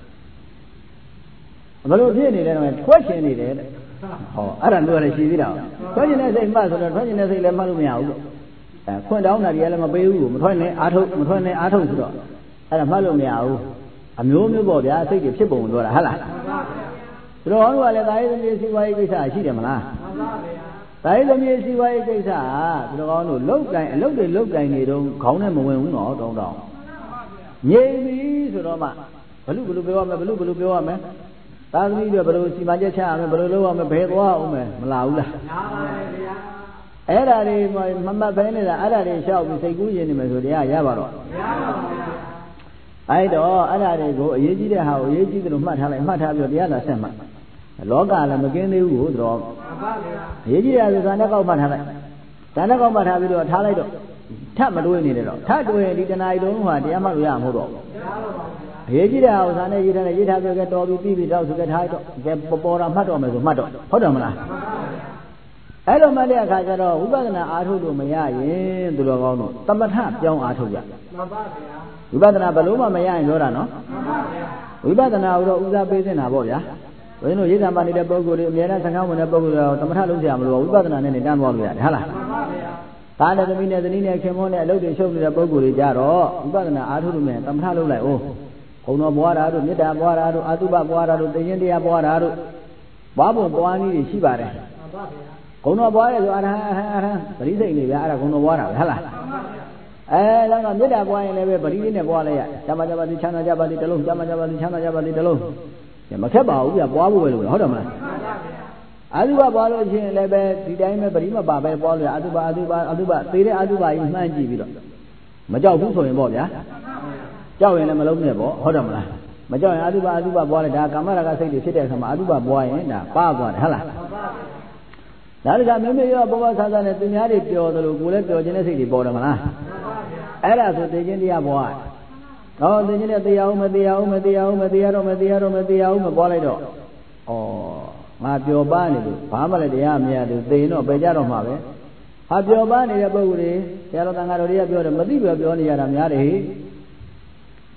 ဘယ်လိုဖြစ်နေလဲတော့ထွက်ရှင်နေတယ်ဟောအဲ့ဒါတို့လည်းရှိသေးတာထွက်ရှင်တဲ့စိတ်မှဆိုတော့ထွက်ရှင်တဲ့စိတ်လည်းမှတ်လို့မရဘူးအဲခွင့်တောင်းတာတွေကလည်းမပေးဘူးမထွက်နဲ့အာထုတ်မထွက်နဲ့အာထုတ်ဆိုတော့အဲ့ဒါမှတ်လို့မရဘူးအမျိုးမျိုးပေါ့ဗျာစိတ်တွေဖြစ်ပုံပြောတာဟုတ်လားသူတော်တို့ကလည်းတာရေးသမီးစီဝါရေးကိစ္စရှိတယ်မလားတာရေးသမီးစီဝါရေးကိစ္စဟာသူတော်ကောင်းတို့လုတ်ကင်အလုတ်တွေလုတ်ကင်နေတော့ခေါင်းနဲ့မဝင်ဘူးနော်တောင်းတောင်းငြိမ်ပြီဆိုတော့မှဘလူဘလူပြောရမယ်ဘလူဘလူပြောရမယ်သာသမီတွေဘယ်လိုစီမံချက်ချရမယ်ဘယ်လိုလုပ်ရမယ်ဘယ်သွားအောင်မယ်မလာဘူးလားလာပါတယ်ဗျာအဲ့ဒါတွေမမှတ်ဘဲနေတာအဲ့ဒါတွေလျှောက်ပြီးစိတ်ကူးရင်နေမယ်ဆိုတရားရပါတော့မရပါဘူးဗျာအဲ့တော့အဲ့ဒါတွေကိုအရေးကြီးတဲ့ဟာကိုအရေးကြီးတယ်လို့မှတ်ထားလိုက်မှတ်ထားပြီးတရားလာဆက်မှလောကလည်းမကင်းသေးဘူးကိုတော့အရေးကြီးတယ်ဆိုဇာနဲ့ကောက်မှတ်ထားလိုက်ဇာနဲ့ကောက်မှတ်ထားပြီးတော့ထားလိုက်တော့ထပ်မတွေးနေတယ်တော့ထပ်တွေးရင်ဒီတဏှာကြီးတုံးဟာတရားမှတ်လို့ရမှာမဟုတ်တော့အရေးကြီးတဲ့ဟာကိုဇာနဲ့ရေးထားတယ်ရေးထားပြီးကဲတော်ပြီးပြီးပြီးတော့ဆိုကဲထားတော့ကဲပေါ်တာမှတ်တော့မယ်ဆိုမှတ်တော့ဟုတ်တယ်မလားအဲ့လိုမှတ်တဲ့အခါကျတော့ဝိပဿနာအားထုတ်လို့မရရင်သူတော်ကောင်းတို့သမထပြောင်းအားထုတ်ရမှန်ပါဗျာဝိပဿနာဘယ်လို့မှမရရင်ပြောတာနော်မှန်ပါဗျာဝိပဿနာကိုတော့ဦးစားပေးနေတာပေါ့ဗျာဘုန်းကြီးတို့ရိသံပါနေတဲ့ပုဂ္ဂိုလ်တွေအများနဲ့ဆံကောင်းဝင်တဲ့ပုဂ္ဂိုလ်တွေသမထလုပ်ကြရမလို့ဝိပဿနာနဲ့နေတန်းသွားလို့ရတယ်ဟုတ်လားမှန်ပါဗျာကာနဲ့သမီးနဲ့သတိနဲ့ခင်မွန်းနဲ့အလုပ်တွေရှုပ်နေတဲ့ပုဂ္ဂိုလ်တွေကြတော့ဝိပဿနာအားထုတ်လို့မယ်သမထလုပ်လိုက်အောင်ဘုံတော်ပွားတာတို့မေတ္တာပွားတာတို့အာသုဘပွားတာတို့သိရင်တရားပွားတာတို့ဘာဘုံပွားနည်းတွေရှိပါတယ်မှန်ပါဗျာဂုဏ်တော်ပွားရဲဆိုအရဟံအရဟံအရဟံပရိသိတ်နေဗျာအဲ့ဒါဂုဏ်တော်ပွားတာပဲဟုတ်လားအဲလောကမေတ္တာပွားရင်လည်းပဲပရိသိတ်နဲ့ပွားလိုက်ရဇမဇမတိချမ်းသာကြပါလိတလုံးဇမဇမတိချမ်းသာကြပါလိတလုံးမခက်ပါဘူးဗျာပွားဖို့ပဲလို့ဟုတ်တယ်မလားအာသုဘပွားလို့ရှိရင်လည်းပဲဒီတိုင်းပဲပရိမပါပဲပွားလို့အာသုဘအာသုဘအာသုဘသေတဲ့အာသုဘကြီးမှန်းကြည့်ပြီးတော့မကြောက်ဘူးဆိုရင်ပေါ့ဗျာကြောက်ရင်လည်းမလုံးနဲ့ပေါ့ဟုတ်တယ်မလားမကြောက်ရင်အာသုဘအာသုဘပွားလိုက်ဒါကာမရာဂစိတ်တွေဖြစ်တဲ့အခါမှာအာသုဘပွားရင်ဒါပါသွားတယ်ဟုတ်လားဒါတကမမေရောဘောဘောဆာဆာနဲ့သူများတွေပျော်တယ်လို့ကိုယ်လည်းပျော်ခြင်းတဲ့စိတ်တွေပေါ်တယ်မလားအဲ့ဒါဆိုသိချင်းတရားပွားဟောသိချင်းတဲ့တရားဦးမတရားဦးမတရားဦးမတရားတော့မတရားတော့မတရားဦးမပွားလိုက်တော့ဩငါပျော်ပါနေလို့ဘာမှလည်းတရားမရဘူးသိရင်တော့ပယ်ကြတော့မှာပဲဟာပျော်ပါနေတဲ့ပုဂ္ဂိုလ်တွေဆရာတော်တန်ခါတော်တွေကပြောတယ်မသိပြောပြောနေရတာများတယ်ဟိ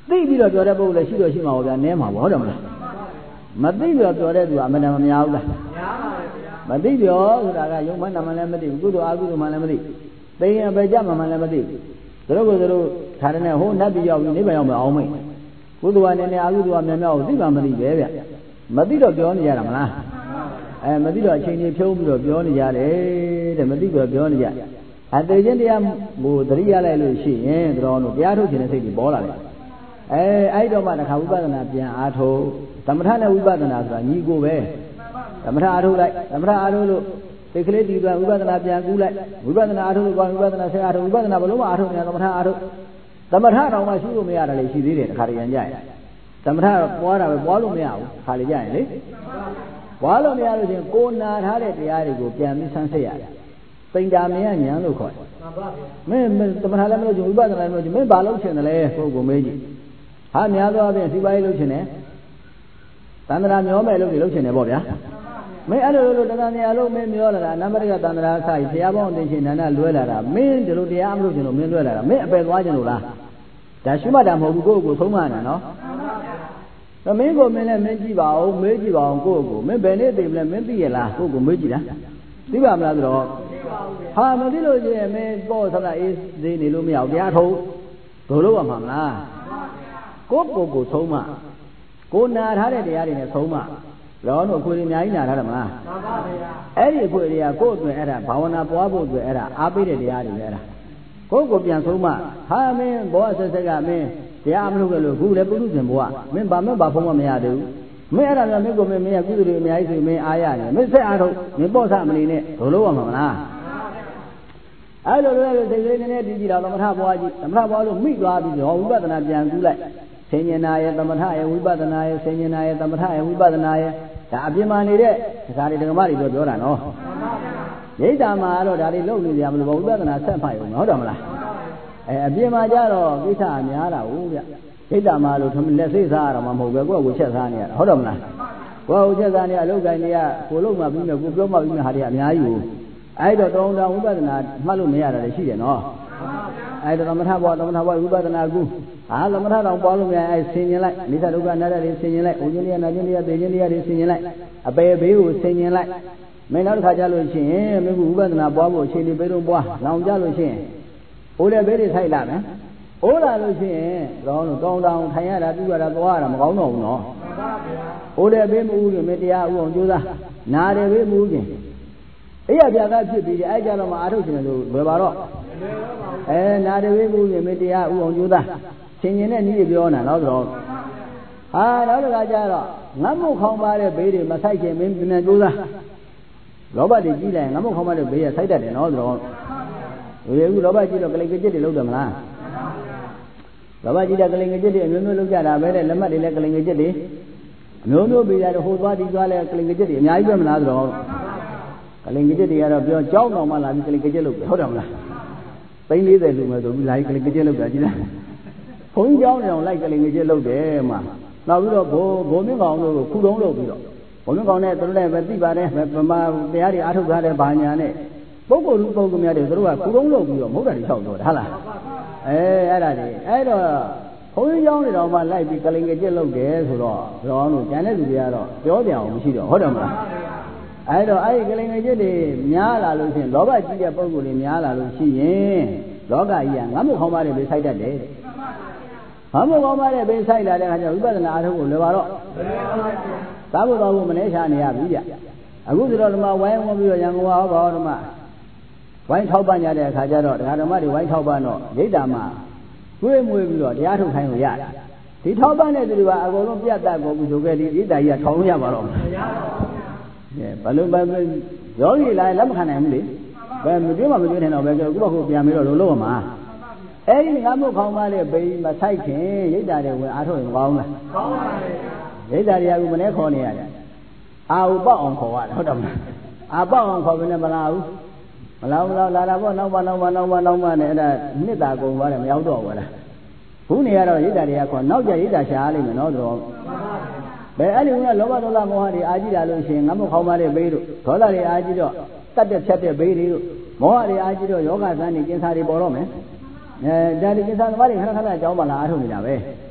သိပြီးတော့ပြောတဲ့ပုဂ္ဂိုလ်လည်းရှိတော့ရှိမှာပေါ့ဗျာနည်းမှာပေါ့ဟုတ်တယ်မလားမသိပြောပြောတဲ့သူကအမှန်တမ်းမများဘူးလားများပါပဲဗျာမသိပြောဆိုတာကယုံမှန်းနာမှလည်းမသိဘူးကုသိုလ်အကုသိုလ်မှလည်းမသိသိရင်ပဲကြမှမှလည်းမသိဘူးသူတို့ကသူတို့ထားတဲ့ဟိုနတ်ပြည်ရောက်ပြီးနိဗ္ဗာန်ရောက်မယ်အောင်မိတ်ကုသိုလ်ကနည်းနည်းအကုသိုလ်ကများများကိုသိမှမသိပဲဗျမသိတော့ပြောနေကြတာမလားအဲမသိတော့အချိန်ကြီးဖြုံးပြီးတော့ပြောနေကြတယ်တဲ့မသိတော့ပြောနေကြအသေးချင်းတရားဟိုသတိရလိုက်လို့ရှိရင်တော်တို့တရားထုတ်ခြင်းတဲ့စိတ်တွေပေါ်လာတယ်အဲအဲ့တော့မှတစ်ခါဝိပဿနာပြန်အားထုတ်သမထနဲ့ဝိပဿနာဆိုတာညီကိုပဲသမထအားထုတ်လိုက်သမထအားထုတ်လို့စိတ်ကလေးတည်သွားဝိပဿနာပြန်ကူးလိုက်ဝိပဿနာအားထုတ်လို့ကောဝိပဿနာဆက်အားထုတ်ဝိပဿနာဘလုံးမအားထုတ်နေသမထအားထုတ်သမထတောင်မှရှိလို့မရတာလေရှိသေးတယ်တစ်ခါတည်းရန်ကြရင်သမထပွားတာပဲပွားလို့မရဘူးခါလေကြရင်လေပွားလို့မရလို့ချင်းကိုနာထားတဲ့တရားတွေကိုပြန်ပြီးဆန်းစစ်ရတယ်ပိန်တာမင်းညာလို့ခေါ်တယ်မင်းသမထလည်းမလို့ချင်းဝိပဿနာလည်းမလို့ချင်းမင်းဘာလုပ်ချင်တယ်လဲပုဂ္ဂိုလ်မေးကြည့်ဟာများသောအားဖြင့်စီပါရေးလုပ်ချင်တယ်သန္တရာမျောမဲ့လုပ်တွေလုပ်ချင်တယ်ပေါ့ဗျာမင်းအဲ့လိုလိုတရားနေရာလို့မင်းမျောလာတာနံပါတ်ကသန္တရာအစာကြီးဘုရားပေါင်းအသိရှင်နန္ဒလွဲလာတာမင်းဒီလိုတရားမလုပ်ချင်လို့မင်းလွဲလာတာမင်းအပယ်သွားချင်လို့လားဒါရှိမှတ်တာမဟုတ်ဘူးကိုယ့်ကိုယ်ဆုံးမနေတာနော်သမင်းကိုမင်းလည်းမင်းကြည့်ပါဦးမေးကြည့်ပါအောင်ကိုယ့်ကိုမင်းဘယ်နေ့သိမလဲမင်းသိရလားကိုယ့်ကိုမေးကြည့်လားသိပါမလားဆိုတော့ဟာမသိလို့ရှိရင်မင်းပေါ့ဆန္ဒအေးသေးနေလို့မရဘူးတရားထုတ်ဒို့လို့ရမှာမလားကိုယ့်ကိုယ်ကိုဆုံးမကိုနာထားတဲ့တရားတွေနဲ့ဆုံးမလောတို့အခွေတွေအများကြီးနာထားတယ်မလားမှန်ပါဗျာအဲ့ဒီအခွေတွေကကိုယ့်အတွက်အဲ့ဒါဘာဝနာပွားဖို့အတွက်အဲ့ဒါအားပေးတဲ့တရားတွေပဲအဲ့ဒါကိုယ့်ကိုပြန်ဆုံးမဟာမင်းဘောဆက်ဆက်ကမင်းတရားမလုပ်ကြလို့ခုလည်းပုထုဇဉ်ဘဝမင်းဘာမှဘာဖုံးမမရသေးဘူးမင်းအဲ့ဒါကမင်းကိုမင်းမင်းကုသိုလ်တွေအများကြီးဆိုမင်းအားရတယ်မင်းဆက်အားထုတ်မင်းပေါ့ဆမနေနဲ့ဘယ်လိုရမှာမလားအဲ့လိုလိုစိတ်ကလေးနည်းနည်းတည်ကြည့်တော့သမထဘွားကြီးသမထဘွားလို့မိသွားပြီးတော့ဝိပဿနာပြန်ကူးလိုက်ဆင်ញင်နာရဲ့သမထရဲ့ဝိပဿနာရဲ့ဆင်ញင်နာရဲ့သမထရဲ့ဝိပဿနာရဲ့ဒါအပြင်မှာနေတဲ့ဒါတွေဓမ္မတွေပြောပြောတာနော်ရိတ်တာမှာတော့ဒါတွေလုံနေကြမလို့ဝိပဿနာဆက်မှတ်ရုံဟုတ်တယ်မလားအဲအပြင်မှာကြတော့ကိစ္စအများတာဟုတ်ဗျရိတ်တာမှာလို့လက်စိတ်စားရတော့မှမဟုတ်ပဲကိုယ့်ကိုချက်စားနေရတာဟုတ်တယ်မလားကိုယ့်ကိုချက်စားနေအလုပ်ကိုင်းတွေကကိုလုံးမှပြီးမယ်ကိုပြောမှပြီးမယ်ဟာတွေအများကြီးကိုအဲ့တော့တောင်းတဝိပဿနာမှတ်လို့မရတာလည်းရှိတယ်နော်အဲ့တော့သမထဘောသမထဘောဝိပဿနာကုဟာသမထတောင်ပွားလို့မရအဲ့ဆင်ញင်လိုက်နိစ္စဒုက္ခအနတ္တတွေဆင်ញင်လိုက်ဥခြင်းတရားနာခြင်းတရားသိခြင်းတရားတွေဆင်ញင်လိုက်အပေဘေးကိုဆင်ញင်လိုက်မင်းနောက်တစ်ခါကြလို့ရှိရင်မင်းကဝိပဿနာပွားဖို့အချိန်လေးပေးတော့ပွားလောင်ကြလို့ရှိရင်အိုးတဲ့ဘေးတွေဆိုင်လာမယ်အိုးလာလို့ရှိရင်တော့တောင်းတောင်းထိုင်ရတာပြုရတာသွားရတာမကောင်းတော့ဘူးနော်အိုးတဲ့ဘေးမဦးခင်မတရားဥအောင်ကြိုးစားနာတယ်ဘေးမဦးခင်အဲ့ရပြာကဖြစ်ပြီးအဲ့ကြတော့မှအာထုတ်ရှင်လို့ဘယ်ပါတော့အဲနာတဝိပုရေမတရားဥအောင်ကျိုးသားဆင်ញင်တဲ့နည်းပြောနေတာတော့ဆိုတော့ဟာနောက်တစ်ခါကျတော့ငတ်မှုခေါင်းပါတဲ့ဘေးတွေမဆိုင်ခင်မင်းပြန်ကျိုးသားလောဘတွေကြီးလိုက်ငတ်မှုခေါင်းပါတဲ့ဘေးရဆိုင်တတ်တယ်နော်ဆိုတော့ဝေကူလောဘကြီးတော့ကလိန်ကကြစ်တွေလုပ်တယ်မလားလောဘကြီးတဲ့ကလိန်ကကြစ်တွေအမျိုးမျိုးလုပ်ကြတာပဲတဲ့လက်မှတ်တွေလည်းကလိန်ကကြစ်တွေအမျိုးမျိုးပေးရတယ်ဟိုသွားဒီသွားလဲကလိန်ကကြစ်တွေအများကြီးပဲမလားဆိုတော့ကလိန်ကကြစ်တွေကတော့ပြောကြောင်းတော်မှလာပြီးကလိန်ကကြစ်လုပ်တယ်ဟုတ်တယ်မလားသိန်းလေးဆယ်လူမယ်ဆိုပြီးလိုက်ကလေးကြက်လောက်တာကြည့်လားဘုန်းကြီးကျောင်းနေအောင်လိုက်ကလေးကြက်လောက်တယ်မှာနောက်ပြီးတော့ဘိုးဘိုးမင်းကောင်တို့ကိုခုတုံးလုပ်ပြီးတော့ဘုံမင်းကောင်နဲ့သူတို့လည်းပဲသိပါတယ်ဗမာတရားတွေအားထုတ်ထားတဲ့ဘာညာနဲ့ပုဂ္ဂိုလ်လူပုဂ္ဂိုလ်များတွေသူတို့ကခုတုံးလုပ်ပြီးတော့မဟုတ်တာတွေလျှောက်တော့ဟုတ်လားအဲအဲ့ဒါတွေအဲ့တော့ဘုန်းကြီးကျောင်းတွေတော့မှလိုက်ပြီးကလေးကြက်လောက်တယ်ဆိုတော့ကျောင်းတို့ကျန်တဲ့လူတွေကတော့ပြောပြအောင်မရှိတော့ဟုတ်တယ်မလားအဲ့တော့အဲ့ဒီကလေးငယ်ချက်တွေများလာလို့ရှိရင်လောဘကြီးတဲ့ပုံကိုယ်တွေများလာလို့ရှိရင်လောကကြီးကငတ်မှုခေါင်းပါတဲ့ဘေးဆိုင်တတ်တယ်ငတ်မှုခေါင်းပါတဲ့ဘေးဆိုင်လာတဲ့အခါကျဝိပဿနာအထုပ်ကိုလည်းပါတော့သာဘုတော်ဘုမနေရှာနေရပြီဗျအခုဆိုတော့ဓမ္မဝိုင်းဝန်းပြီးတော့ရန်ကုန်ဟောပါဓမ္မဝိုင်းထောက်ပံ့ကြတဲ့အခါကျတော့ဒကာဓမ္မတွေဝိုင်းထောက်ပံ့တော့ဒိဋ္ဌာမှာတွေးမွေးပြီးတော့တရားထုတ်ခိုင်းလို့ရတယ်ဒီထောက်ပံ့တဲ့သူတွေကအကုန်လုံးပြတ်တတ်ကုန်ပြီဆိုခဲ့ဒီဒိဋ္ဌာကြီးကထောင်လို့ရပါတော့မလားဘယ်လိုပဲယောဂီလာလက်မခံနိုင်ဘူးလေဘယ်မတွေ့မှမတွေ့နိုင်တော့ပဲကြောက်ခုဘခုပြန်ပြီးတော့လုံးလုံးမှာအဲ့ဒီငါမို့ခေါင်းပါလေဘိမဆိုင်ခင်ရိတ်တာတွေဝင်အားထုတ်ရင်ကောင်းလားကောင်းပါလေရိတ်တာတွေကအခုမနေ့ခေါ်နေရတယ်အာဟုပေါက်အောင်ခေါ်ရတယ်ဟုတ်တယ်မလားအာပေါက်အောင်ခေါ်ပြီးနေမလားဘူးမလားမလားလာတာပေါ့နောက်ပါနောက်ပါနောက်ပါနောက်ပါနဲ့အဲ့ဒါနှစ်တာကုန်သွားတယ်မရောက်တော့ဘူးလားခုနေရတော့ရိတ်တာတွေကခေါ်နောက်ကြရိတ်တာရှားလိမ့်မယ်နော်တော့ဘယ်အဲ့ဒီကလောဘဒေါသမောဟတွေအာကြည့်လာလို့ရှိရင်ငါမို့ခေါင်းပါလေဘေးတို့ဒေါသတွေအာကြည့်တော့တတ်တဲ့ဖြတ်တဲ့ဘေးတွေတို့မောဟတွေအာကြည့်တော့ယောဂသန်းတွေကျင်စာတွေပေါ်တော့မယ်အဲဒါဒီကျင်စာသမားတွေခဏခဏအကြောင်းပါလာအားထုတ်နေတာပဲ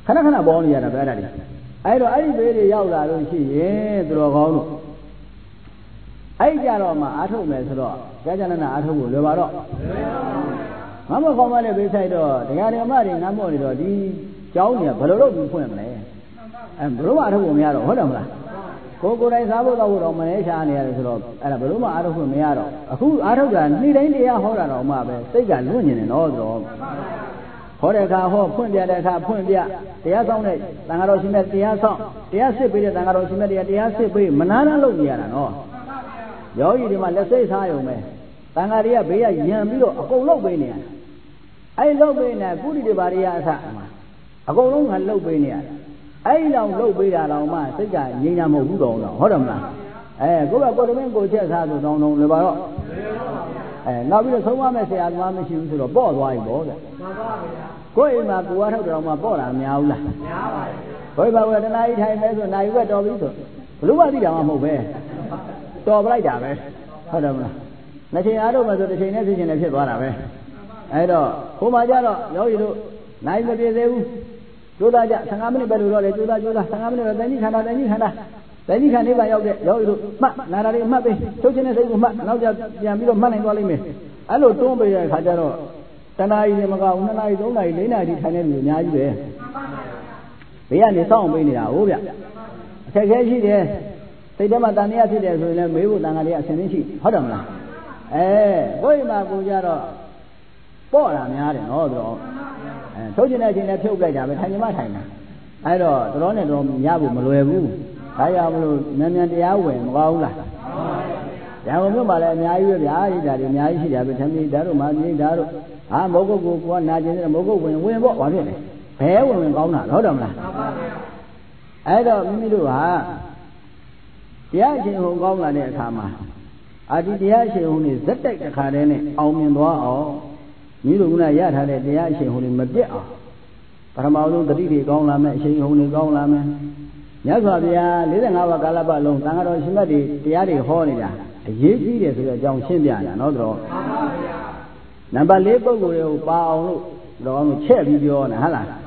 ခဏခဏပေါ်နေရတာပဲအဲ့ဒါတွေအဲ့တော့အဲ့ဒီဘေးတွေရောက်လာလို့ရှိရင်သူတော်ကောင်းတို့အဲ့ကြတော့မှအာထုတ်မယ်ဆိုတော့ကြာကြာနာနာအာထုတ်ဖို့လွယ်ပါတော့ငါမခေါ်မလဲဘေးဆိုင်တော့တရားဓမ္မတွေငါမော့နေတော့ဒီကျောင်းကြီးဘယ်လိုလုပ်ပြီးဖွင့်မလဲအဲဘယ်လိုမှအာထုတ်ဖို့မရတော့ဟုတ်တယ်မလားကိုကိုယ်တိုင်စားဖို့တော့တော့မလဲရှားနေရတယ်ဆိုတော့အဲ့ဒါဘယ်လိုမှအာထုတ်ဖို့မရတော့အခုအာထုတ်တာနေ့တိုင်းတရားဟောတာတော့မှပဲစိတ်ကလွတ်နေတယ်နော်ဆိုတော့ဟောတဲ့အခါဟောဖွင့်ပြတဲ့အခါဖွင့်ပြတရားဆောင်တဲ့သံဃာတော်ရှင်မြတ်တရားဆောင်တရားစစ်ပေးတဲ့သံဃာတော်ရှင်မြတ်တရားတရားစစ်ပေးမနာနာလုပ်နေရတာနော်ယောဂီတွေမှာလက်စိတ်စားရုံပဲတန်ဃာတွေကဘေးကယံပြီးတော့အကုန်လုပ်ပေးနေရတယ်အဲ့လုပ်ပေးနေကုတိတွေဘာတွေအစအကုန်လုံးကလုပ်ပေးနေရတယ်အဲ့လောက်လုပ်ပေးတာတော့မှစိတ်ကငြိမ်းချမ်းမဟုတ်ဘူးတော့ဟုတ်တယ်မလားအဲကိုကကိုတမင်းကိုချက်စားဆိုတောင်းတောင်းလည်းပါတော့အဲနောက်ပြီးတော့သုံးပါမယ်ဆရာသမားမရှိဘူးဆိုတော့ပေါ့သွားပြီပေါ့တဲ့ကိုအိမ်မှာကိုအားထုတ်တော်မှာပေါ့တာမများဘူးလားများပါတယ်ဘုရားကတနားကြီးထိုင်မဲဆိုနိုင်ဝက်တော်ပြီဆိုဘလို့မှသိတာမှမဟုတ်ပဲတော်ပလိုက်တာပဲဟုတ်တယ်မလားနှစ်ချိန်အားထုတ်မှဆိုတစ်ချိန်နဲ့တစ်ချိန်နဲ့ဖြစ်သွားတာပဲအဲ့တော့ဟိုမှာကြတော့ယောဂီတို့နိုင်မပြေသေးဘူးကျိုးသားကြဆယ်ငါးမိနစ်ပဲလို့တော့လေကျိုးသားကျိုးသားဆယ်ငါးမိနစ်ပဲတန်ကြီးခန္ဓာတန်ကြီးခန္ဓာတန်ကြီးခန္ဓာပါရောက်တဲ့ယောဂီတို့မှတ်နာတာတွေမှတ်ပေးထုတ်ခြင်းနဲ့စိတ်ကိုမှတ်နောက်ကြပြန်ပြီးတော့မှတ်နိုင်သွားလိမ့်မယ်အဲ့လိုတွန်းပေးတဲ့အခါကျတော့တနာရီမကဘူးနှစ်နာရီသုံးနာရီလေးနာရီထိုင်နေလူအများကြီးပဲဘေးကနေစောင့်ပေးနေတာဟုတ်ဗျအခက်ခဲရှိတယ်စိတ်ထဲမှာတန်တရားဖြစ်တယ်ဆိုရင်လည်းမေးဖို့တန်ခါလေးအဆင်သင့်ရှိဟုတ်တယ်မလားအဲကိုယ်မှာကိုကြတော့ပေါ့တာများတယ်နော်ဆိုတော့အဲထုတ်ခြင်းတဲ့အချိန်နဲ့ဖြုတ်လိုက်တာပဲထိုင်ကြမထိုင်တာအဲ့တော့တော်နဲ့တော်ရဖို့မလွယ်ဘူးဒါကြောင့်မလို့မြန်မြန်တရားဝင်မကောင်းဘူးလားရန်ကုန်မြို့မှာလည်းအများကြီးပဲဗျာဒီဓာတ်တွေအများကြီးရှိကြပဲသမီးဓာတ်တို့မာမင်းဓာတ်တို့ဟာမဟုတ်ကိုကိုကနာကျင်တယ်မဟုတ်ဝင်ဝင်ပေါ့ဘာဖြစ်လဲဘဲဝင်ဝင်ကောင်းတာဟုတ်တယ်မလားအဲ့တော့မိမိတို့ဟာတရားအရှင်ဟောကောင်းလာတဲ့အခါမှာအာဒီတရားအရှင်ဟောနေဇက်တိုက်တစ်ခါတည်းနဲ့အောင်မြင်သွားအောင်မိတို့ကရထားတဲ့တရားအရှင်ဟောနေမပြတ်အောင်ပထမဆုံးတတိတွေကောင်းလာမယ်အရှင်ဟောနေကောင်းလာမယ်မြတ်စွာဘုရား၄၅ပါးကာလပတ်လုံးသံဃာတော်ရှင်မြတ်တွေတရားတွေဟောနေတာအရေးကြီးတယ်ဆိုတဲ့အကြောင်းရှင်းပြတာနော်တော်နံပါတ်၄ပုဂ္ဂိုလ်တွေကိုပါအောင်လို့တော်အောင်ချက်ပြီးပြောနေဟုတ်လားဩ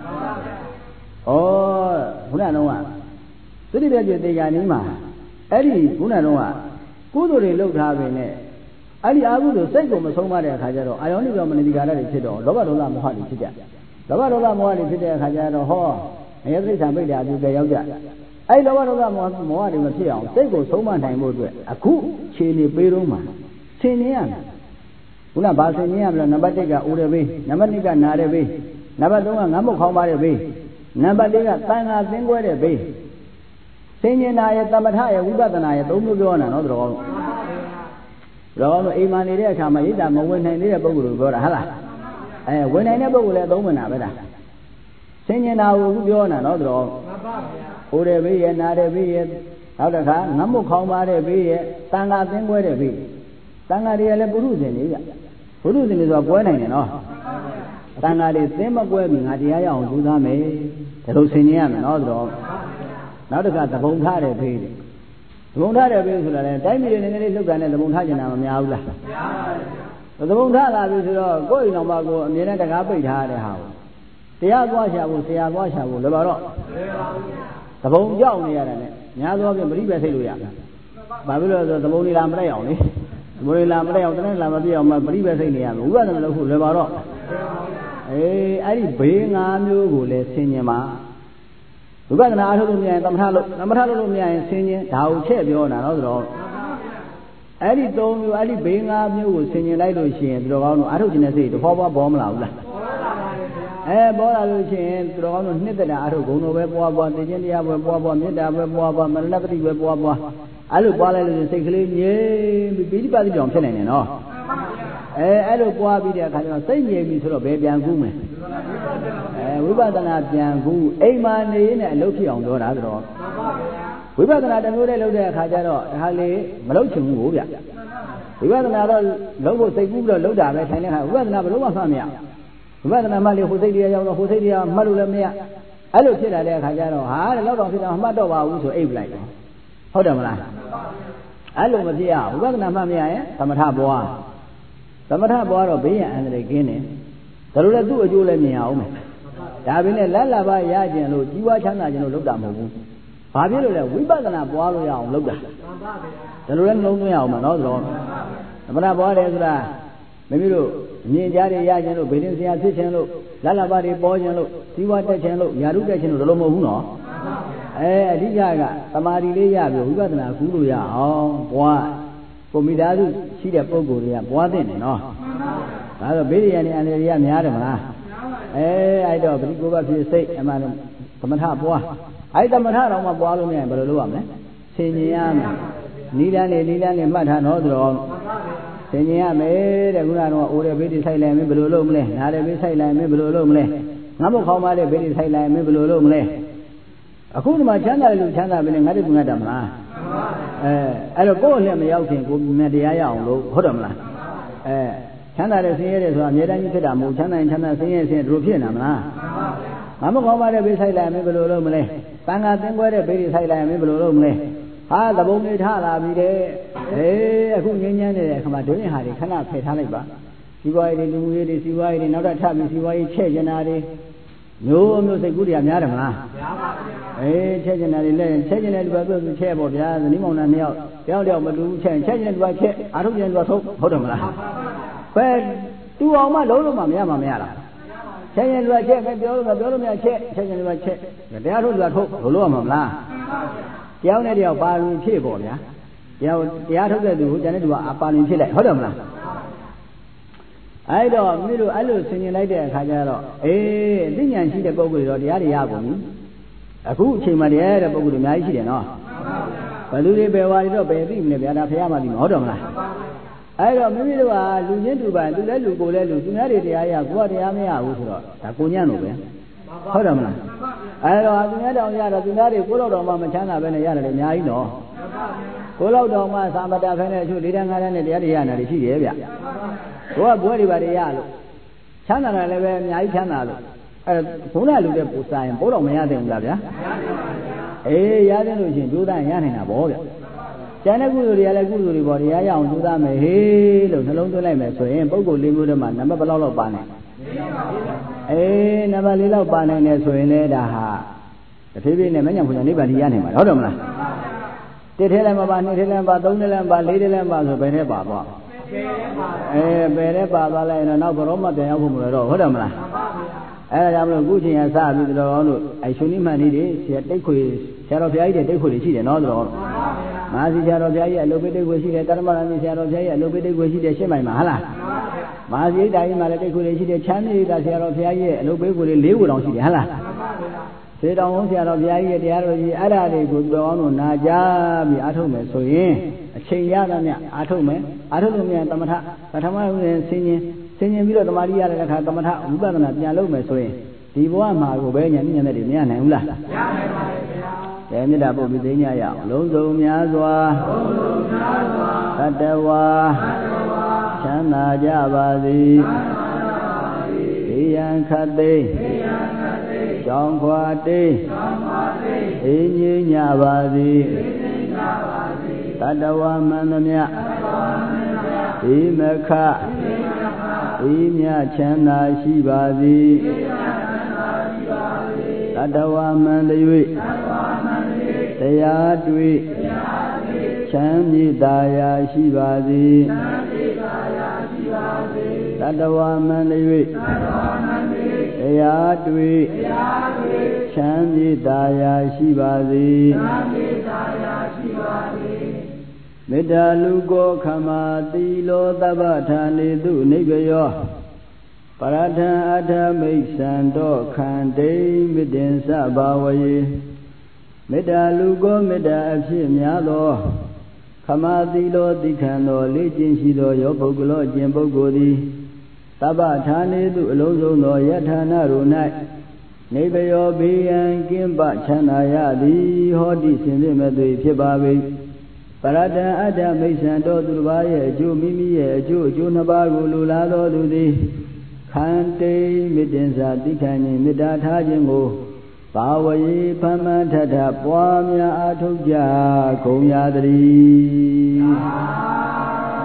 ခုနကတော့သတိပြည့်တေဂာနီးမှာအဲ့ဒီခုနကတော့ကုသိုလ်တွေလုပ်ထားပဲနဲ့အဲ့ဒီအာဟုဆိုစိတ်ကိုမဆုံးမတဲ့အခါကျတော့အာယောနိရောမနတိကာရတွေဖြစ်တော့လောဘဒေါသမောဟတွေဖြစ်ကြလောဘဒေါသမောဟတွေဖြစ်တဲ့အခါကျတော့ဟောအယသိစ္ဆာပိဋ္ဌာပြုကြရောက်ကြအဲ့လောဘဒေါသမောဟမောဟတွေမဖြစ်အောင်စိတ်ကိုဆုံးမနိုင်ဖို့အတွက်အခုခြေနေပေးတော့မှဆင်နေရမယ်ခုနဘာဆင်နေရမလဲနံပါတ်၁ကဥရဘေးနံပါတ်၂ကနာရဘေးနံပါတ်၃ကငမ်းမုတ်ခေါင်းပါတဲ့ဘေးနံပါတ်၄ကတန်ခါသင်္ကွဲတဲ့ဘေးဆင်ញင်နာရဲ့သမထရဲ့ဝိပဿနာရဲ့သုံးမျိုးပြောနေတာနော်တော်ကောင်းတော်ကောင်းတို့အိမ်မှာနေတဲ့အခါမှာရိတ်တာမဝင်နိုင်သေးတဲ့ပုဂ္ဂိုလ်ကိုပြောတာဟုတ်လားအဲဝင်နိုင်တဲ့ပုဂ္ဂိုလ်လည်းသုံးဝင်တာပဲလားဆင်ញင်နာကိုအခုပြောနေတာနော်တော်ဟိုတဲ့ဘေးရဲ့နာတဲ့ဘေးရဲ့နောက်တစ်ခါငမ်းမုတ်ခေါင်းပါတဲ့ဘေးရဲ့တန်ခါသင်္ကွဲတဲ့ဘေးတန်ခါတွေကလည်းပုရုဇဉ်တွေကြပုရုဇဉ်တွေဆိုတာကွဲနိုင်တယ်နော်တန်ခါတွေသင်မကွဲပြီငါတရားရအောင်ကြိုးစားမယ်ဒါလို့ဆင်ញင်ရမယ်နော်တော်နောက်တစ်ခါသဘုံထားတဲ့ဖေးတယ်သဘုံထားတဲ့ဖေးဆိုတာလည်းတိုင်းပြည်နေနေလေးလှုပ်ကန်တဲ့သဘုံထားကျင်တာမများဘူးလားများပါတယ်သဘုံထားလာပြီဆိုတော့ကိုယ့်အိမ်တော်မှာကိုအမြဲတမ်းတကားပိတ်ထားတဲ့ဟာကိုတရားသွားရှာဖို့ဆရာသွားရှာဖို့လည်းပါတော့သဘုံကြောက်နေရတာနဲ့များသောအားဖြင့်ပရိပဲစိတ်လို့ရတာဘာဖြစ်လို့လဲဆိုတော့သဘုံလေးလာမလိုက်အောင်လေသဘုံလေးလာမလိုက်အောင်တနေ့လာမပြည့်အောင်မပရိပဲစိတ်နေရမယ်ဥပဒနာလို့ဖို့လည်းပါတော့အေးအဲ့ဒီဘေးငါးမျိုးကိုလည်းဆင်ញင်ပါဝိပဿနာအားထုတ်လို့မရရင်သမထလို့သမထလို့မရရင်ဆင်းခြင်းဒါကိုချက်ပြောတာနော်ဆိုတော့အဲ့ဒီသုံးမျိုးအဲ့ဒီဘေးငါးမျိုးကိုဆင်ញင်လိုက်လို့ရှိရင်သူတော်ကောင်းတို့အားထုတ်ခြင်းနဲ့စိတ်တဖောပွားပေါ်မလာဘူးလားအဲပေါ်လာလို့ရှိရင်သူတော်ကောင်းတို့နှစ်သက်တာအားထုတ်ဂုဏ်တော်ပဲပွားပွားသိခြင်းတရားပဲပွားပွားမေတ္တာပဲပွားပွားမရဏပတိပဲပွားပွားအဲ့လိုပွားလိုက်လို့စိတ်ကလေးငြိမ်ပြီးပိဋိပတ်တိကြောင့်ဖြစ်နိုင်တယ်နော်အဲအဲ့လိုပွားပြီးတဲ့အခါကျတော့စိတ်ငြိမ်ပြီဆိုတော့ဘယ်ပြန်ကူးမလဲအဲဝိပဿနာပြန်ကူးအိမ်မှာနေနေအလုပ်ဖြစ်အောင်ပြောတာဆိုတော့ဝိပဿနာတစ်မျိုးတည်းလုပ်တဲ့အခါကျတော့ဒါလေးမလုပ်ချင်ဘူးဗျဝိပဿနာတော့လုပ်ဖို့စိတ်ကူးပြီးတော့လုပ်တာပဲထိုင်တဲ့အခါဝိပဿနာဘယ်လိုမှမှမရဝိပဿနာမှလေဟိုစိတ်တရားရောက်တော့ဟိုစိတ်တရားမှတ်လို့လည်းမရအဲ့လိုဖြစ်လာတဲ့အခါကျတော့ဟာတဲ့လောက်တော့ဖြစ်တော့မှတ်တော့ပါဘူးဆိုအိပ်ပလိုက်တယ်ဟုတ်တယ်မလားအဲ့လိုမဖြစ်ရဝိပဿနာမှတ်မရရင်သမထပွားသမထပွားတော့ဘေးရန်အန္တရာယ်ကင်းတယ်ဒါလိုလဲသူ့အကျိုးလည်းမြင်အောင်မယ်ဒါပေမဲ့လက်လာပါရခြင်းလို့ကြီးပွားချမ်းသာခြင်းလို့လုပ်တာမဟုတ်ဘူးဘာဖြစ်လို့လဲဝိပဿနာပွားလို့ရအောင်လုပ်တာဒါလိုလည်းနှလုံးသွင်းအောင်မနော်ဆိုတော့သမထပွားတယ်ဆိုတာမိမိတို့မြင်ကြရရခြင်းလို့ဗေဒင်ဆရာဖြစ်ခြင်းလို့လက်လာပါတွေပေါ်ခြင်းလို့ကြီးပွားတက်ခြင်းလို့ယာရုတက်ခြင်းလို့ဒါလိုမဟုတ်ဘူးနော်အဲအဓိကကသမာဓိလေးရပြီးဝိပဿနာကူးလို့ရအောင်ပွားကိုမိသားစုရှိတဲ့ပုဂ္ဂိုလ်တွေကပွားတဲ့နေနော်ဒါဆိုဘေးရည်နဲ့အန္တရာယ်ရများတယ်မလားအဲအဲ့တော့ပရိကိုဘဖြစ်စိတ်အမှန်သမထပွားအဲ့သမထတော့မှပွားလို့မရရင်ဘယ်လိုလုပ်ရမလဲဆင်ញင်ရမယ်နီးလန်းနေနီးလန်းနေမှတ်ထားတော့ဆိုတော့ဆင်ញင်ရမယ်တဲ့ခုနကတော့အိုးတဲ့ဘေးတိဆိုင်လိုက်မင်းဘယ်လိုလုပ်မလဲနားတဲ့ဘေးဆိုင်လိုက်မင်းဘယ်လိုလုပ်မလဲငါ့မခေါင်းပါတဲ့ဘေးတိဆိုင်လိုက်မင်းဘယ်လိုလုပ်မလဲအခုဒီမှာချမ်းသာတယ်လို့ချမ်းသာပြီလေငါတို့ကငတ်တာမလားအဲအဲ့တော့ကိုယ့်အလက်မရောက်ခင်ကိုမြတ်တရားရအောင်လို့ဟုတ်တယ်မလားအဲချမ်းသာတယ်ဆင်းရဲတယ်ဆိုတာအမြဲတမ်းကြီးဖြစ်တာမဟုတ်ချမ်းသာရင်ချမ်းသာဆင်းရဲဆင်းရဲတို့ဖြစ်နေတာမလားငါမကောင်းပါတဲ့ဘေးဆိုင်လိုက်မင်းဘယ်လိုလုပ်မလဲတန်ခါသင်္ကွဲတဲ့ဘေးတွေဆိုင်လိုက်မင်းဘယ်လိုလုပ်မလဲဟာသဘုံတွေထလာပြီတဲ့အေးအခုငင်းငင်းနေတဲ့အခါမှာဒုရင်ဟာတွေခဏဖယ်ထားလိုက်ပါစီးပွားရေးတွေလူမှုရေးတွေစီးပွားရေးတွေနောက်တော့ထပ်ပြီးစီးပွားရေးချဲ့ကျင်တာတွေမျိုးမျိုးစိတ်ကူးတွေကများတယ်မလားများပါဗျာအေးချဲ့ကျင်တာတွေလည်းချဲ့ကျင်တဲ့လူကသူ့ချဲ့ပေါ့ဗျာဇနီးမောင်နှံနှစ်ယောက်တယောက်တယောက်မတူဘူးချဲ့ချဲ့ကျင်တဲ့လူကချဲ့အာထုတ်ကျင်တဲ့လူကထုတ်ဟုတ်တယ်မလားဘယ်တူအောင်မှလုံးလုံးမှမရမှမရလားချဲ့ကျင်လူကချဲ့ပဲပြောလို့ပြောလို့မရချဲ့ချဲ့ကျင်လူကချဲ့တရားထုတ်လူကထုတ်ဘယ်လိုမှမလားတယောက်နဲ့တယောက်ပါရင်ဖြစ်ပေါ့ဗျာတယောက်တရားထုတ်တဲ့သူကျန်တဲ့သူကအပါရင်ဖြစ်လိုက်ဟုတ်တယ်မလားအဲ့တော့မိတို့အဲ့လိုဆင်ញင်လိုက်တဲ့အခါကျတော့အေးအသိဉာဏ်ရှိတဲ့ပုဂ္ဂိုလ်တွေတော့တရားတွေရကုန်ပြီအခုအချိန်မှတရားရတဲ့ပုဂ္ဂိုလ်တွေအများကြီးရှိတယ်နော်ဘယ်သူတွေပဲဝါတွေတော့ပဲသိမလဲဗျာဒါဖះမှသိမှာဟုတ်တယ်မလားအဲ့တော့မိမိတို့ကလူချင်းတူပါသူလည်းလူကိုလည်းလူသူများတွေတရားရကိုယ်ကတရားမရဘူးဆိုတော့ဒါကိုညံ့လို့ပဲဟုတ်တယ်မလားအဲ့တော့သူများတောင်ရတော့သူများတွေကိုယ်တော့မှမချမ်းသာပဲနဲ့ရတယ်လေအများကြီးနော်ကိုယ်တော့မှသာမတာဖဲနဲ့အချို့လေးတန်းငါးတန်းနဲ့တရားတွေရနေတာရှိတယ်ဗျဘုရားဘွဲတွေပါတွေရလို့ချမ်းသာတယ်လည်းပဲအများကြီးချမ်းသာလို့အဲဘုရားလူတဲ့ပူစားရင်ဘိုးတော်မရတဲ့ဘူးလားဗျာအေးရတဲ့လို့ရှိရင်ကြိုးစားရနိုင်တာဗောဗျကျန်တဲ့ကုသိုလ်တွေကလည်းကုသိုလ်တွေပေါ့တရားရအောင်ကြိုးစားမယ်ဟေးလို့နှလုံးသွင်းလိုက်မယ်ဆိုရင်ပုဂ္ဂိုလ်လေးမျိုးတည်းမှာနံပါတ်ဘယ်လောက်လောက်ပါနိုင်အေးနံပါတ်လေးလောက်ပါနိုင်တယ်ဆိုရင်လည်းဒါဟာတဖြည်းဖြည်းနဲ့မညံ့ဖွညာနိဗ္ဗာန်ကြီးရနိုင်မှာဟုတ်တယ်မလားတစ်ထဲလည်းမပါနှစ်ထဲလည်းမပါသုံးထဲလည်းမပါလေးထဲလည်းမပါဆိုဘယ်နဲ့ပါပေါ့အဲပယ်တဲ့ပါသွားလိုက်တော့နောက်ဘရောမပြန်ရောက်ဖို့မလို့တော့ဟုတ်တယ်မလားအဲဒါကြောင့်မလို့အခုချိန်ကစပြီးတော်တော်လို့အဲရှင်နိမန်ကြီးတွေဆရာတိတ်ခွေဆရာတော်ဘုရားကြီးတွေတိတ်ခွေတွေရှိတယ်နော်တော်မဟာစီဆရာတော်ဘုရားကြီးအလုပ်ပိတိတ်ခွေရှိတယ်တရမရဏဆရာတော်ဘုရားကြီးအလုပ်ပိတိတ်ခွေရှိတယ်ရှင်းမိုင်မှာဟုတ်လားမဟာစီတာကြီးမှာလည်းတိတ်ခွေတွေရှိတယ်ချမ်းမြေတာဆရာတော်ဘုရားကြီးရဲ့အလုပ်ပိတ်ခွေတွေလေးခွေတောင်ရှိတယ်ဟုတ်လားစေတောင်ဆရာတော်ဘုရားကြီးရဲ့တရားတော်ကြီးအဲ့ဒါတွေကိုတော်အောင်လို့နာကြားပြီးအားထုတ်မယ်ဆိုရင်အချိန်ရတာမြအားထုတ်မယ်အားထုတ်လို့မြန်သမထပထမဦးဆင်းရင်ဆင်းရင်ပြီးတော့တမာတိရတဲ့အခါသမထဝိပဿနာပြန်လုပ်မယ်ဆိုရင်ဒီဘဝမှာကိုပဲဉာဏ်ဉာဏ်နဲ့တွေမရနိုင်ဘူးလားမရနိုင်ပါဘူးဗျာကဲမေတ္တာပို့ပြီးသိညာရအောင်လုံးစုံများစွာလုံးစုံများစွာသတ္တဝါသတ္တဝါချမ်းသာကြပါစေချမ်းသာကြပါစေဘေးရန်ခတ်သိမ်းဘေးရန်ခတ်သိမ်းကြောင်းခွာတိမ်းကြောင်းခွာတိမ်းအေးငြိမ်းကြပါစေအေးငြိမ်းကြပါစေသတ္တဝါမှန်သမျှဒီမခဒီမြချမ်းသာရှိပါစေသတ္တဝါမှန်၍တရားတွေ့ချမ်းမြေ့သာယာရှိပါစေသတ္တဝါမှန်၍တရားတွေ့ချမ်းမြေ့သာယာရှိပါစေမေတ္တာလူကိုခမတိလောသဗ္ဗဌာနေတုနိဗ္ဗယောပရထံအထမိတ်သံတော်ခန္တိမေတ္တင်စဘာဝယေမေတ္တာလူကိုမေတ္တာအဖြစ်များသောခမတိလောတိခံတော်လေးကျင့်ရှိသောယောပုဂ္ဂလောအကျင့်ပုဂ္ဂိုလ်သည်သဗ္ဗဌာနေတုအလုံးစုံသောယထာနာတို့၌နိဗ္ဗယောဘေးရန်ကင်းပချမ်းသာရသည်ဟောတိစင်စစ်မဲ့သွေဖြစ်ပါ၏ပရတံအတ္တမိတ်ဆံတော်သူတစ်ပါးရဲ့အကျိုးမိမိရဲ့အကျိုးအကျိုးနှစ်ပါးကိုလူလာတော်သူသည်ခန္တိမေတ္တင်စာတိခံခြင်းမေတ္တာထားခြင်းကိုဘာဝယေဖမ္မထထပွားများအားထုတ်ကြကုန်ရသတည်း